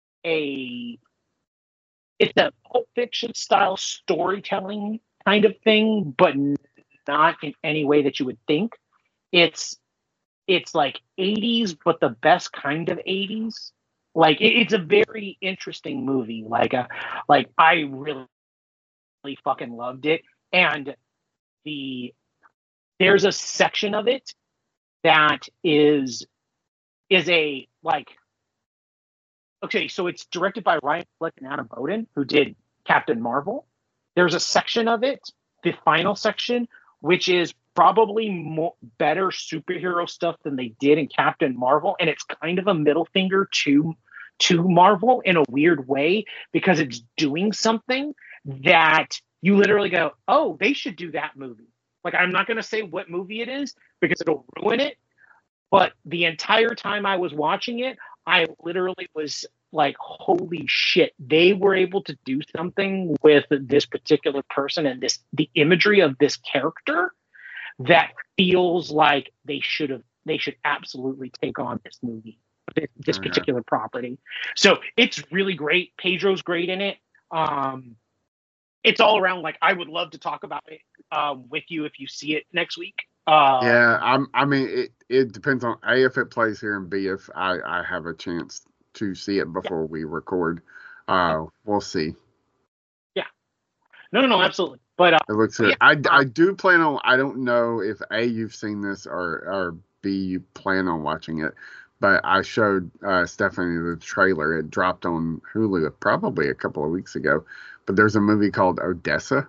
a it's a Pulp Fiction style storytelling kind of thing, but not in any way that you would think. It's it's like eighties, but the best kind of eighties. Like it, it's a very interesting movie. Like uh, like I really, really fucking loved it. And the there's a section of it that is is a like okay, so it's directed by Ryan Fleck and Adam Bowden, who did Captain Marvel. There's a section of it, the final section, which is probably more better superhero stuff than they did in Captain Marvel, and it's kind of a middle finger to to Marvel in a weird way because it's doing something that you literally go, "Oh, they should do that movie." Like I'm not going to say what movie it is because it'll ruin it, but the entire time I was watching it, I literally was like, holy shit, they were able to do something with this particular person and this the imagery of this character that feels like they should have they should absolutely take on this movie, this, this Okay. particular property. So it's really great. Pedro's great in it. Um, it's all around like I would love to talk about it um, with you if you see it next week. Uh, Yeah, I'm, I mean, it, it depends on A, if it plays here, and B, if I, I have a chance to see it before we record. Uh, we'll see. Yeah. No, no, no, absolutely. But uh, It looks good. yeah, I, um, I do plan on, I don't know if A, you've seen this, or, or B, you plan on watching it, but I showed uh, Stephanie the trailer. It dropped on Hulu probably a couple of weeks ago, but there's a movie called Odessa.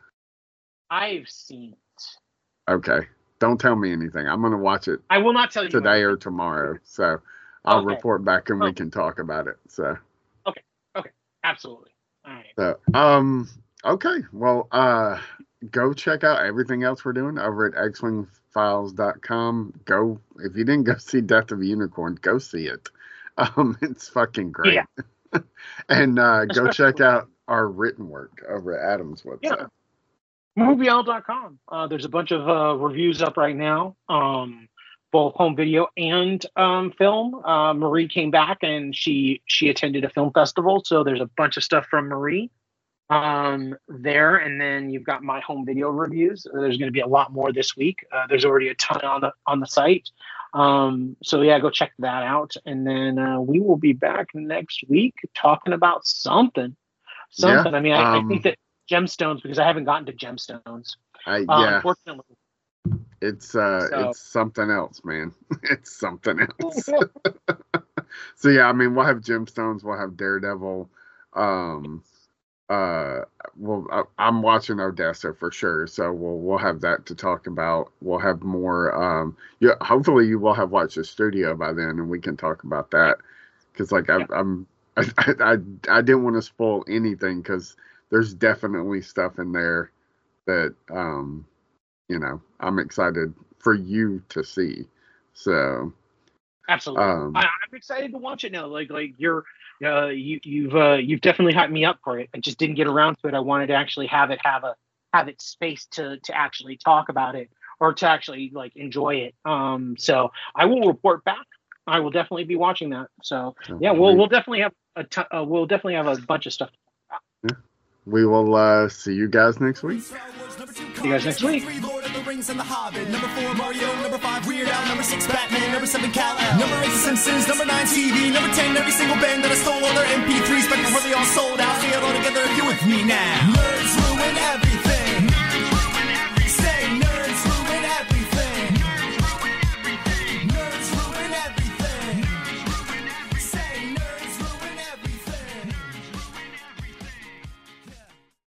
I've seen it. Okay. Don't tell me anything. I'm going to watch it I will not tell you today anything. or tomorrow. So I'll Okay. report back and Oh. we can talk about it. So, Absolutely. All right. so um, okay. Well, uh, go check out everything else we're doing over at x wing files dot com. Go, if you didn't go see Death of a Unicorn, go see it. Um, it's fucking great. Yeah. And uh, go Especially check out our written work over at Adam's website. Yeah. movie owl dot com. Uh, there's a bunch of uh, reviews up right now, um, both home video and um, film. Uh, Marie came back and she she attended a film festival, so there's a bunch of stuff from Marie um, there. And then you've got my home video reviews. There's going to be a lot more this week. Uh, there's already a ton on the on the site. Um, so yeah, go check that out. And then uh, we will be back next week talking about something. Something. Yeah, I mean, I, um, I think that gemstones, because I haven't gotten to gemstones. I, Uh, yeah, Unfortunately. it's uh, So- it's something else, man. It's something else. So yeah, I mean, we'll have Gemstones, we'll have Daredevil. Um, uh, well, I, I'm watching Odessa for sure, so we'll we'll have that to talk about. We'll have more. Um, yeah, hopefully you will have watched the studio by then, and we can talk about that. Because like I, Yeah. I'm, I, I I didn't want to spoil anything because there's definitely stuff in there that um, you know, I'm excited for you to see. So. Absolutely. Um, I, I'm excited to watch it now. Like, like you're, uh, you, you've, uh, you've definitely hyped me up for it. I just didn't get around to it. I wanted to actually have it, have a, have it space to, to actually talk about it or to actually like enjoy it. Um, so I will report back. I will definitely be watching that. So yeah, we'll, we'll definitely have a, t- uh, we'll definitely have a bunch of stuff to talk about. Yeah. We will uh, see you guys next week. See you guys next week. Lord of the Rings and the Hobbit. Number four, Mario. Number five, Weird Al. Number six, Batman. Number seven, Kal-El. Number eight, The Simpsons. Number nine, T V. Number ten, every single band that I stole all their M P threes back before they all sold out.